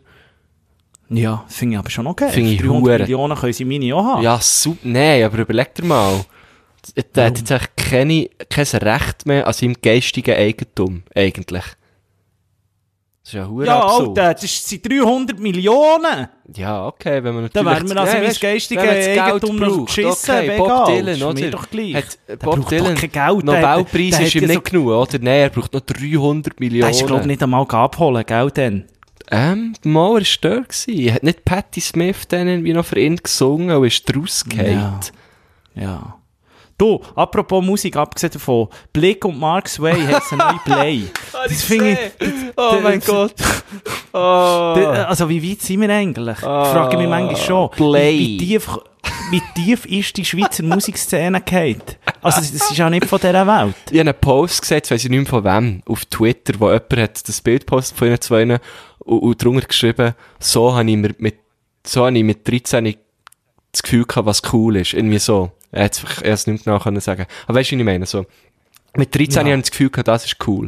Ja, finde ich aber schon okay. Finde ich dreihundert hure. Millionen können sie meine auch haben. Ja, super. Nein, aber überleg dir mal. Der hat jetzt eigentlich keine, kein Recht mehr an seinem geistigen Eigentum, eigentlich. Das ist ja hure Ja, absurd. Alter, das sind dreihundert Millionen. Ja, okay, wenn man Da natürlich... wären wir also Ja, mein weisst, geistiges wenn man das Geld Eigentum noch braucht, geschissen, okay, wäre Bob egal. Dylan, Ist mir oder? doch gleich. Hat Der Bob braucht Dylan doch kein Geld. Der hat- Nobelpreis der ist hat ihm ja nicht so- genug, oder? Nein, er braucht noch dreihundert Der Millionen. ist, glaube ich, nicht einmal abholen, gell, denn? Ähm, mal, er war dort gewesen. Hat nicht Patti Smith dann irgendwie noch für ihn gesungen und ist draus gefallen? Ja. Ja. Du, apropos Musik, abgesehen davon, Blick und Mark Sway hat eine neue Play. Das finde ich... Oh mein Gott. Oh. Da- Also, wie weit sind wir eigentlich? Ich frage mich manchmal schon. Play. Wie, wie, tief, wie tief ist die Schweizer Musikszene gefallen? Also, das ist ja nicht von dieser Welt. Ich habe einen Post gesehen, weiss ich nicht mehr von wem, auf Twitter, wo jemand hat das Bild postet von ihnen zwei und, und drunter geschrieben, so habe ich mir mit, so habe ich mit dreizehn das Gefühl gehabt, was cool ist. Irgendwie so. Er hat es erst nicht mehr genau können sagen. Aber weißt du, was ich meine? So. Mit dreizehn Ja. habe ich das Gefühl gehabt, das ist cool.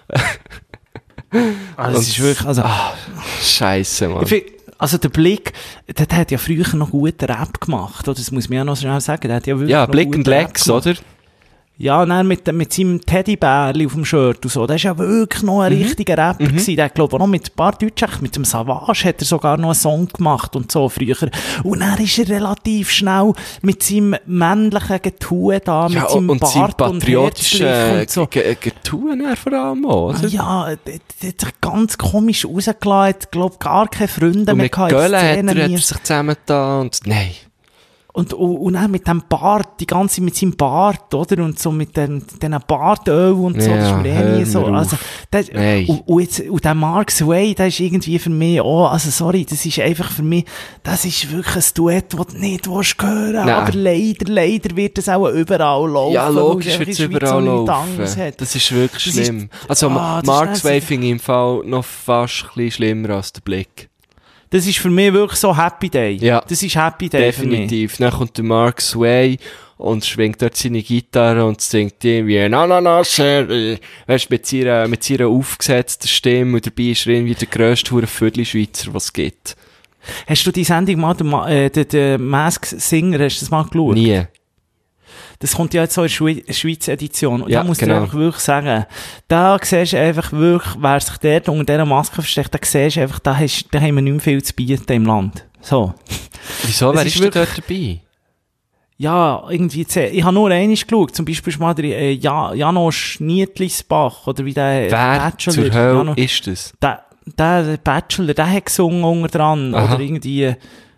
Also, das ist wirklich, also, Scheisse, Mann. ich find, also der Blick, der, der hat ja früher noch guten Rap gemacht, oder? Das muss man ja noch schnell sagen. Der hat ja wirklich Ja, noch Blick guten und Rap Lex, gemacht. oder? Ja, und dann mit, mit seinem Teddybärli auf dem Shirt und so. Der ist ja wirklich noch ein richtiger Rapper gewesen. Der hat, glaube ich, auch noch mit ein paar Deutschen, mit dem Savage hat er sogar noch einen Song gemacht und so früher. Und dann ist er relativ schnell mit seinem männlichen Getue da, mit Ja, seinem und sein Bart und patriotischen Herzschliff und so. Ge- Ge- Getue er vor allem auch, oder? Ja, der der hat sich ganz komisch rausgelassen, hat, glaub, gar keine Freunde Und mehr mit gehabt in der Gölle hat Szene er, hat nie. er sich zusammengetan und, nein. Und, und, und dann mit dem Bart, die ganze Zeit mit seinem Bart, oder? Und so mit dem, diesen Bartöl und so, Ja, das ist mir eh hör nie so. mir Also, das, Nein. und, und, jetzt, und der Mark Sway, der ist irgendwie für mich, oh, also sorry, das ist einfach für mich, das ist wirklich ein Duett, das du nicht willst hören. Nein. Aber leider, leider wird das auch überall laufen. Ja, weil logisch einfach wird in es der Schweiz überall auch nichts anderes laufen. hat. Das ist wirklich Das ist- schlimm. Also, Ah, das Mark ist Sway also- finde ich im Fall noch fast ein bisschen schlimmer als der Blick. Das ist für mich wirklich so Happy Day. Ja. Das ist Happy Day für mich. Definitiv. Dann kommt der Mark Sway und schwingt dort seine Gitarre und singt irgendwie «Na, na, na, Sherry». Weißt du, mit seiner, mit seiner aufgesetzten Stimme und dabei ist er irgendwie der grösste Hure-Viertel-Schweizer, was es gibt. Hast du die Sendung mal, den, Ma- äh, den, den Mask Singer, hast du das mal geschaut? Nie. Das kommt ja jetzt so in der Schwe- Schweizer Edition. Und Ja, da muss genau. ich einfach wirklich sagen, da siehst du einfach wirklich, wer sich dort unter dieser Maske versteckt, da siehst du einfach, da, hast, da haben wir nicht mehr viel zu bieten im Land. So. Wieso? Es Wer ist ist denn dort dabei? Ja, irgendwie, zäh- ich habe nur einmal geschaut, zum Beispiel ist mal der äh, ja, Janosch Nietlisbach, oder wie der Wer zur Hölle ist das? der, der Bachelor, der hat gesungen unter dran, Aha. oder irgendwie,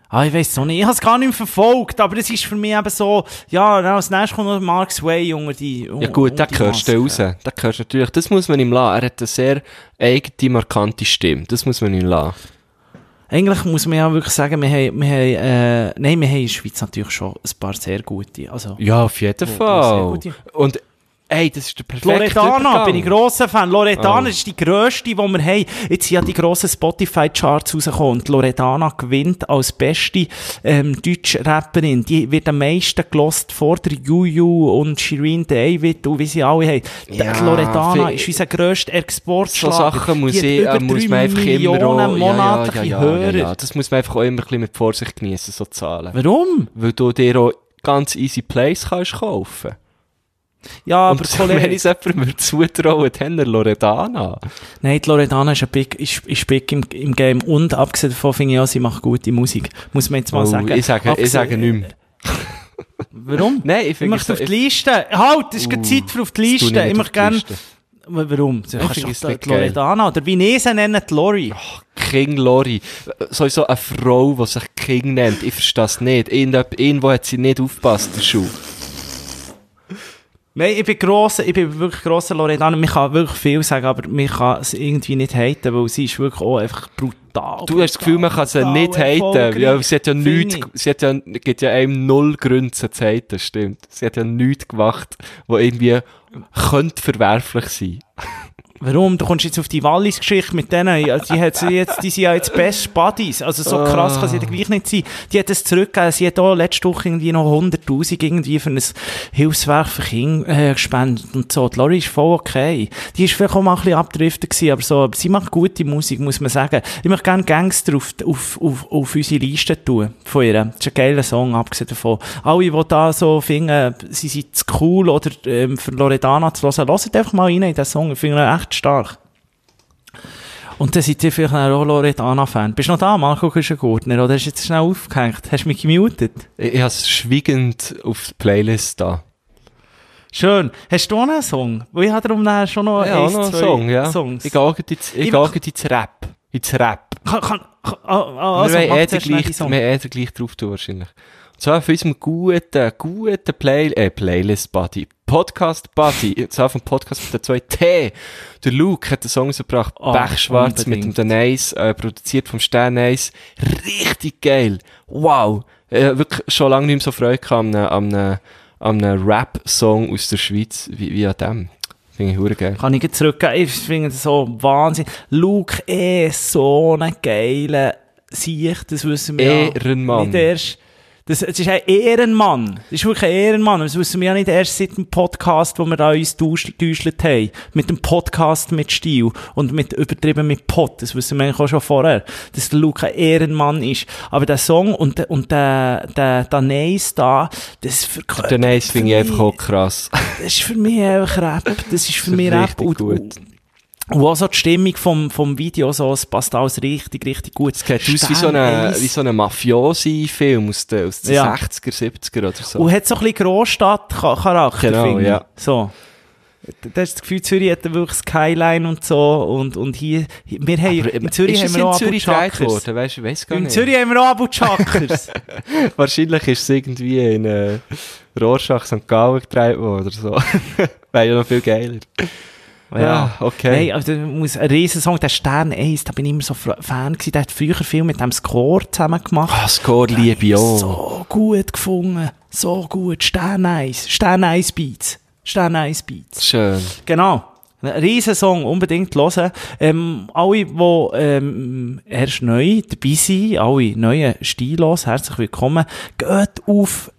Ah, ich weiss noch nicht. Ich habe es gar nicht mehr verfolgt, aber es ist für mich eben so, ja, dann als nächstes kommt noch Mark Sway unter die, un, Ja gut, den hörst du raus. Den hörst du natürlich. Das muss man ihm lassen. Er hat eine sehr eigene, markante Stimme. Das muss man ihm lassen. Eigentlich muss man ja wirklich sagen, wir haben, wir haben, äh, nein, wir haben in der Schweiz natürlich schon ein paar sehr gute. Also, Ja, auf jeden wo- wo Fall. sehr gute- Und, ey, das ist der perfekte Loredana, Übergang. bin ich grosser Fan. Loredana Oh. ist die grösste, die wir haben. Jetzt sind ja die grossen Spotify-Charts rausgekommen und Loredana gewinnt als beste ähm, deutsche Rapperin. Die wird am meisten gelost vor der Juju und Shireen David und wie sie alle haben. Ja, Die Loredana viel- ist unser grösster Exportschlager. So Sachen muss, Die hat ich, über äh, muss drei man einfach immer Millionen auch, monatliche ja, ja, ja, Hörer. ja, ja. Das muss man einfach auch immer ein bisschen mit Vorsicht genießen, so Zahlen. Warum? Weil du dir auch ganz easy Plays kannst kaufen. Ja, aber Und Kollege... wenn ich es jemandem zutraue, dann Loredana. Nein, die Loredana ist, ein big, ist, ist big im, im Game. Und abgesehen davon finde ich auch, sie macht gute Musik. Muss man jetzt mal Oh, sagen. ich sage, ich Abgesehen- sage nicht mehr. Warum? Nein, ich Ich finde möchte auf die Liste. Halt, es ist keine Zeit für auf die das tue Liste. ich nicht Ich auf möchte die gerne... Liste. Warum? Sie kannst finde doch es die nicht die Loredana oder wie ich sie nenne, die Lori. King Lori. Sowieso eine Frau, die sich King nennt. Ich verstehe das nicht. Irgend- Irgendwo hat sie nicht aufgepasst, der Schuh. Nein, ich bin grosser, ich bin wirklich grosser Loredana. Man kann wirklich viel sagen, aber man kann es irgendwie nicht haten, weil sie ist wirklich auch einfach brutal. Du hast das Gefühl, man kann sie brutal nicht haten. erfolgreich. Ja, sie hat ja Finde nichts, ich. sie hat ja, gibt ja einem null Gründe sie zu haten, stimmt. Sie hat ja nichts gemacht, wo irgendwie könnte verwerflich sein. Warum? Du kommst jetzt auf die Wallis-Geschichte mit denen. Ja, die, hat sie jetzt, die sind ja jetzt Best Buddies. Also so krass kann sie dann gleich nicht sein. Die hat es zurückgegeben. Sie hat auch letzte Woche irgendwie noch hunderttausend irgendwie für ein Hilfswerk für Kinder äh, gespendet und so. Die Lori ist voll okay. Die ist vielleicht auch mal ein bisschen abgedriftet gewesen, aber so, aber sie macht gute Musik, muss man sagen. Ich möchte gerne Gangster auf, auf, auf, auf unsere Liste tun von ihr. Das ist ein geiler Song, abgesehen davon. Alle, die da so finden, sie sind zu cool oder ähm, für Loredana zu hören, hört einfach mal rein in den Song. Ich finde ihn echt stark. Und dann seid ihr vielleicht auch Loredana-Fan. Bist du noch da, Marco Küschen-Gurtner, oder hast du jetzt schnell aufgehängt? Hast du mich gemutet? Ich, ich habe es schweigend auf die Playlist da. Schön. Hast du auch noch einen Song? Weil ich habe darum nachher schon noch Ja, eins, noch einen zwei Song, ja. Songs. Ich gehe auch gleich ins, ich Ich gehe mach- gleich ins Rap. Ins Rap. Kann, kann, kann, ah, ah, also, wir werden mach eh den zuerst schnell die gleich, Song. wir werden eh den gleich drauf tun, wahrscheinlich. Und zwar für unseren guten, guten Play, äh, Playlist-Buddy. Podcast-Buddy. Und zwar vom Podcast mit den zwei T. Der Luke hat den Song rausgebracht. Ah, Pechschwarz mit dem unbedingt. Denise, äh, produziert vom Stern Nice. Richtig geil. Wow. Äh, wirklich schon lange nicht mehr so Freude gehabt an einem, an einem, an einem Rap-Song aus der Schweiz, wie, wie an dem. Finde ich verdammt geil. Kann ich jetzt zurückgehen? Ich finde das so Wahnsinn. Luke eh so einen geilen Sicht, das wissen wir ja Ehrenmann. nicht erst. Das, das ist ein Ehrenmann. Das ist wirklich ein Ehrenmann. Das wissen wir ja nicht erst seit dem Podcast, wo wir da uns getäuscht haben. Mit dem Podcast mit Stil und mit übertrieben mit Pot. Das wissen wir eigentlich auch schon vorher. Dass der Luke ein Ehrenmann ist. Aber der Song und, der- und der, der, der Nice da, das verkörpert. Der Nice finde ich für einfach auch mich- krass. Das ist für mich einfach Rap. Das ist für Das ist mich Rap. richtig Und, gut. und auch so die Stimmung vom, vom Video, so, es passt alles richtig, richtig gut. Es sieht aus wie so ein wie so ein Mafiosi-Film aus den, aus den Ja. sechziger, siebziger oder so. Und hat so ein bisschen Großstadt-Charakter, Genau, finde ich. ja. So. Da hast das Gefühl, Zürich hat wirklich Skyline und so, und, und hier, wir haben, Aber, in Zürich ist haben es wir auch in Zürich Abu gedreht Chakers. worden? Weißt du, ich weiss gar In nicht. Zürich haben wir auch Abu Chakers. Wahrscheinlich ist es irgendwie in äh, Rorschach Sankt Gallen gedreht worden oder so. Wäre ja noch viel geiler. Ja, okay. Hey, also, da muss ein Riesensong, der Stern eins, da bin ich immer so Fra- Fan gewesen, der hat früher viel mit dem Score zusammen gemacht. Ah, Score liebe ich auch. So gut gefunden. So gut. Stern eins. Stern eins Beats. Stern eins Beats. Schön. Genau. Ein Riesensong, unbedingt hören. Ähm, alle, die ähm, erst neu dabei sind, alle neuen Stilos, herzlich willkommen. Geht auf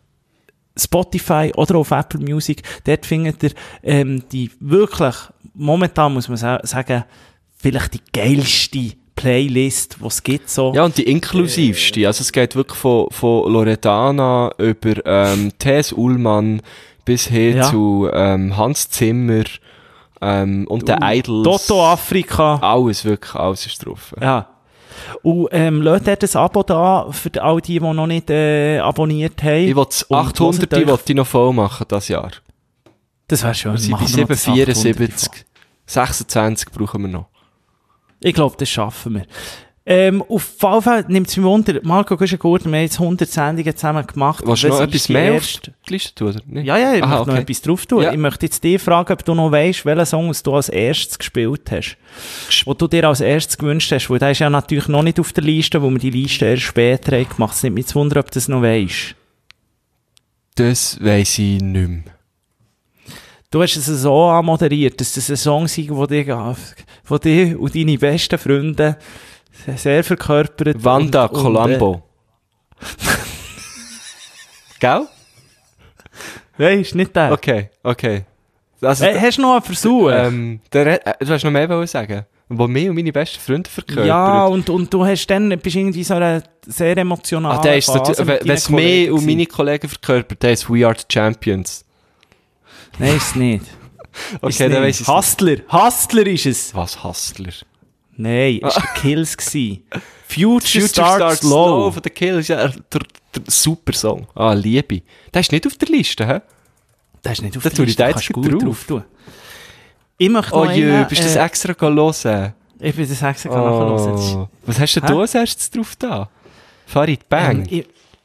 Spotify oder auf Apple Music. Dort findet ihr ähm, die wirklich, momentan muss man sa- sagen, vielleicht die geilste Playlist, die es gibt. So. Ja, und die inklusivste. Also es geht wirklich von, von Loredana über ähm, Tess Ullmann bis hin Ja. zu ähm, Hans Zimmer ähm, und den Idols. Toto Afrika. Alles, wirklich, alles ist drauf. Ja. Und ähm, lasst dort ein Abo da für all die, die noch nicht äh, abonniert haben. Ich will das Und achthundert hört euch- will ich noch voll machen, das Jahr. Das wäre schön. Wir sind bei Machen wir noch das sieben vierundsiebzig. achthundert. sechsundzwanzig brauchen wir noch. Ich glaube, das schaffen wir. Ähm, auf jeden Fall nimmt es mich Wunder, Marco Guschen-Gurtner, wir haben jetzt hundert Sendungen zusammen gemacht. Willst du noch Was etwas ist die mehr erste- auf die Liste tun, oder nicht? Ja, ja, ich Aha, möchte noch okay. etwas drauf tun. Ja. Ich möchte jetzt dich fragen, ob du noch weisst, welchen Song du als erstes gespielt hast. Wo du dir als erstes gewünscht hast, weil der ist ja natürlich noch nicht auf der Liste, wo wir die Liste erst später haben gemacht. Es nimmt mich zu Wunder, ob du das noch weisst. Das weiss ich nicht mehr. Du hast es so anmoderiert, dass das ein Song sei, wo dich, wo dich und deine besten Freunde sehr verkörpert. Wanda und, und, Colombo. Gell? Nein, ist nicht der. Okay, okay. Also, Äh, hast du noch einen Versuch? ähm, der, äh, du hast noch mehr wollen sagen, wo mich und meine besten Freunde verkörpert. ja, und, und du hast dann, bist irgendwie so eine sehr emotionale Ah, der ist Phase natürlich, mit wenn deinen es mich Kollegen und gewesen. meine Kollegen verkörpert, der ist We Are the Champions. Nein, ist es nicht. Okay, Ist dann nicht. weiss ich Hustler. Hustler ist es. Was, Hustler? Nein, es war der Kills gewesen. Future, Future Starts, Starts Low. Slow von The Kills, ja, der, der super Song. Ah, Liebe. Der ist nicht auf der Liste, hä? Das ist nicht auf Da der tue ich Liste, da da jetzt kannst du gut drauf. drauf tun. Ich möchte Oh noch jö, einen, bist du das äh, extra hören? Ich bin das extra oh. nachhören. Oh. Was hast denn Hä? du als erstes drauf da? Farid Bang. Ähm, ich,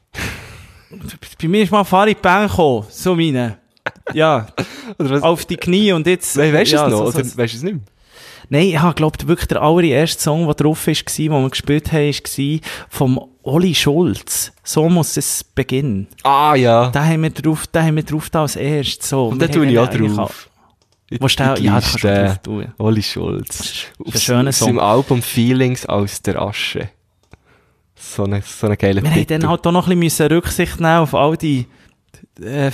bei mir ist mal Farid Bang gekommen, so meine. Ja, Oder was? auf die Knie und jetzt... Nein, weißt du ja, es noch? so- Oder so- weißt du es nicht mehr? Nein, ich habe, glaube wirklich der allererste Song, der drauf war, den wir gespielt haben, war vom Oli Schulz. So muss es beginnen. Ah, ja. Da haben wir drauf, da haben wir drauf da als erstes. So. Und Wir da tue haben ich auch dann eigentlich drauf. Willst du auch- ja, das kannst du drauf tun. Oli Schulz. ist ein schöner Auf Song. seinem Album Feelings aus der Asche. So eine, so eine geile Wir haben Titel. dann halt auch noch ein bisschen Rücksicht nehmen auf all die äh,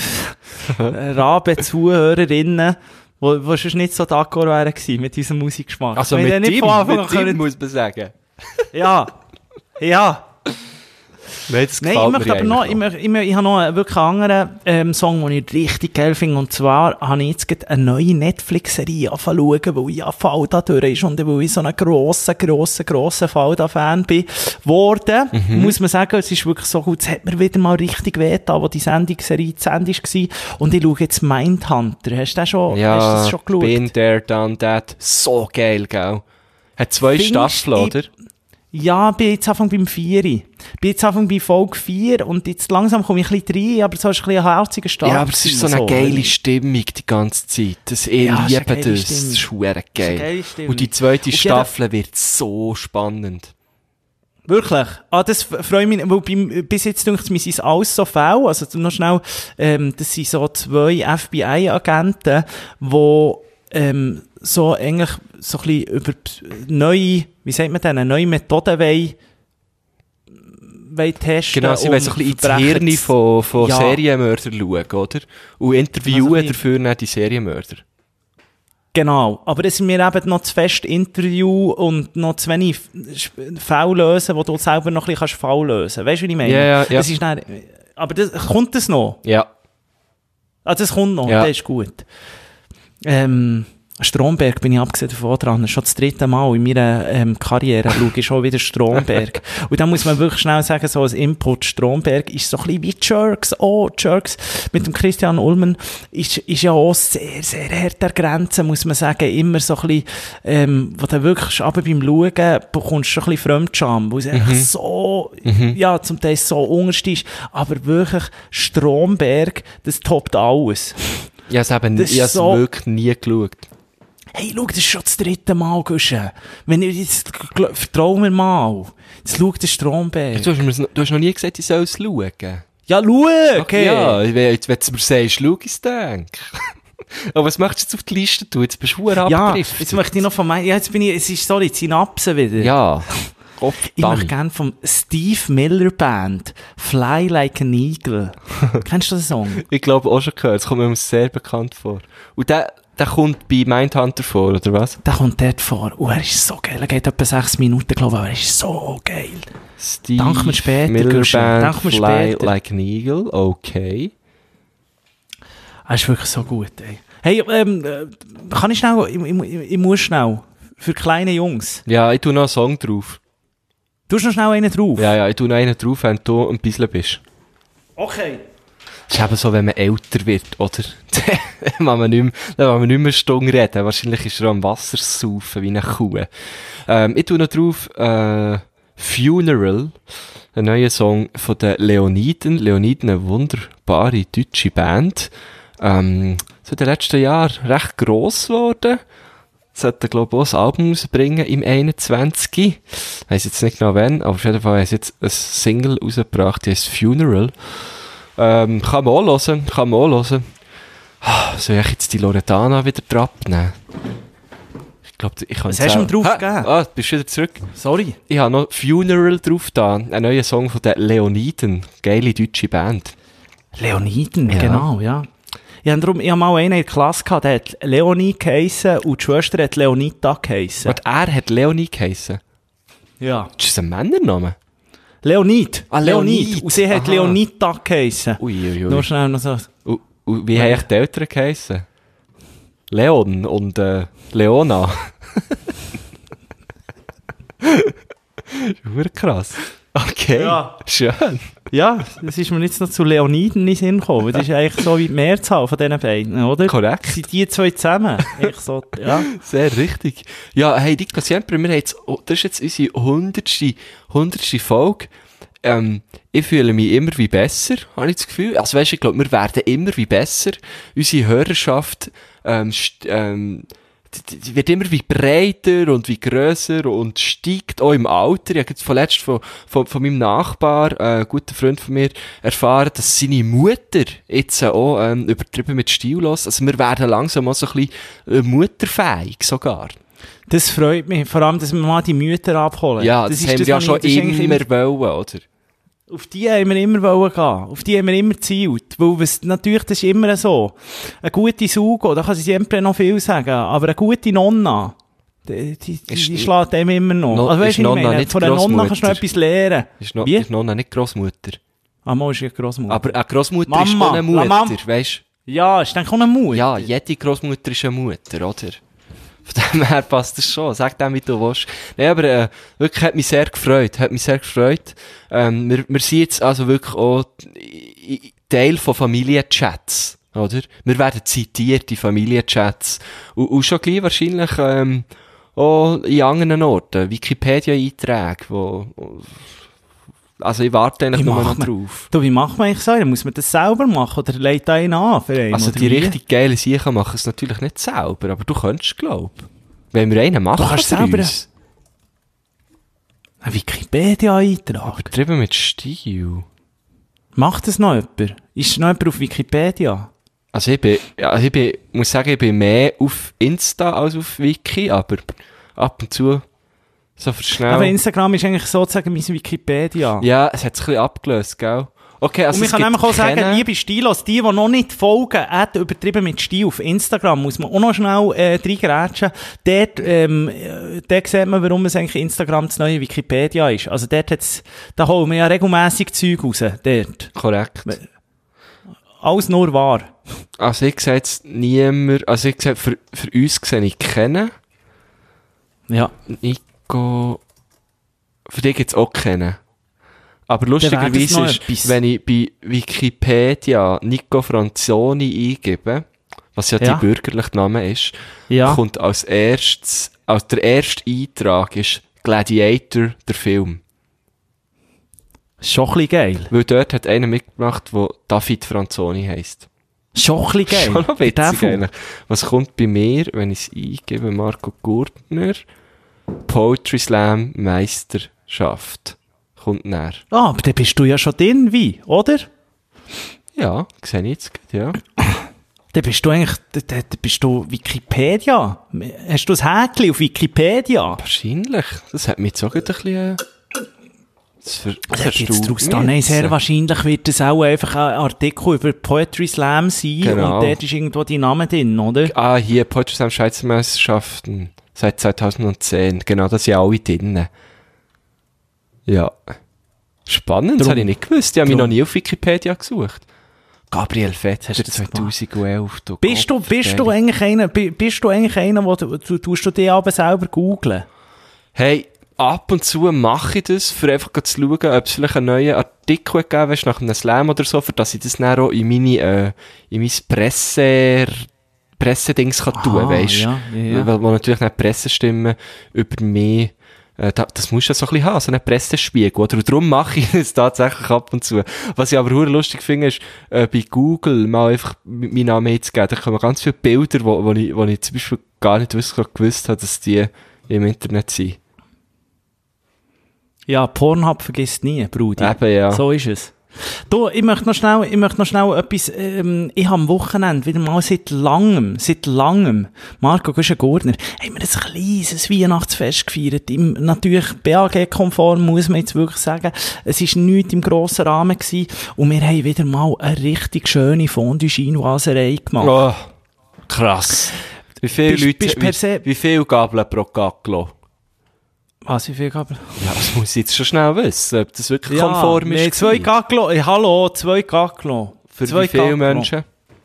Rabe-Zuhörerinnen, die sonst nicht so d'accord wären gewesen mit unserem Musikgeschmack. Also Wir mit haben nicht ihm, von Anfang mit an können- ihm muss man sagen. Ja, ja. Nein, das Nein, ich gefällt möchte mir aber noch, eigentlich ich, möchte, ich, möchte, ich habe noch einen wirklich anderen ähm, Song, den ich richtig geil finde. Und zwar habe ich jetzt gerade eine neue Netflix-Serie angefangen zu schauen, weil ja Falda durch ist und weil ich so ein grosser, grosser, grosser Falda-Fan bin geworden. Mhm. Muss man sagen, es ist wirklich so gut. Es hat mir wieder mal richtig wehgetan, wo die Sendungsserie zu Ende war. Und ich schaue jetzt Mindhunter. Hast du das schon, Ja, hast du das schon geschaut? Been There, Done That. So geil, gell? Hat zwei Findest Staffeln, ich- oder? Ja, bin jetzt Anfang beim vier. Bin jetzt Anfang bei Folge vier und jetzt langsam komme ich ein bisschen rein, aber so ist ein bisschen ein herziger Start. Ja, aber es ist so eine geile Stimmung die ganze Zeit. Das, ich Ja, es ist liebe eine geile das. Das Stimmung. ist verdammt Das ist eine geil. geile Stimmung. Und die zweite Auf jeden- Staffel wird so spannend. Wirklich? Ah, das f- freut mich, weil beim, bis jetzt denke ich, mir sind alles so Fälle, also noch schnell, ähm, das sind so zwei F B I-Agenten, die, ähm, so eigentlich so ein bisschen über p- neue, wie sagt man denn, neue Methoden wollen, wollen testen. Genau, sie um wollen so ein bisschen ins Verbrechen Hirn zu- von, von Ja. Serienmördern schauen, oder? Und interviewen Also ein bisschen- dafür dann die Serienmörder. Genau, aber das sind mir eben noch zu fest Interview und noch zu wenig F- Sp- Fälle lösen, wo du selber noch ein bisschen Fall lösen kannst. Weißt du, wie ich meine? Ja, ja, ja. Das ist dann, aber das, kommt das noch? Ja. Ah, das kommt noch, Ja. das ist gut. Ähm, Stromberg bin ich abgesehen davon dran. Schon das dritte Mal in meiner ähm, Karriere schaue ich schon wieder Stromberg. Und da muss man wirklich schnell sagen, so als Input, Stromberg ist so ein bisschen wie Jerks. Oh, Jerks mit dem Christian Ulmen ist, ist ja auch sehr, sehr hart der Grenze, muss man sagen. Immer so ein bisschen, ähm, wo du wirklich aber beim Schauen bekommst du schon ein bisschen Fremdscham, weil es einfach so, ja, zum Teil so unterst ist. Aber wirklich, Stromberg, das toppt alles. Ich habe es eben Das ist ich habe es so- wirklich nie geschaut. Hey, schau, das ist schon das dritte Mal, Gusche. Wenn ich jetzt, gl- vertrau mir mal. Jetzt schau den Stromberg. Du hast, mir's noch- du hast noch nie gesagt, ich soll es schauen. Ja, schau, okay. Ja, ich will- jetzt, wenn du mir sagst, schau ich denke. Aber was möchtest du jetzt auf die Liste tun? Jetzt bist du verdammt Ja, abgedriftet. jetzt möchte ich noch von meinen, ja, jetzt bin ich, es ist, sorry, die Synapsen wieder. Ja. Gott, Ich möchte gerne vom Steve Miller Band Fly Like an Eagle. Kennst du den Song? Ich glaube auch schon gehört. Es kommt mir sehr bekannt vor. Und der, der kommt bei Mindhunter vor, oder was? Der kommt dort vor. Oh, er ist so geil. Er geht etwa sechs Minuten, glaube ich, aber er ist so geil. Steve Dank mir später, Miller Guschen. Band, Dank mir Fly später. Like an Eagle. Okay. Er ist wirklich so gut, ey. Hey, ähm, äh, kann ich schnell, ich, ich, ich muss schnell, für kleine Jungs. Ja, ich tue noch einen Song drauf. Du hast noch schnell einen drauf. Ja, ja, ich tue noch einen drauf, wenn du ein bisschen bist. Okay. Das ist eben so, wenn man älter wird, oder? Dann kann man nicht mehr, dann kann man nicht mehr Stunde reden. Wahrscheinlich ist er am Wasser saufen wie eine Kuh. Ähm, ich tue noch drauf, äh, Funeral, ein neuer Song von den Leoniden. Leoniden, eine wunderbare deutsche Band. Ähm, so in den letzten Jahren recht gross geworden. Sie sollten, glaube ich, auch ein Album rausbringen im einundzwanzig. Ich weiss jetzt nicht genau wann, aber auf jeden Fall haben sie jetzt ein Single rausgebracht, die heisst Funeral. Ähm, kann man auch hören, kann man auch hören. Ah, soll ich jetzt die Loredana wieder drauf nehmen? Ich glaube, ich kann Was hast du ihm drauf gegeben? Ah, bist du wieder zurück? Sorry. Ich habe noch Funeral drauf da, ein neuer Song von den Leoniden. Geile deutsche Band. Leoniden, Ja. genau, ja. Ich habe darum, ich habe mal einen in der Klasse gehabt, der hat Leonie geheissen und die Schwester hat Leonita geheissen. Und er hat Leonie geheissen. Ja. Ist das ein Männername? Leonid. Ah, Leonid. Leonid. Und sie hat Aha. Leonita geheissen. Uiuiui. Nur schnell noch so. Und, und wie haben die Eltern geheissen? Leon und äh, Leona. Super krass. Okay, Ja. schön. Ja, das ist mir jetzt noch zu Leoniden in den Sinn gekommen. Das ist eigentlich so wie die Mehrzahl von diesen beiden, oder? Korrekt. Sind die zwei zusammen? Ich so, ja. Sehr richtig. Ja, hey, Nico Siempre, wir haben jetzt, oh, das ist jetzt unsere hundertste, hundertste Folge. Ähm, ich fühle mich immer wie besser, habe ich das Gefühl. Also weisst, ich glaube, wir werden immer wie besser. Unsere Hörerschaft, ähm, st- ähm, die, die wird immer wie breiter und wie grösser und steigt auch im Alter. Ich habe jetzt vorletzt von, von, von meinem Nachbar, äh, guter Freund von mir, erfahren, dass seine Mutter jetzt auch ähm, übertrieben mit Stil lässt. Also wir werden langsam auch so ein bisschen äh, mutterfähig sogar. Das freut mich. Vor allem, dass wir mal die Mütter abholen. Ja, das, ist haben wir ja was schon ich- das ist eigentlich immer wollen, oder? Auf die haben wir immer wollen gehen. Auf die haben wir immer gezielt. Weil was, natürlich, das ist immer so. Eine gute Sugo, da kann sie sempre noch viel sagen. Aber eine gute Nonna, die, die, die, Ist- die schlägt einem immer noch. No- also ist weißt du, was ich Nonna meine? nicht Von einer Nonna kannst du noch Grossmutter? etwas lernen. Ist, no, Wie? ist Nonna nicht Grossmutter. Ah, Mo ist ja Grossmutter. Aber eine Grossmutter Mama, ist auch eine la Mam- Mutter, weisst ja, ist dann auch eine Mutter. Ja, jede Grossmutter ist eine Mutter, oder? Von dem her passt das schon. Sag dem, wie du willst. Nein, aber äh, wirklich hat mich sehr gefreut. Hat mich sehr gefreut. Ähm, wir, wir sind jetzt also wirklich auch i- i- Teil von Familienchats, oder? Wir werden zitiert in Familienchats. Und, und schon gleich wahrscheinlich ähm, auch in anderen Orten. Wikipedia-Einträge, wo... Also ich warte eigentlich Wie nur noch macht man- drauf. Du, wie macht man eigentlich so? Muss man das selber machen oder legt da einen an für einen? Also oder die wie? richtig geile Sachen machen es natürlich nicht selber, aber du könntest, glaub. Wenn wir einen machen, Du kannst für selber- uns. Ein Wikipedia-Eintrag. Übertrieben mit Stil. Macht das noch jemand? Ist noch jemand auf Wikipedia? Also ich bin, ja, ich bin, muss sagen, ich bin mehr auf Insta als auf Wiki, aber ab und zu so für schnell. Aber Instagram ist eigentlich sozusagen mein Wikipedia. Ja, es hat sich ein bisschen abgelöst, gell? Okay, also Und man es kann gibt nämlich auch sagen, keine- liebe Stilos, die, die noch nicht folgen, at übertrieben mit Stil auf Instagram, muss man auch noch schnell äh, reingrätschen. Dort, ähm, äh, dort sieht man, warum es eigentlich Instagram das neue Wikipedia ist. Also dort hat's, da holen wir ja regelmässig Zeug raus. Dort. Korrekt. Alles nur wahr. Also ich sehe jetzt niemand, also ich sehe, für, für uns sehe ich kennen. Ja. Nico, für dich gibt's auch kennen. Aber wäre das lustigerweise noch ist, etwas. wenn ich bei Wikipedia Nico Franzoni eingebe, was ja, Ja. die bürgerliche Name ist, Ja. kommt als erstes, als der erste Eintrag ist Gladiator, der Film. Schon ein bisschen geil. Weil dort hat einer mitgemacht, der David Franzoni heisst. Schon ein bisschen geil. Schon noch Der witzig Film. eigentlich. Was kommt bei mir, wenn ich es eingebe? Marco Gurtner, Poetry Slam Meisterschaft. Kommt näher. Ah, aber dann bist du ja schon drin, wie, oder? Ja, sehe ich jetzt, ja. Dann bist du eigentlich, dann, dann bist du Wikipedia. Hast du ein Häkchen auf Wikipedia? Wahrscheinlich. Das hat mich jetzt auch gerade ein bisschen... äh, Das, ver das Jetzt erstaunt daraus mich da, nein, jetzt. sehr wahrscheinlich wird das auch einfach ein Artikel über Poetry Slam sein Genau. und dort ist irgendwo die Name drin, oder? Ah, hier, Poetry Slam Schweizer Meisterschaften. Seit zweitausendzehn. Genau, das sind alle drinnen. Ja. Spannend, das Drum- habe ich nicht gewusst. Ich habe mich drum- noch nie auf Wikipedia gesucht. Gabriel Fett, Hast der du das gemacht? zweitausendelf. Du Bist du, bist du Gottverdammt. eigentlich einer, bi- bist du eigentlich einer, wo du, du tust du dich aber selber googlen? Hey, ab und zu mache ich das, für einfach zu schauen, ob es vielleicht einen neuen Artikel gegeben ist, nach einem Slam oder so, für dass ich das dann auch in meine, äh, in mein Presse, Pressedings kann tun, Ah, weisst? ja, ja, ja. Weil, weil natürlich nicht Pressestimmen über mich, Äh, da, das musst du so ein bisschen haben, so einen Pressespiegel, oder? Und darum mache ich es tatsächlich ab und zu. Was ich aber hure lustig finde, ist, äh, bei Google mal einfach meinen Namen einzugeben. Da kommen ganz viele Bilder, wo, wo, ich, wo ich zum Beispiel gar nicht gewusst, gewusst habe, dass die im Internet sind. Ja, Pornhub vergisst nie, Bruder. Eben, ja. So ist es. Du, ich möchte noch schnell, ich möchte noch schnell etwas, ähm, ich habe am Wochenende wieder mal seit langem, seit langem, Marco Güschen-Gurtner, haben wir ein kleines Weihnachtsfest gefeiert, im, natürlich B A G-konform, muss man jetzt wirklich sagen, es war nichts im grossen Rahmen gewesen, und wir haben wieder mal eine richtig schöne Fondue-Chinoiserei gemacht. Oh, krass. Wie viele Bist- Leute, bist per se- wie, wie viele Gabeln pro Gaglo? Was, wie viel Gabel? Ja, das muss ich jetzt schon schnell wissen, ob das wirklich Ja, konform nee, ist. zwei Gaglo, äh, hallo, zwei Gaglo. Für zwei wie viele Gaglo. Menschen?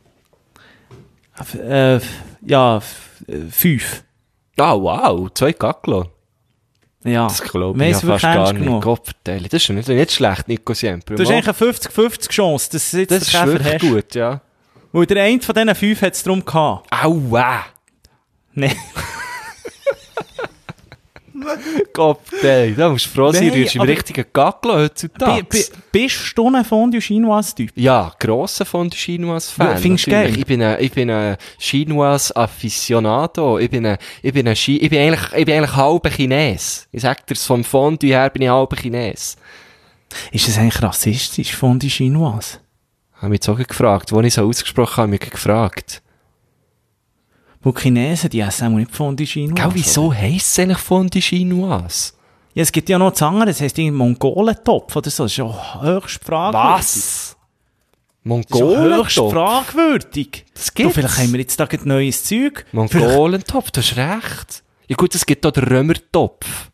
F- Äh, f- ja, f- äh, fünf. Ah, wow, zwei Gaglo. Ja. Das glaube Wir ich haben ja es fast wirklich gar ernst nicht. genommen. Gott verteile. Das ist schon nicht, nicht schlecht, Nico Siempre. Du hast eigentlich eine fünfzig fünfzig Chance, dass du jetzt Das den ist Käfer wirklich hast. gut, ja. Weil der eine von diesen fünf hat es darum gehabt. Aua! Nein. Gott verteile. Da musst du froh sein, Nein, du bist im aber- richtigen Gaglo heutzutage. Bi- bi- Bist du ein Fondue Chinoise-Typ? Ja, grosser von der Chinoise-Fan. Findest du natürlich. geil? Ich bin ein, ich bin ein Chinoise-Afficionado. Ich bin ein, ich bin ein Chi, ich bin eigentlich, ich bin eigentlich halber Chines. Ich sag dir's, vom Fondue her bin ich halber Chines. Ist das eigentlich rassistisch, Fondue Chinoise? Hab mich jetzt auch gefragt. Als ich so ausgesprochen habe, habe ich mich gefragt. Wo die Chinesen, die essen auch nicht Fondue Chinoise. Gell, wieso heisst es eigentlich Fondue Chinoise? Ja, es gibt ja noch das andere, das heisst irgendwie Mongolentopf oder so. Das ist ja höchst fragwürdig. Was? Das ist ja höchst Mongolentopf? fragwürdig. Das Du, gibt's. vielleicht haben wir jetzt da gerade neues Zeug. Vielleicht- Mongolentopf, du hast recht. Ja gut, es gibt auch den Römertopf.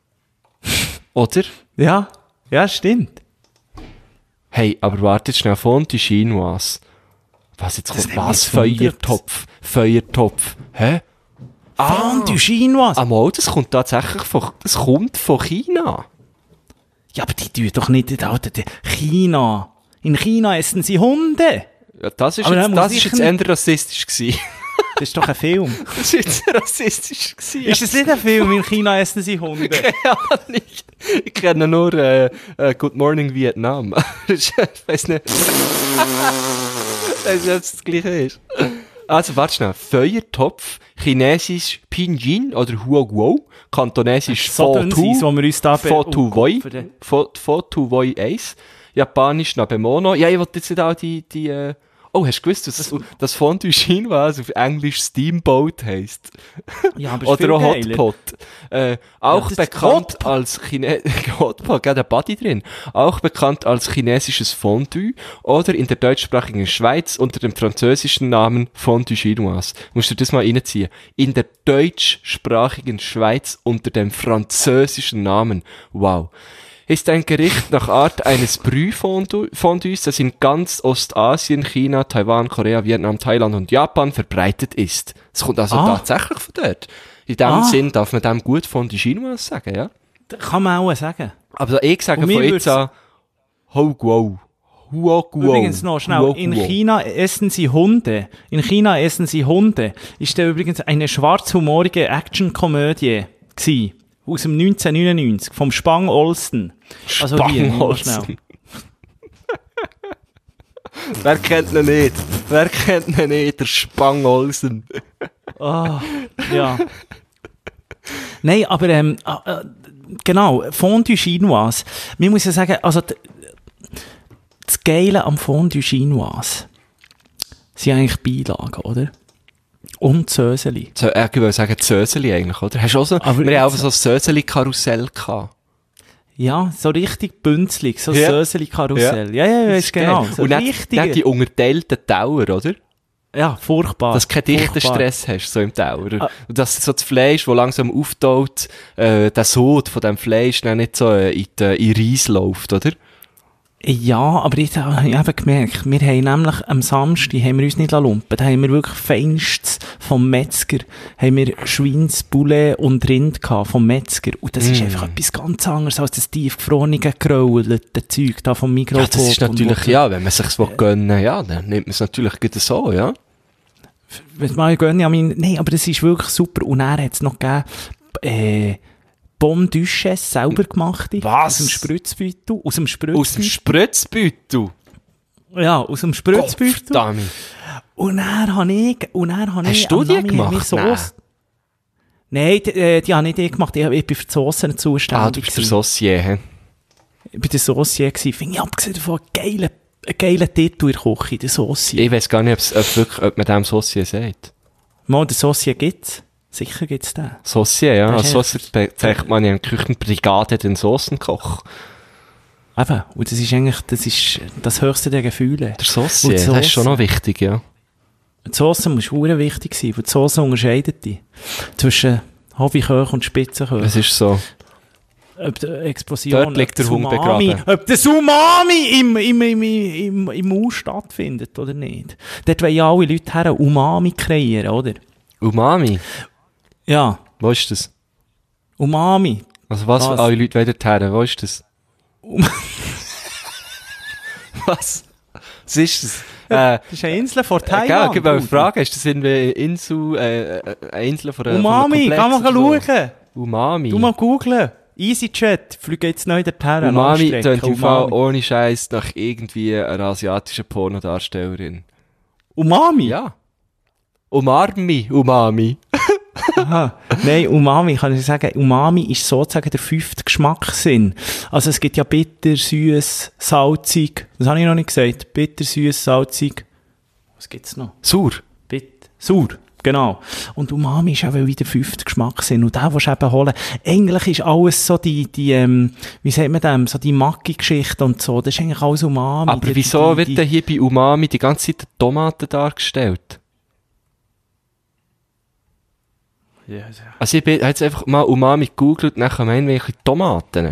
Oder? Ja, ja, stimmt. Hey, aber warte jetzt schnell, Fondue Chinoise. Was jetzt kommt? nimmt Was? mich wundert. Feuertopf? Feuertopf? Hä? Fondue Chinoise. Ah, mal, das kommt tatsächlich von, das kommt von China. Ja, aber die tun doch nicht, Alter, die China. In China essen sie Hunde. Ja, das ist Aber jetzt, dann muss das ist ich jetzt nicht- eher rassistisch gewesen. Das ist doch ein Film. Das ist jetzt rassistisch gewesen. Ist das nicht ein Film? In China essen sie Hunde. Ja, nicht. Ich kenne nur äh, äh, Good Morning Vietnam. Ich weiß nicht. Ich weiß nicht, ob es das gleiche ist. Also, warte schnell. Feuertopf, chinesisch Pinyin oder Huoguo, kantonesisch So dünn Fotu, sein, wo wir uns da be- Fotu Oh Voi, Gott, für den- Fo- Fotu Voi eins, japanisch Nabemono. Ja, ich wollte jetzt nicht auch die, die, äh, oh, hast du gewusst, dass das Fondue Chinoise auf Englisch Steamboat heisst? Ja, aber ist Oder viel auch geiler. Hotpot. Äh, auch das ist bekannt Hotpot. als Chine Hotpot, ja, der Buddy drin. Auch bekannt als chinesisches Fondue oder in der deutschsprachigen Schweiz unter dem französischen Namen Fondue Chinoise. Musst du das mal reinziehen. In der deutschsprachigen Schweiz unter dem französischen Namen. Wow. Ist ein Gericht nach Art eines Brühfondues, das in ganz Ostasien, China, Taiwan, Korea, Vietnam, Thailand und Japan verbreitet ist. Es kommt also Ah. tatsächlich von dort. In dem Ah. Sinn darf man dem gut Fondue Chinoise sagen, ja? Das kann man auch sagen. Aber ich sage Und mir von jetzt würd's- an Ho Guo. Huo Guo. Übrigens noch schnell, Huo in Guo. China essen sie Hunde. In China essen sie Hunde. Ist da übrigens eine schwarzhumorige Actionkomödie gsi aus dem neunzehnhundertneunundneunzig vom Spang Olsen. Also hier, Spang nur Olsen. schnell. Wer kennt ihn nicht? Wer kennt ihn nicht? Der Spang Olsen. Ah, ja. Nein, aber ähm, äh, äh, genau, Fondue Chinoise. Man muss ja sagen, also d- das Geile am Fondue Chinoise sind eigentlich Beilagen, oder? Und Söseli. So, äh, ich würde sagen, Zöseli eigentlich, oder? Hast du auch so, Aber wir haben auch jetzt- so ein Zöseli-Karussell gehabt. Ja, so richtig bünzlig, so Ja. Söseli-Karussell. Ja, ja, ja, Das ist genau. geil. So Und dann, richtige- dann die unterteilten Tauer, oder? ja, furchtbar. Dass du keinen dichten furchtbar. Stress hast, so im Tauer. Ah. Und dass so das Fleisch, das langsam auftaut, äh, der Sod von dem Fleisch dann nicht so äh, in, die, in Reis läuft, oder? Ja, aber ich habe eben gemerkt, wir haben nämlich am Samstag, haben wir uns nicht lumpen, da haben wir wirklich Feinstes vom Metzger, haben wir Schweinsbulle und Rind gehabt vom Metzger. Und das ist Mm. einfach etwas ganz anderes als das tiefgefrorene geraulte Zeug da vom Mikro. Ja, das ist natürlich, ja, wenn man sich's will gönnen, ja, dann nimmt man es natürlich gut so, ja. Wenn mal gönne, ja, mein, nein, aber das ist wirklich super. Und er hat es noch gegeben, äh, Pomme Duchesse, selber gemachte. Was? Aus dem Spritzbeutel. Aus dem Aus Spritzbeutel. dem Spritzbeutel? Ja, aus dem Spritzbeutel. Verdammt. Und dann habe ich, und dann habe ich... Hast du am die Nami gemacht? mir Sauce- Nein, die, äh, die habe nicht ich gemacht. Ich, ich bin für die Soßen zuständig. Ah, du bist der gewesen. Saucier, hä? Ich bin der Saucier gewesen. Finde ich abgesehen davon einen geilen, einen geilen Titel in der Küche, der Saucier. Ich weiss gar nicht, ob's- ob, wirklich, ob man dem Saucier sagt. Mal, den Saucier gibt's. Sicher gibt's den. Saucier, ja. Das Als ist Saucier bezeichnet man ja in der Küchenbrigade den Soßenkoch. Eben. Und das ist eigentlich, das ist das höchste der Gefühle. Der Saucier, Und die das ist schon Sauce- noch wichtig, ja. Die Sauce muss verdammt wichtig sein, weil die Sauce unterscheidet die. Zwischen Hobbyköch und Spitzenköch. Es ist so. Ob die Explosion, Dort liegt ob der Hund Tsunami- begraben. Ob der Umami im, im, im, im, im Maul stattfindet oder nicht. Dort wollen ja alle Leute her Umami kreieren, oder? Umami? Ja, Wo ist das? Umami. Also was, Was? für alle Leute wollen her? Wo ist das? Was? Was ist das? Äh, Das ist eine Insel vor äh, Thailand. gell, gell, Frage, ist das irgendwie eine Insel, äh, äh, eine Insel von einer Umami, von geh einem mal Komplex oder schauen. so? Umami. Du mal googlen. EasyJet, fliegt jetzt neu dorthin. Umami Langstrecke, tönt im Fall Umami. ohne Scheiß nach irgendwie einer asiatischen Pornodarstellerin. Umami? Ja. Umarmi, Umami. Aha. Nein, Umami, kann ich sagen, Umami ist sozusagen der fünfte Geschmackssinn. Also es gibt ja bitter, süß, salzig. Was habe ich noch nicht gesagt? Bitter, süß, salzig. Was gibt's noch? Sur. Bitter, sauer. Genau. Und Umami ist eben wieder der fünfte Geschmackssinn. Und den willst du eben holen. Eigentlich ist alles so die, die, ähm, wie sagt man dem, so die Maggi-Geschichte und so. Das ist eigentlich alles Umami. Aber Die- wieso die- wird die- denn hier bei Umami die ganze Zeit die Tomaten dargestellt? Ja, ja. Also ich bin jetzt einfach mal Umami gegoogelt und dann meinen welche Tomaten.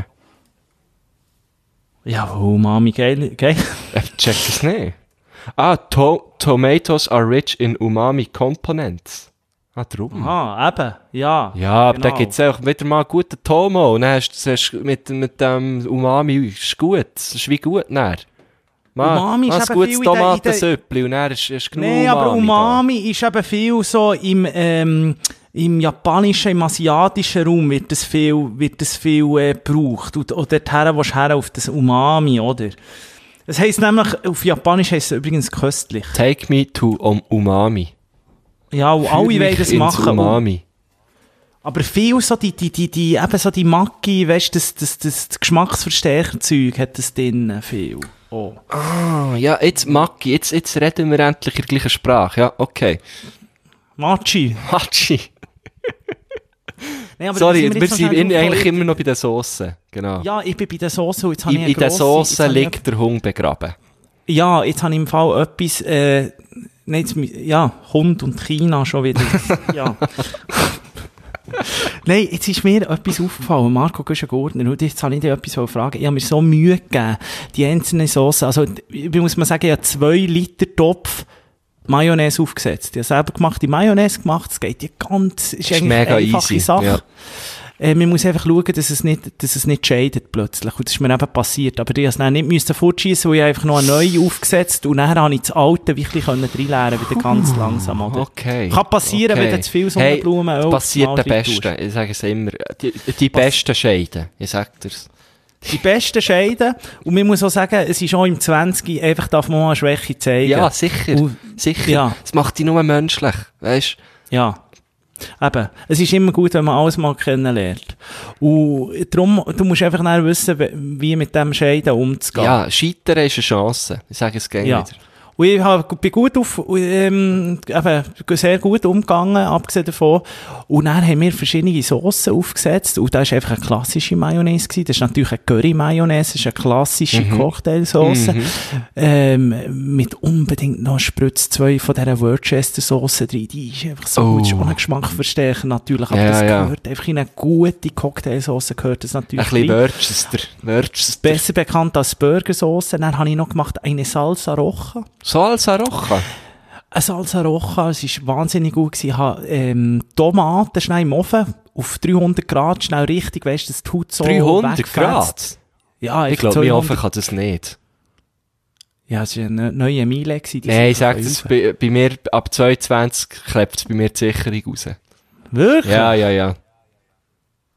Ja, aber Umami, geil, geil. Ich check das nicht. Ah, to Tomatoes are rich in umami components. Ah, drum. Aha, eben, ja. Ja, aber genau. da gibt's auch wieder mal guten Tomo. Und dann hast du hast du mit, mit dem Umami, ist gut. Das ist wie gut, dann. Mal, Umami ist mal ein eben gutes viel in der- in der- Tomatensüppli und dann ist, ist genug Nein, aber Umami Umami ist eben viel so im, ähm, im japanischen, im asiatischen Raum wird das viel, wird das viel, äh, gebraucht. Und, und dorthin willst du her auf das Umami, oder? Das heisst nämlich, auf Japanisch heisst es übrigens köstlich. da. Take me to um Umami. Ja, und Führ alle mich wollen das ins machen. Umami. Aber viel so die, die, die, die, eben so die Maggi, weißt du, das, das, das, das Geschmacksverstärkerzeug hat das drin viel. Oh. Ah, ja, jetzt Maki, jetzt, jetzt reden wir endlich in der gleichen Sprache. Ja, okay. Machi. Hatschi. Nein, aber Sorry, da wir jetzt noch sind schnell in, drauf eigentlich gekommen. immer noch bei den Soßen. Genau. Ja, ich bin bei der Soße und jetzt habe in ich eine in der grosse- Soße jetzt habe ich liegt der Hund begraben. Ja, jetzt habe ich im Fall etwas, äh, nicht, ja, Hund und China schon wieder. Ja. Nein, jetzt ist mir etwas aufgefallen, Marco Güschen-Gurtner, und jetzt habe ich dir etwas fragen. Ich habe mir so Mühe gegeben, die einzelnen Soßen, also, ich muss mal sagen, ich habe zwei Liter Topf Mayonnaise aufgesetzt. Ich habe selber gemacht, die Mayonnaise gemacht, es geht ja ganz, ist, Ist eigentlich mega eine einfache easy, Sache. ja. Äh, man muss einfach schauen, dass es nicht, dass es nicht scheidet plötzlich. Und das ist mir eben passiert. Aber ich musste es dann nicht müssen fortschiessen, weil ich einfach noch eine neue aufgesetzt und dann habe ich das alte wirklich reinlernen wieder ganz langsam, oder? Okay. Kann passieren, okay. wenn du zu viel Hey, Sonnenblumenöl es passiert mal der rein Beste. tust. Ich sage es immer. Die, die besten Scheiden. Ich sag dir's. Die besten Scheiden. Und man muss auch sagen, es ist auch im zwanzig einfach darf man mal eine Schwäche zeigen. Ja, sicher. Und- sicher. ja. Das macht dich nur menschlich. Weißt Ja. Eben. Es ist immer gut, wenn man alles mal kennenlernt. Und darum, du musst einfach dann wissen, wie mit dem Scheiden umzugehen. Ja, Scheitern ist eine Chance. Ich sage es gerne Ja. wieder. Und ich hab, bin gut auf, ähm, eben, sehr gut umgegangen, abgesehen davon. Und dann haben wir verschiedene Soßen aufgesetzt. Und da war einfach eine klassische Mayonnaise gewesen. Das ist natürlich eine Curry-Mayonnaise. Das ist eine klassische Mhm. Cocktailsauce. Mhm. Ähm, mit unbedingt noch Spritz zwei von dieser Worcester-Sauce drin. Die ist einfach so Oh. gut. Das ist auch ein Geschmacksverstärker natürlich. Aber Ja, das ja. gehört einfach in eine gute Cocktailsauce gehört das Ein natürlich bisschen rein. Worcester. Worcester. Besser bekannt als Burgersauce. Dann habe ich noch gemacht eine Salsa Roja. Salsa Roja. Eine Salsa Roja, es war wahnsinnig gut gewesen. Ich habe, ähm, Tomaten schnell im Ofen, auf dreihundert Grad, schnell richtig, weisst du, das tut so dreihundert wegfetzt. Grad? Ja, Ich glaube, mein Ofen kann das nicht. Ja, es war eine neue Miele gewesen. die Nein, sind ich sag auf das, Ofen. bei, bei mir, ab zweiundzwanzig klebt es bei mir die Sicherung raus. Wirklich? Ja, ja, ja.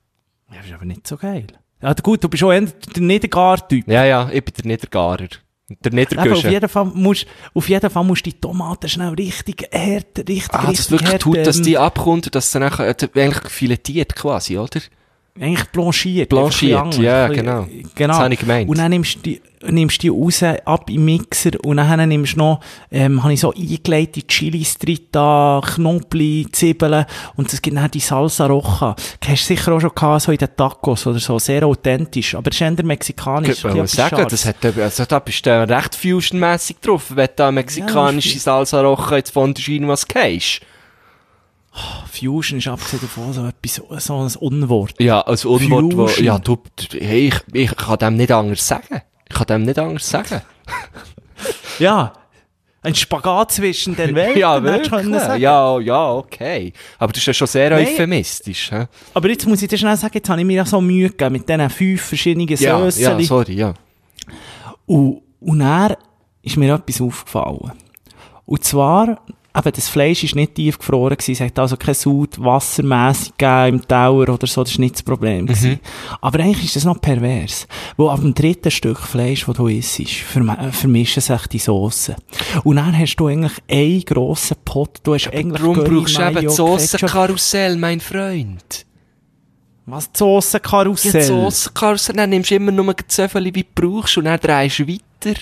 Ja, das ist aber nicht so geil. Ja, gut, du bist auch eher der Niedergar-Typ. Ja, ja, ich bin der Niedergarer. Der Aber auf Niedergüsche. jeden Fall musst, auf jeden Fall musst du die Tomaten schnell richtig hart, richtig, Ah, das richtig wirklich hart, tut, dass ähm, die abkommt und dass sie dann äh, eigentlich filetiert quasi, oder? eigentlich blanchiert. Blanchiert, einfach ein bisschen ja, anders, genau. ein bisschen- genau. Das habe ich gemeint. Und dann nimmst du die, nimmst die raus, ab im Mixer, und dann nimmst du noch, ähm, habe ich so eingelegte Chilis drin, da, Knoblauch, Zwiebeln, und das gibt dann die Salsa Roja. Die hast du sicher auch schon gehabt, so in den Tacos oder so, sehr authentisch, aber das ist eher mexikanisch. Ich würde sagen, das hat, also da bist du recht fusionmässig drauf, wenn du da mexikanische Ja, Salsa Roja jetzt von der China was gehst. Fusion ist abgesehen davon so etwas, so ein Unwort. Ja, als Unwort, wo, Fusion. ja, du, hey, ich, ich kann dem nicht anders sagen. Ich kann dem nicht anders sagen. Ja, ein Spagat zwischen den Welten, Ja, hättest du können wirklich. sagen. Ja, ja, okay. Aber das ist ja schon sehr Nein. euphemistisch, hä? Aber jetzt muss ich dir schnell sagen, jetzt habe ich mir ja so Mühe gegeben mit diesen fünf verschiedenen Ja, ja, Sössen. sorry, ja. Und, und dann ist mir etwas aufgefallen. Und zwar, eben, das Fleisch ist nicht tiefgefroren gewesen, es hat also kein Sud wassermässig gegeben im Tauer oder so, das war nicht das Problem gewesen. Aber eigentlich ist das noch pervers. Wo ab dem dritten Stück Fleisch, das du isst, verm- vermischen sich die Soßen. Und dann hast du eigentlich einen grossen Pot, du hast eigentlich Darum Curry, brauchst du eben Mayo, die Sauce Ketchup. Karussell, mein Freund. Was, die Saucenkarussell? Ja, die Sauce Karussell, dann nimmst du immer nur so viel, wie du brauchst, und dann drehst du weiter.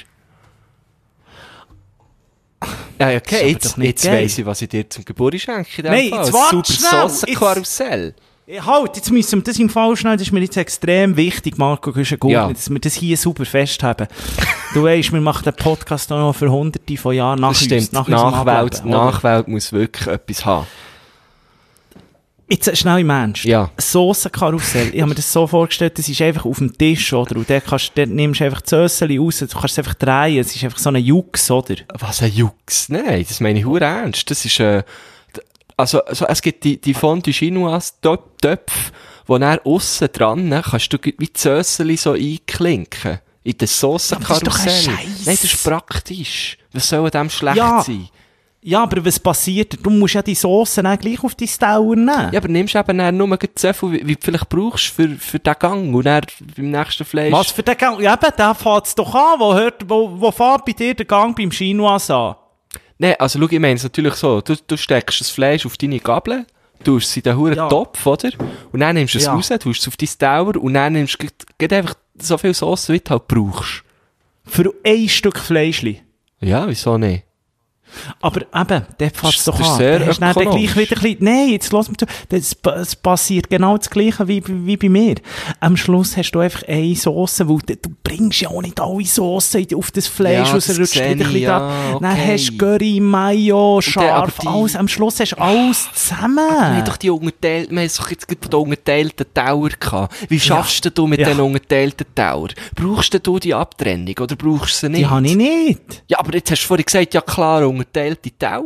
Ja, Das ist okay, aber jetzt, doch nicht jetzt geil. weiss ich, was ich dir zum Geburtstag schenke. in dem Nein, Fall. jetzt Ein warte super schnell, Sauce-Karussell. Ja, halt, jetzt müssen wir das im Fall schnell, das ist mir jetzt extrem wichtig, Marco Güschen-Gurtner, Ja. dass wir das hier super festhaben. Du weisst, wir machen den Podcast auch noch für hunderte von Jahren nach Das uns, stimmt, nach die unserem Nachwelt, Ableben, oder? Nachwelt muss wirklich etwas haben. Jetzt äh, schnell im Ernst. Ja. Saucenkarussell, ich habe mir das so vorgestellt, das ist einfach auf dem Tisch, oder? Und dort, kannst, dort nimmst du einfach die Sösseli raus, du kannst es einfach drehen, es ist einfach so ein Jux, oder? Was ein Jux? Nein, das meine ich hure ernst. Das ist, äh, d- also, also, es gibt die, die Fondue Chinoise Töp- Töpfe, wo dann aussen dran, ne, kannst du wie die Sösseli so einklinken. In den aber das ist doch ein Saucenkarussell. Scheiss. Nein, das ist praktisch. Was soll an dem schlecht Ja. sein? Ja, aber was passiert? Du musst ja die Soße dann gleich auf dein Tauer nehmen. Ja, aber nimmst eben dann nur so viel, wie, wie du vielleicht brauchst für, für den Gang. Und dann beim nächsten Fleisch. Was für den Gang? Ja, eben, der fährt's doch an. Wo, hört, wo, wo fährt bei dir der Gang beim Chinoise an? Nein, also schau, ich meine es natürlich so. Du, du steckst das Fleisch auf deine Gabel, tust es in den huren Ja. Topf, oder? Und dann nimmst du es Ja. raus, tust es auf dein Tauer und dann nimmst du gleich- gleich einfach so viel Sauce, wie du halt brauchst. Für ein Stück Fleischli. Ja, wieso nicht? Aber eben, dort fährt's Das- doch das ist an. sehr Dann hast du dann gleich ökonomisch. wieder ein bisschen, nein, jetzt lass mich zu. Das, das passiert genau das Gleiche wie, wie bei mir. Am Schluss hast du einfach eine Sauce, weil du, du bringst ja auch nicht alle Soßen auf das Fleisch, Ja, raus, das rutscht sehe wieder ein ich, bisschen ja, dran. Dann okay. hast du Curry, Mayo, scharf, aber die- alles. Am Schluss hast du alles zusammen. Wir haben doch die unterteilten, wir haben doch jetzt gerade von den unterteilten Tauer gehabt. Wie schaffst denn du mit Ja. den unterteilten Tauer? Brauchst denn du die Abtrennung oder brauchst du sie nicht? Die habe ich nicht. Ja, aber jetzt hast du vorhin gesagt, ja klar, unterteilte Tauer.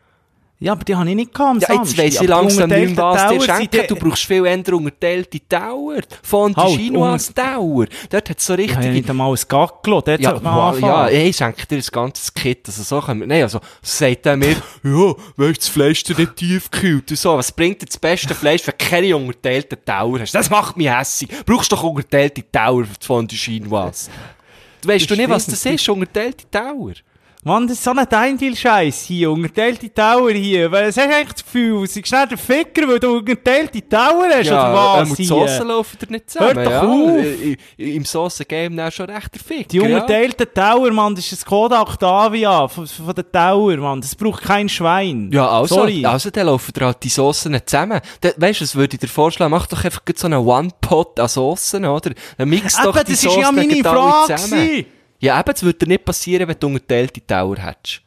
Ja, aber die habe ich nicht gehabt am Ja, jetzt Samstag. weiss ich Aber die langsam nicht mehr, was dir unterteilten Tauer schenken. sind Du brauchst viel eher unterteilte Tauer. Von der Halt, Chinoise Tauer. Dort hat es so die- Ich habe ja richtig... nicht einmal ein Gacklo, dort Ja, sollte man wow, ja, anfangen. ey, ich schenke dir ein ganzes Kit, also so können wir, nein, also, sagt er mir, ja, weißt, das Fleisch ist nicht tiefgekühlt und so, was bringt dir das beste Fleisch, wenn du keine unterteilten Tauer hast? Das macht mich hässig. Brauchst doch unterteilte Tauer von der Chinoise. Du weißt du nicht, was das ist, unterteilte Tauer? Mann, das ist so ein Deintil-Scheiß hier, unterteilte Tauer hier. Was hast du eigentlich das Gefühl? Du bist nicht der Ficker, weil du unterteilte Tauer hast, oder was ähm, die hier? Soßen laufen dir nicht zusammen, Hört doch ja. auf. I- i- Im Soßen-Game dann schon recht der Ficker, Die ja. unterteilten Tauer, Mann, das ist ein Skoda Octavia von, von der Tauer, Mann. Das braucht kein Schwein. Ja, also, Sorry. also dann laufen dir halt die Soßen nicht zusammen. Da, weißt du, was würde ich dir vorschlagen? Mach doch einfach so einen One-Pot an Soßen, oder? Dann mix doch Eben, die das ist Soßen ja meine gleich alle Frage zusammen. gewesen. Ja, eben, das würde dir nicht passieren, wenn du unterteilte Tauer hättest.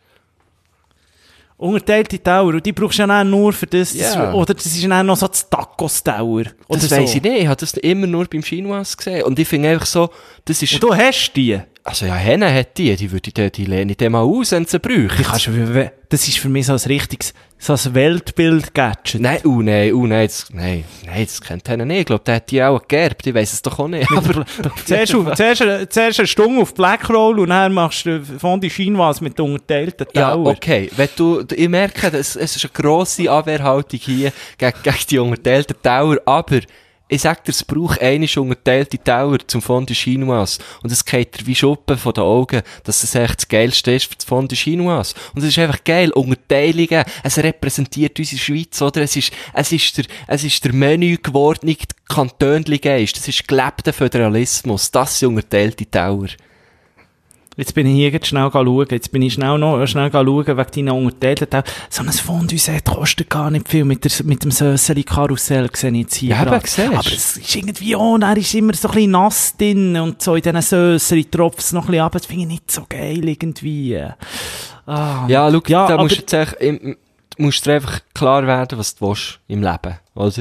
Unterteilte Tauer, und die brauchst du ja dann nur für das, das Ja. oder das ist dann noch so das Tacos-Tauer. Oder Das so. weiss ich nicht. Ich habe das immer nur beim Chinoise gesehen. Und ich finde einfach so, das ist... Und du hast die. Also ja, Henne hat die, die würde ich, die, die lehne ich dem mal aus, wenn sie bräuchte. Die kannst du, das ist für mich so ein richtiges, so ein Weltbild-Gadget. Nein, oh nein, oh nein, das, nein, nein, das kennt Henne nicht. Ich glaube, der hat die auch geerbt, ich weiss es doch auch nicht. Aber, Zuerst, auf, zuerst, zuerst eine Stunde auf Blackroll und dann machst du von die Chinoise mit unterteilten ja, Tauer. okay. Wenn du, ich merke, es, es ist eine grosse Abwehrhaltung hier gegen, gegen die unterteilten Tauer, aber ich sag dir, es braucht einmal unterteilte Teller zum Fondue Chinoise. Und es geht dir wie Schuppen von den Augen, dass es echt das Geilste ist für das Fondue Chinoise. Und es ist einfach geil. Unterteilungen, es repräsentiert unsere Schweiz, oder? Es ist, es ist der, es ist der Menü geworden, nicht Kantönli-Geist. Das ist gelebter Föderalismus. Das sind unterteilte Teller. Jetzt bin ich hier jetzt schnell schauen. Jetzt bin ich schnell noch, schnell schauen, wegen deiner Unterteilten. So ein Fondue-Set kostet gar nicht viel mit der, mit dem Sösseli-Karussell, sehe ich jetzt hier. Ja, aber siehst. Aber es ist irgendwie, oh, er ist immer so ein bisschen nass drin und so in diesen Sösseli tropft es noch ein bisschen ab. Das finde ich nicht so geil irgendwie. Ah. Ja, schau, ja, da aber, musst du jetzt echt, im, musst dir einfach klar werden, was du willst im Leben, oder?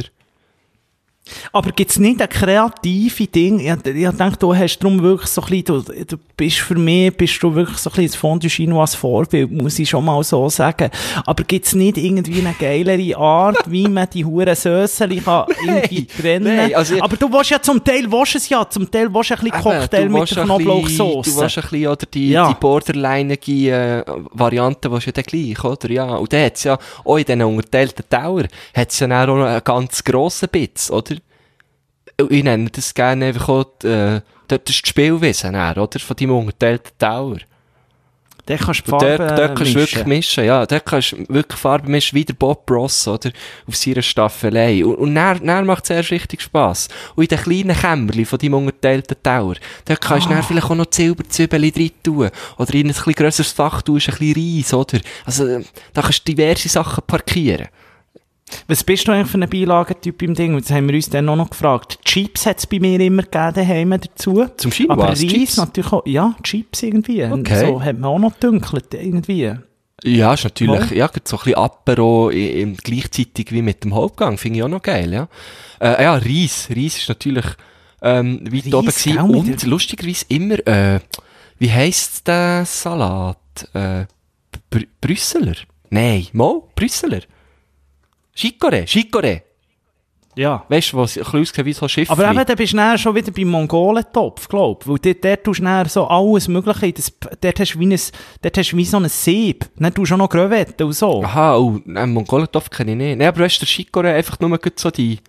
aber gibt's nicht ein kreative Ding? Ich, ich denke, du hast darum wirklich so ein bisschen, du, du bist für mich, bist du wirklich so ein bisschen das Fondue Chinoise Vorbild, muss ich schon mal so sagen. Aber gibt's nicht irgendwie eine geilere Art, wie man die huren Sösseli kann irgendwie trennen? Nein, also ich, aber du willst ja zum Teil, willst es ja, zum Teil willst du ein bisschen Cocktail eben, mit der Knoblauchsoße. Du willst ein bisschen, oder die, Ja. die borderlineige äh, Variante willst du ja dann gleich, oder? Ja. Und dann hat's ja, auch in diesen unterteilten Teller, hat's ja dann auch noch einen ganz grossen Bitz, oder? Ich nenne das gerne einfach auch, äh, das ist die Spielwiese, dann, oder? Von deinem unterteilten Teller. Dann kannst du die Und Farbe dort, dort kannst du mischen. wirklich mischen, ja. Dort kannst du wirklich Farbe mischen, wie der Bob Ross, oder? Auf seiner Staffelei. Und, und dann, dann macht es erst richtig Spass. Und in den kleinen Kämmerchen von deinem unterteilten Teller, dort kannst du Ah. dann vielleicht auch noch Silberzwiebeln drin tun. Oder in ein bisschen grösseres Fach tust, ein bisschen Reis, oder? Also, da kannst du diverse Sachen parkieren. Was bist du eigentlich für ein Beilagentyp im Ding? Das haben wir uns dann auch noch gefragt. Chips hat es bei mir immer gegeben daheim dazu. Zum Chinoise, Aber Reis Chips? natürlich auch. Ja, Chips irgendwie. Okay. So hat man auch noch gedünkelt irgendwie. Ja, ist natürlich, Mal. ja, so ein bisschen Apero i- im, gleichzeitig wie mit dem Hauptgang, finde ich auch noch geil, ja. Äh, ja, Reis, Reis ist natürlich, ähm, weit Reis, oben gewesen. gell, Und mit der- lustigerweise immer, äh, wie heisst der Salat? Äh, Br Brüsseler? Nein, mal, Brüsseler. Chicorée, Chicorée. Ja. Weißt du, was ein bisschen aussieht wie so ein Schiff? Aber eben, dann bist du dann schon wieder beim Mongolentopf, glaub ich. Weil dort, dort tust du dann so alles Mögliche, in das, dort hast du wie ein, dort hast du wie so ein Sieb. Dann tust du auch noch Crevetten und so. Aha, oh, nein, Mongolentopf kenne ich nicht. Nein, aber weißt du, der Chicorée einfach nur gut so die,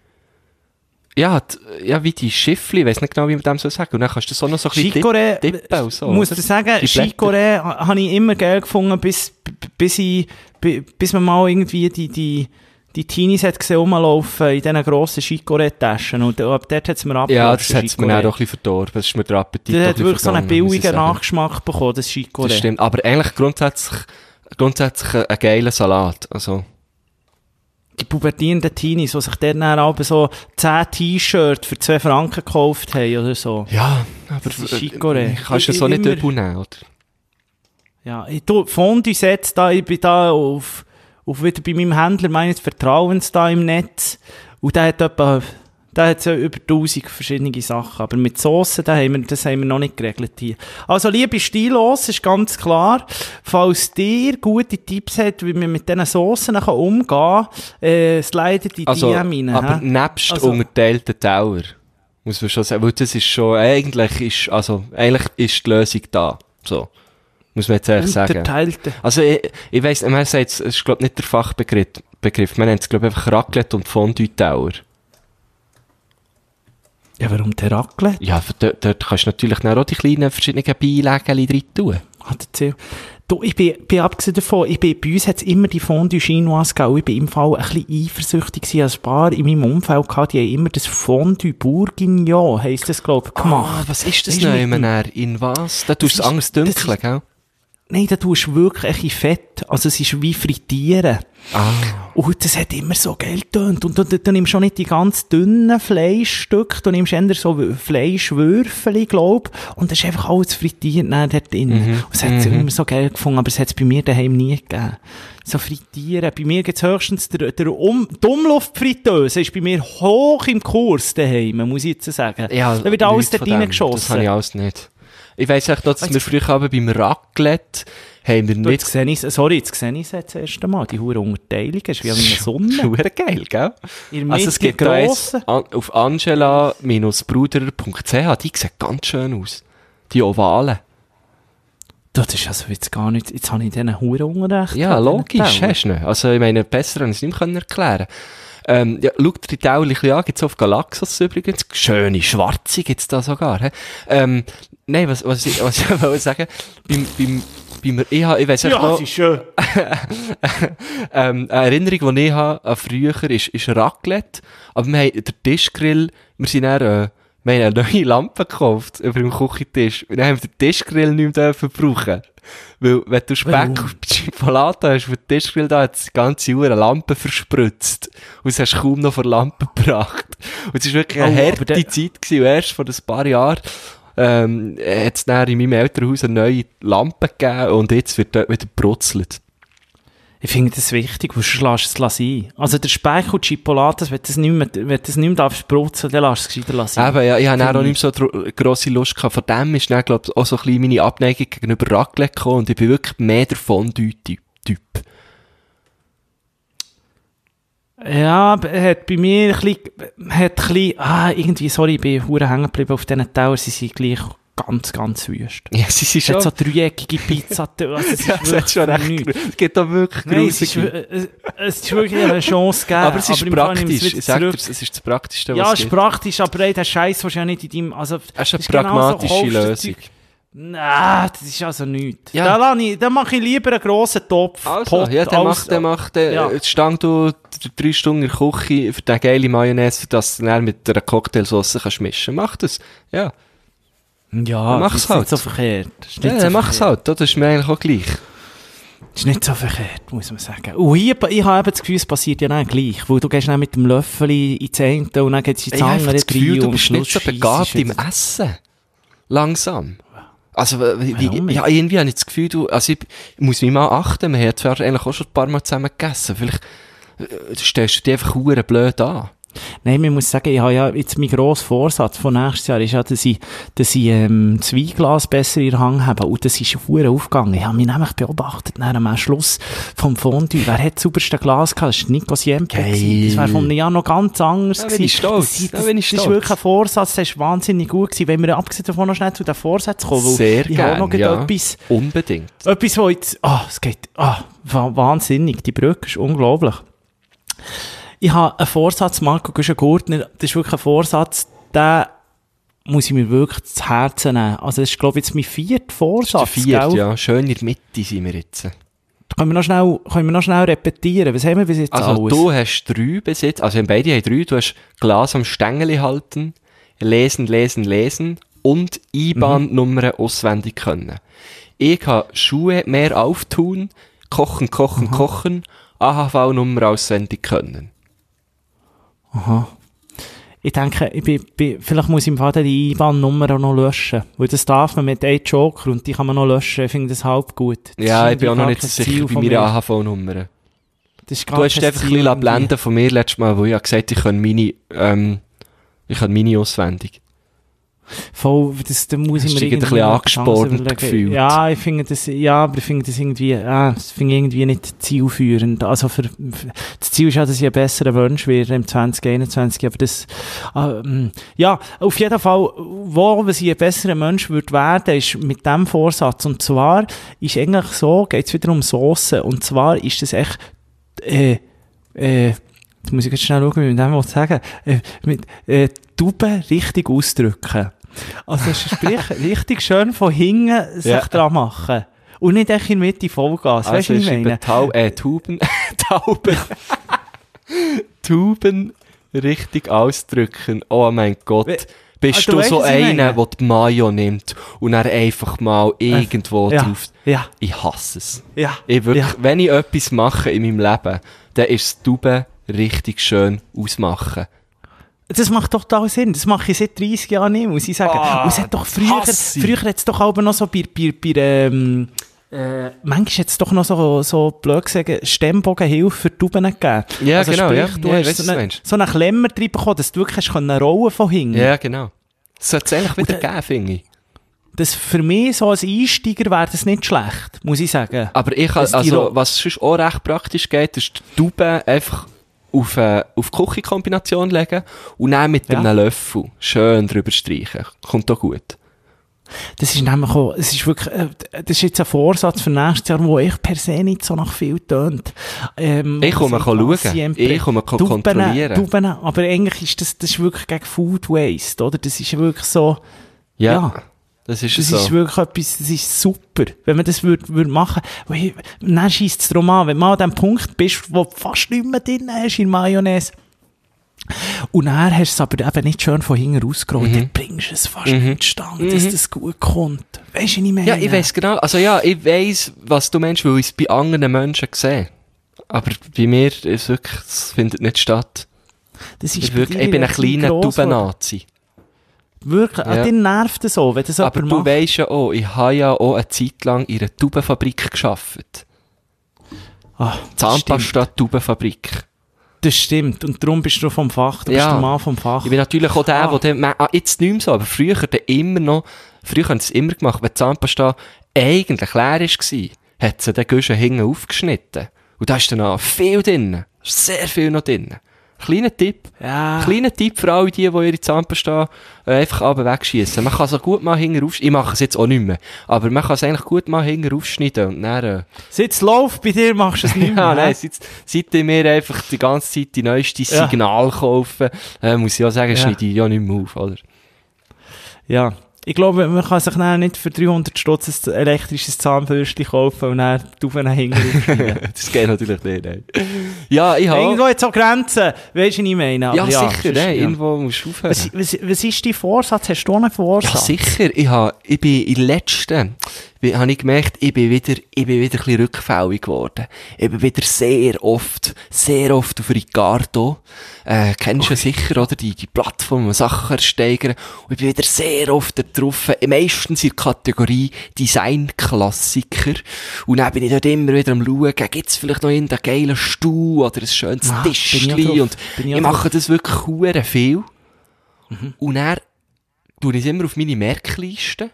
ja, die, ja, wie die Schiffli, ich weiss nicht genau, wie man dem so sagen. Und dann kannst du das auch noch so ein bisschen Chicorée, dip- dippen und so. muss oder? dir sagen, Die Blätter. Chicorée ha- habe ich immer geil gefunden, bis, bis ich, bi- bis man mal irgendwie die, die, die Teenies hat gesehen rumlaufen in diesen grossen Chicorée-Taschen. Und ab dort hat es mir abgelassen. Ja, das hat es mir dann auch ein bisschen verdorben. Das ist mir der Appetit Das auch hat ein wirklich bisschen so einen vergangen, muss ich billigen sagen. Nachgeschmack bekommen, das Chicorée. Das stimmt. Aber eigentlich grundsätzlich, grundsätzlich ein, ein geiler Salat. Also, Die pubertierenden Teenies, die sich dann aber so zehn T-Shirts für zwei Franken gekauft haben oder so. ja, aber Das ist Chicorée. kannst du Ich- so nicht immer- übel nehmen, oder? Ja, ich tu Fondue setz da, ich bin da auf, auf wieder bei meinem Händler meines Vertrauens da im Netz. Und der hat etwa, der hat so über tausend verschiedene Sachen. Aber mit Soßen, da haben wir, das haben wir noch nicht geregelt hier. Also, liebe Stilos, ist ganz klar, falls ihr gute Tipps habt, wie man mit diesen Soßen kann umgehen kann, äh, slidet in die Also, D M rein. aber hä? nebst Also- unterteilten Teller, muss man schon sagen, weil das ist schon, eigentlich ist, also, eigentlich ist die Lösung da. So. Muss man jetzt ehrlich sagen. Unterteilte. Also, ich, ich weiss, man sagt, es ist, glaub nicht der Fachbegriff, Begriff. Man nennt es, glaub einfach Raclette und Fondue-Teller. Ja, warum der Raclette? Ja, für dort, dort kannst du natürlich dann auch die kleinen verschiedenen Beilegen drin tun. Hat erzählt. Du, ich bin, bin abgesehen davon, ich bin, bei uns hat es immer die Fondue Chinoise gegeben. Ich bin im Fall ein bisschen eifersüchtig gewesen. Als ein paar in meinem Umfeld gehabt, die haben immer das Fondue Bourguignon, heisst das, glaub ich, gemacht. Ah, was ist das Weisst du, noch mit immer dem- näher? In was? Da tust du ist- es anders das dunkeln, ist- gell? Nein, da tust du wirklich ein bisschen Fett. Also es ist wie frittieren. Ah. Und das hat immer so geil getönt. Und du, du, du nimmst schon nicht die ganz dünnen Fleischstücke, du nimmst eher so Fleischwürfel, glaub. Und das ist einfach alles frittiert dann dort drin. Mhm. Und es hat es immer so geil gefunden, aber es hat es bei mir daheim nie gegeben. So frittieren. Bei mir gibt's höchstens der, der um, die Umluftfritteuse ist bei mir hoch im Kurs daheim, muss ich jetzt sagen. Ja, da wird alles nichts dort von dem. Das reingeschossen. habe ich alles nicht. Ich weiss echt noch, dass Weißt wir früher aber beim Raclette haben wir Du, nicht... jetzt sehe ich, sorry, jetzt sehe ich es jetzt das erste Mal. Die hure Unterteilung ist wie eine Sonne. Schon geil, gell? In der Also es Mitte gibt da eins grossen. an, auf angela bruder punkt c h, die sehen ganz schön aus. Die Ovalen. Das ist also jetzt gar nicht, jetzt habe ich diesen Huren Unrecht. Ja, gehabt, logisch, diesen Teller. hast du nicht. Also ich meine, besser habe ich es nicht mehr erklären. Ähm, ja, schaut dir die Teile ein bisschen an, gibt's auf Galaxos übrigens. Schöne schwarze gibt's da sogar, hä? Ähm, nein, was, was ich, was ich wollte sagen, beim, beim, beim, ich habe, ich weiss echt Ja, noch, das ist schön. ähm, eine Erinnerung, die ich habe an früher, ist, ist Raclette. Aber wir haben den Tischgrill, wir sind dann, äh, wir haben eine neue Lampe gekauft über dem Küchentisch. Und dann haben wir den Tischgrill nicht mehr brauchen. Weil, wenn du Speck Warum? auf Chipolata hast, für den Tischgrill da, hat es die ganze Uhr eine Lampe verspritzt. Und es hast du kaum noch vor Lampe gebracht. Und es war wirklich eine Oh, aber harte der- Zeit gewesen. Und erst vor ein paar Jahren, ähm, hat es dann in meinem Elternhaus eine neue Lampe gegeben und jetzt wird dort wieder gebrutzelt. Ich finde das wichtig, weil sonst lässt du es sein. Also der Speck und Chipolatas, wenn du das nicht mehr, wenn du das nicht mehr darfst sprutzen, dann lässt du es gescheiter sein. Eben, ja, ich habe dann auch Finde nicht mehr so dro- grosse Lust gehabt. Von dem ist dann, glaub ich, auch so ein bisschen meine Abneigung gegenüber Raclette gekommen und ich bin wirklich mehr der Fondue-Typ. Ja, b- hat bei mir ein bisschen, hat ein bisschen, ah, irgendwie, sorry, ich bin hure hängen geblieben auf diesen Tauern, sie sind gleich ganz, ganz wüst. Ja, sie sind Es schon... hat so dreieckige Pizza, also es ist ja, es hat wirklich schon recht... nichts. Es gibt da wirklich Nein, es ist, grusige... w- es, es ist wirklich eine Chance gegeben. Aber es ist im Fall nehme ich praktisch. wieder Ich sag dir, zurück. es ist das Praktischste, Ja, was es es ist gibt. praktisch, aber ey, der Scheiß willst du ja nicht in deinem, also, Es ist eine das ist genauso, pragmatische kaufst du das Lösung. Zeug- Nein, das ist also nichts. Ja. Da, lasse ich, da mache ich lieber einen grossen Topf, Also, Pot, ja, der als- macht, der macht, der, Ja. ja. Stand du d- drei Stunden in der Küche für den geile Mayonnaise, für das du dann mit einer Cocktailsauce kannst mischen. Mach das. Ja. Ja, Mach's das ist halt. nicht so verkehrt. Das ist Ja, nicht dann so mach's verkehrt. halt. Das ist mir eigentlich auch gleich. Das ist nicht so verkehrt, muss man sagen. Und hier, ich habe eben das Gefühl, es passiert ja dann gleich, weil du gehst dann mit dem Löffel in das eine und dann geht es ins Ich habe einfach andere das Gefühl, rein du und bist am nicht so Schluss begabt scheissest im du wieder. Essen. Langsam. Also, wie, Warum wie, ja, irgendwie habe ich das Gefühl, du, also ich, ich muss mich mal achten, wir haben zwar eigentlich auch schon ein paar Mal zusammen gegessen, vielleicht äh, stellst du dich einfach verdammt blöd an. Nein, man muss sagen, ich habe ja jetzt mein grosser Vorsatz von nächstes Jahr ist ja, dass ich, dass ich ähm, das Weinglas besser in der Hand habe. Und das ist verdammt aufgegangen. Ich habe mich nämlich beobachtet, nach am Schluss vom Fondue. Wer hat das sauberste Glas gehabt? Das war Nico Siempe. Geil. gewesen. Das wäre von einem Jahr noch ganz anders Da bin ich gewesen. stolz. Das, Da das, bin ich das ist stolz. wirklich ein Vorsatz, das ist wahnsinnig gut gewesen. Wenn wir abgesehen davon noch schnell zu den Vorsätzen kommen. weil Sehr ich habe gerne, noch gerade ja. etwas, Unbedingt. etwas, wo jetzt, ah, es geht, ah, wa- wahnsinnig. Die Brücke ist unglaublich. Ich habe einen Vorsatz, Marco Güschen-Gurtner, das ist wirklich ein Vorsatz, den muss ich mir wirklich zu Herzen nehmen. Also das ist, glaube ich, jetzt mein vierter Vorsatz, Der vierte, gell? ja. Schön in der Mitte sind wir jetzt. Können wir noch schnell, können wir noch schnell repetieren? Was haben wir bis jetzt Also, alles? du hast drei bis jetzt, also wir beide haben drei, du hast Glas am Stängeli halten, lesen, lesen, lesen und I B A N-Nummern auswendig können. Ich habe Schuhe mehr auftun, kochen, kochen, kochen, A H V-Nummer auswendig können. Aha. Ich denke, ich bin, bin, vielleicht muss ich im Fall die I B A N-Nummer auch noch löschen. Weil das darf man mit einem Joker und die kann man noch löschen. Ich finde das halb gut. Das Ja, ist ich bin auch noch gar nicht kein sicher Ziel bei von meiner mir. A H V-Nummer. Das ist Du gar hast kein einfach ein Ziel bisschen irgendwie. blenden von mir letztes Mal, wo ich habe gesagt, ich kann meine, ähm, ich kann meine auswendig. Voll, das, da muss ich Hast mir dich ein bisschen irgendwie noch angespornt etwas anderes gefühlt? überlegen. Ja, ich finde das, ja, aber ich finde das irgendwie, ja, das finde ich irgendwie nicht zielführend. Also für, für das Ziel ist ja, dass ich ein besserer Mensch werde im zwanzig einundzwanzig, aber das, ähm, ja, auf jeden Fall, wo was ich ein besserer Mensch würde werden, ist mit dem Vorsatz. Und zwar ist eigentlich so, geht's wieder um Soße. Und zwar ist das echt, äh, äh, jetzt muss ich jetzt schnell schauen, wie ich dem sagen will. Äh, mit, äh, Tauben richtig ausdrücken. Also sprich, richtig schön von hinten sich Ja. dran machen. Und nicht echt in der Mitte Vollgas. Weißt Also du, ich was ich meine? schreibe Tau äh, Tauben, Tauben, Tauben richtig ausdrücken. Oh mein Gott. We- Bist Ah, du du, weißt, so was ich einer, meine? der die Mayo nimmt und dann einfach mal irgendwo ja, drauf... ja, Ich hasse es. ja. Ich wirklich, ja. wenn ich etwas mache in meinem Leben, dann ist es Tauben richtig schön ausmachen. Das macht doch total Sinn. Das mache ich seit dreissig Jahren nicht, muss ich sagen. Ah, Und es hat doch früher, hasse ich. früher hat es doch aber noch so bei, bei, bei ähm, äh, manchmal hat es doch noch so, so blöd gesagt, Stemmbogenhilfe für Tauben gegeben. Ja, genau, ja. Du Ja, ich hast weiss, so was du eine, meinst. so einen Klemmer drin bekommen, dass du wirklich hast können rollen von hinten. Ja, genau. Das sollte es eigentlich wieder Und, äh, geben, finde ich. Das für mich so als Einsteiger wäre das nicht schlecht, muss ich sagen. Aber ich kann, Das also, Tiro- was sonst auch recht praktisch geht, ist die Tauben einfach auf, äh, auf die Küchenkombination legen und dann mit Ja. einem Löffel schön drüber streichen. Kommt auch gut. Das ist nämlich auch, es ist wirklich, äh, das ist jetzt ein Vorsatz für nächstes Jahr, wo ich per se nicht so nach viel tönt. Ähm, Ich komme also schauen. siempre. Ich komme Tauben, kontrollieren. Tauben, aber eigentlich ist das, das ist wirklich gegen Food Waste, oder? Das ist wirklich so, Ja, ja. das ist Das so. ist wirklich etwas, das ist super. Wenn man das würde, würde machen, weil, dann scheisst es darum an, wenn du mal an dem Punkt bist, wo du fast nicht mehr drin hast in Mayonnaise. Und dann hast du es aber eben nicht schön von hinten rausgerollt, Mhm. dann bringst du es fast Mhm. nicht zustande, dass Mhm. das gut kommt. Weisst du, was ich meine? Ja, ich weiss genau. Also ja, ich weiss, was du meinst, weil ich es bei anderen Menschen sehe. Aber bei mir ist es wirklich, es findet nicht statt. Das ist Ich, bei wirklich, dir ich bin ein jetzt kleiner gross geworden. Tuben-Nazi. Wirklich, Ja. an dir nervt es so, wenn das Aber jemand du macht. weisst ja auch, ich habe ja auch eine Zeit lang in einer Tubenfabrik gearbeitet. Ah, das stimmt. Zahnpasta-Tubenfabrik. Das stimmt. Und darum bist du vom Fach, du Ja. bist der Mann vom Fach. Ich bin natürlich auch der, Ah. der dann, ah, jetzt nicht mehr so, aber früher dann immer noch, früher haben sie es immer gemacht, wenn die Zahnpasta eigentlich leer war, hat sie den Guschen hinten aufgeschnitten. Und da ist dann noch viel drin. Sehr viel noch drin. Kleiner Tipp. Ja. Kleiner Tipp für alle die, die ihre Zahnpasta äh, einfach runter wegschiessen. Man kann es auch gut mal hinten aufschneiden. Ich mache es jetzt auch nicht mehr. Aber man kann es eigentlich gut mal hinten aufschneiden und dann, äh, Seit es läuft, bei dir machst du es nicht mehr. ja, nein, hä? seit, seit ich mir einfach die ganze Zeit die neueste Ja. Signal kaufe, äh, muss ich auch sagen, Ja. schneide ich ja nicht mehr auf, oder? Ja. Ich glaube, man kann sich dann nicht für dreihundert Stutz ein elektrisches Zahnbürstchen kaufen und dann die Tauben hinten aufschneiden. Das geht natürlich nicht, nein. Ja, ich habe... Irgendwo hat es auch Grenzen. Weisst du, was ich meine? Ja, Aber sicher, sonst- nein, ja. irgendwo musst du aufhören. Was, was, was ist dein Vorsatz? Hast du einen Ja, Vorsatz? sicher. Ich, habe, ich bin in letzten, habe ich gemerkt, ich bin wieder, ich bin wieder ein bisschen rückfällig geworden. Ich bin wieder sehr oft, sehr oft auf Ricardo. Äh, kennst du ja sicher, oder? Die, die Plattform, wo Sachen ersteigern. Und ich bin wieder sehr oft da drauf, meistens in der Kategorie Design-Klassiker. Und dann bin ich dort immer wieder am schauen, gibt's vielleicht noch einen geilen Stuhl oder ein schönes Ah, bin ich auch Tischchen. drauf. Und Bin ich ich auch mache das wirklich hure viel. Und dann tue ich es immer auf meine Merkliste.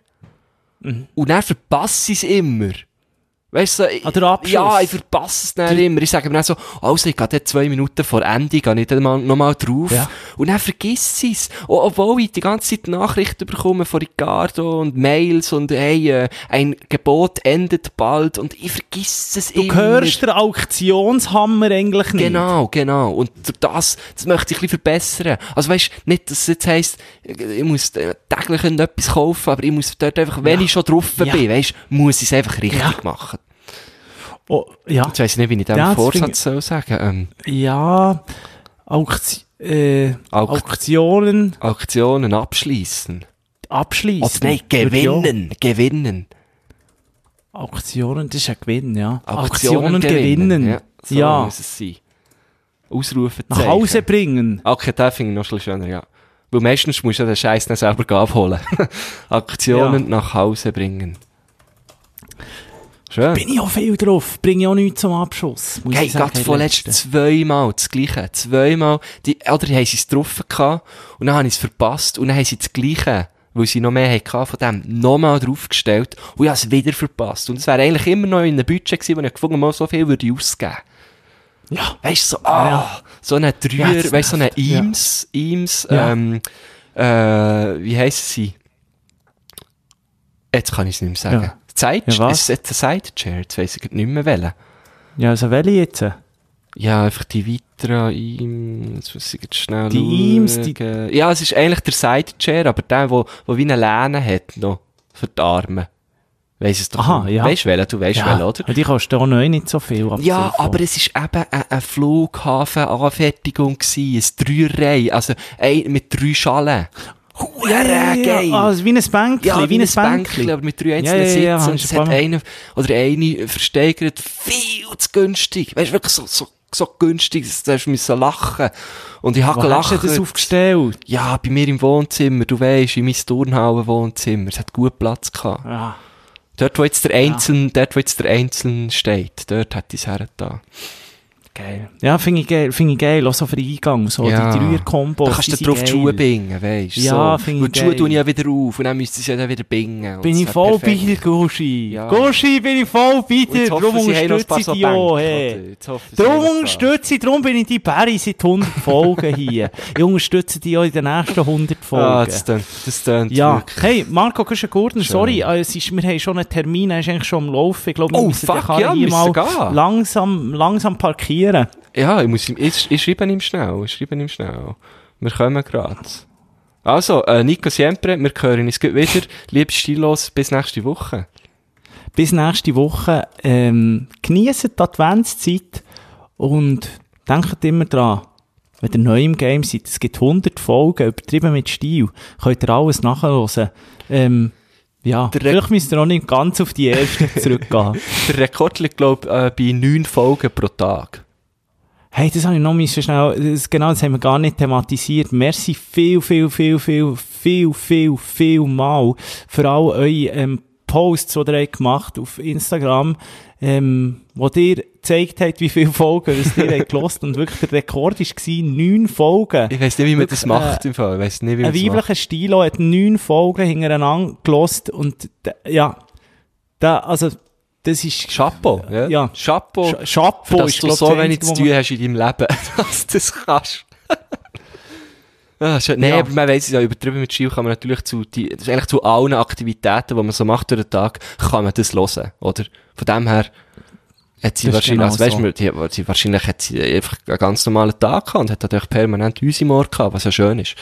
Und dann verpasse ich es immer. Weißt du, ich, Ah, der Abschluss. ja, ich verpasse es dann immer. Ich sage mir dann so, also ich gehe dort zwei Minuten vor Ende, gehe ich dann mal, noch mal drauf. Ja. Und dann vergiss ich es. Obwohl ich die ganze Zeit Nachrichten bekomme von Ricardo und Mails und hey, äh, ein Gebot endet bald und ich vergiss es Du immer. hörst den Auktionshammer eigentlich nicht. Genau, genau. Und durch das, das möchte ich ein bisschen verbessern. Also weisst, nicht, dass es jetzt heisst, ich muss äh, täglich etwas kaufen, aber ich muss dort einfach, wenn Ja. ich schon drauf Ja. bin, weisst, muss ich es einfach richtig Ja. machen. Oh, ja. Jetzt weiss ich nicht, wie ich dem Ja, das finde Vorsatz soll sagen. Ähm, Ja. Aukti äh, Auk- Auktionen Auktionen abschließen. abschließen. Oder nein, gewinnen, gewinnen. Auktionen, das ist ein Gewinn, ja. Auktionen, gewinnen. Ja, so Ja. muss es sein. Ausrufezeichen. Nach Hause bringen. Okay, das finde ich noch ein bisschen schöner, ja. Weil meistens musst du ja den Scheiß dann selber abholen. Aktionen Ja. nach Hause bringen. Schön. Bin ich auch viel drauf. Bringe ich auch nichts zum Abschluss. Muss Hey, ich sagen, gerade in vorletzt letzten. zweimal das Gleiche. Zweimal. Die, oder haben sie es getroffen gehabt, und dann haben sie es verpasst, und dann haben sie das Gleiche, weil sie noch mehr hatten von dem, nochmal draufgestellt, und ich habe es wieder verpasst. Und es wäre eigentlich immer noch in einem Budget gewesen, wo ich gefunden habe, so viel würde ich ausgeben. Ja. Weißt du, so, ah, Ja. so eine Dreier, Ja, das weißt du, so eine nervt. Ja. Eames, Eames, Ja. ähm, äh, wie heisst sie? Jetzt kann ich es nicht mehr sagen. Ja. Side, Ja, was? ist es jetzt ein Sidechair? Jetzt weiss ich nicht mehr wählen. Ja, also welche jetzt? Ja, einfach die Vitra, Eames, jetzt muss ich jetzt schnell Die schauen. Eames, die- Ja, es ist eigentlich der Sidechair, aber der, wo, wo wie eine Lehne hat, noch, für die Arme. Weiss es doch Aha, nicht. ja. Weisst du welchen? Du weisst welchen, oder? Die kostet auch noch nicht so viel. Ja, abgesehen aber von- es ist eben eine, eine Flughafenanfertigung gsi, ein Dreierreihe, also ein, mit drei Schalen. Hure ja, geil! ja, also wie ein Bänkchen, Ja, wie ein Bänkchen, Bänkchen. aber mit drei einzelnen Ja, ja, ja, Sitzen. hab Und ich es ein hat paar Mal- einen oder eine versteigert viel zu günstig. Weißt du, wirklich so, so, so günstig, dass du hast müssen lachen. Und ich habe Wo hast gelacht. du das aufgestellt? Ja, bei mir im Wohnzimmer, du weisst, in meinem Turnhallen-Wohnzimmer. Es hat gut Platz gehabt. Ja. Dort, wo jetzt der Einzelne, dort, wo jetzt der Einzelne steht, dort hat ich es hergetan. Geil. Ja, finde ich geil, finde ich geil, auch so für den Eingang, so Ja. die Dreier-Kombos. Da kannst du die drauf sind die geil. Schuhe bingen, weisst du? Ja, so. finde ich Und die Schuhe geil. tue ich ja wieder auf und dann müsste ich sie ja dann wieder bingen. Bin Und ich das voll wär bei perfekt. dir, Guschi. Ja. Guschi, bin ich voll bei Und dir. jetzt Darum hoffen sie, haben noch ein unterstütze paar ich so dich Bänke, auch. oder? Hey. Jetzt hoffen sie, Darum haben noch ein paar. unterstütze ich, darum bin ich die Barry seit hundert Folgen hier. Ich unterstütze dich auch in den nächsten hundert Folgen. Ah, das tönt, das tönt Ja, wirklich. hey, Marco Güschen-Gurtner, Schön. sorry, äh, es ist, wir haben schon einen Termin, er ist eigentlich schon am Laufen. Ich glaube, wir Oh, müssen fuck, den Karren ja, hier müssen mal gehen. langsam, langsam parkieren. Ja, ich, muss, ihm- ich, ich schreibe ihm schnell, ich schreibe ihm schnell. Wir kommen gerade. Also, äh, Nico Siempre, wir hören uns gleich wieder. Liebe Stilos, bis nächste Woche. Bis nächste Woche. Ähm, genießt die Adventszeit und denkt immer dran, wenn ihr neu im Game seid, es gibt hundert Folgen, übertrieben mit Stil, könnt ihr alles nachhören. Ähm, ja, Der Re- vielleicht müsst ihr auch nicht ganz auf die erste zurückgehen. Der Rekord liegt, glaube ich, äh, bei neun Folgen pro Tag. Hey, das habe ich noch müssen schnell, das, genau, das haben wir gar nicht thematisiert. Merci viel, viel, viel, viel, viel, viel, viel mal für all eure ähm, Posts, die ihr habt gemacht auf Instagram, ähm, wo ihr gezeigt habt, wie viele Folgen das ihr habt gehört. Und wirklich der Rekord war neun Folgen. Ich weiss nicht, wie man das Wirklich, macht im Fall. Ich weiss nicht, wie man Ein das macht. weiblicher Stilo hat neun Folgen hintereinander gehört und, d- ja, da, also, das ist, Chapeau, ja? Ja. Chapeau. Sch- Chapeau Für dass ist, du glaub, so das wenig Einzige, zu wo man- tun hast in deinem Leben, dass du das kannst. Ah, schön. Nein, Ja. aber man weiss es ja, übertrieben mit Schiel kann man natürlich zu, die, das ist eigentlich zu allen Aktivitäten, die man so macht durch den Tag, kann man das hören, oder? Von dem her, hat sie Das ist wahrscheinlich, genau also weißt so. du, die, sie, wahrscheinlich hat sie einfach einen ganz normalen Tag gehabt und hat natürlich permanent uns im Ohr gehabt, was ja schön ist.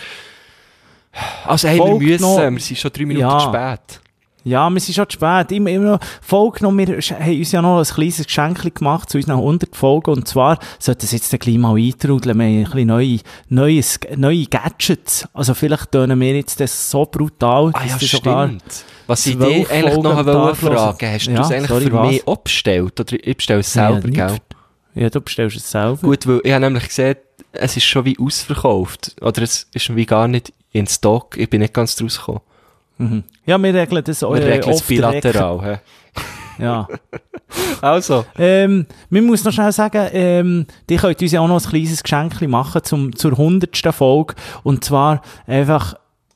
Also, hey, wir Folgt müssen, noch- wir sind schon drei Minuten Ja. spät. Ja, wir sind schon zu spät. Immer, immer noch Folge noch. Wir sch- haben uns ja noch ein kleines Geschenk gemacht zu unseren hundert Folgen. Und zwar sollte es jetzt gleich mal eintrudeln. Wir haben ein bisschen neue, neues, neue Gadgets. Also vielleicht tönen wir jetzt das so brutal, Ah dass ja, das sogar stimmt. Was ich zwölf dich eigentlich Folgen noch am wollte Tag hören. fragen, hast du Ja, das eigentlich sorry, für was? mich abbestellt? Oder ich bestelle es Ja, selber, nicht. gell? Ja, du bestellst es selber. Gut, weil ich habe nämlich gesehen, es ist schon wie ausverkauft. Oder es ist wie gar nicht in Stock. Ich bin nicht ganz draus gekommen. Mhm. Ja, wir regeln das Wir äh, regeln es off the record. bilateral. hä? Ja. Also, Ähm, wir muss noch schnell sagen, ähm, die könnt uns ja auch noch ein kleines Geschenk machen zum, zur hundertsten Folge. Und zwar einfach,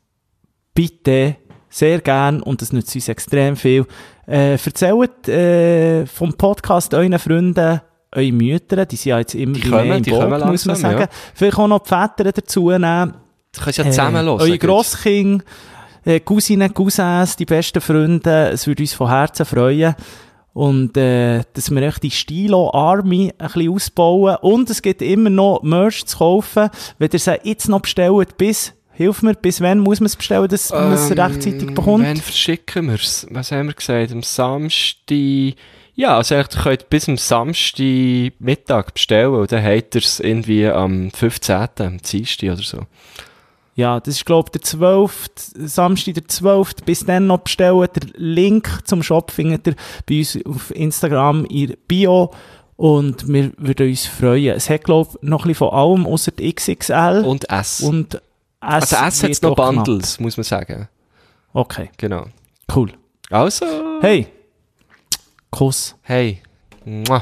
bitte, sehr gern, und das nützt uns extrem viel, äh, erzählt, äh, vom Podcast euren Freunden, eure Mütter, die sind ja jetzt immer Die wie kommen, mehr im die Boot, kommen muss man langsam, sagen. ja. Vielleicht auch noch die Väter dazu nehmen. du kannst ja zusammen hören. Eure gut. Grosskinder, äh, Cousinen, Cousins, die besten Freunde, es würde uns von Herzen freuen. Und, äh, dass wir echt die Stilo Army ein bisschen ausbauen. Und es gibt immer noch Merch zu kaufen. Wenn ihr sie jetzt noch bestellt, bis, hilf mir, bis wann muss man es bestellen, dass man es Ähm, rechtzeitig bekommt? Wann verschicken wir es? Was haben wir gesagt? Am Samstag... Ja, also eigentlich, ihr könnt bis am Samstag Mittag bestellen und dann habt ihr es irgendwie am fünfzehnten am Dienstag oder so. Ja, das ist, glaube ich, der zwölfte Samstag, der zwölfte Bis dann noch bestellen. Der Link zum Shop findet ihr bei uns auf Instagram in der Bio. Und wir würden uns freuen. Es hat, glaube ich, noch ein bisschen von allem, außer die X X L. Und S. Und S also S hat wird noch auch knapp. Bundles, muss man sagen. Okay, Genau. cool. Also, Hey, Kuss. hey. Mua.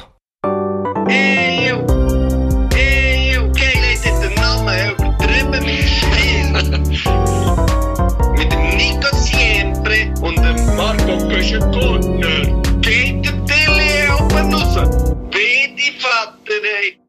Ey, yo. Ey, yo. Okay, Leute, den Namen übertrieben mit Stil. Mit dem Nico Siempre und dem Marco Güschen-Gurtner. Geht der Tilly oben raus. Beide Vater, ey.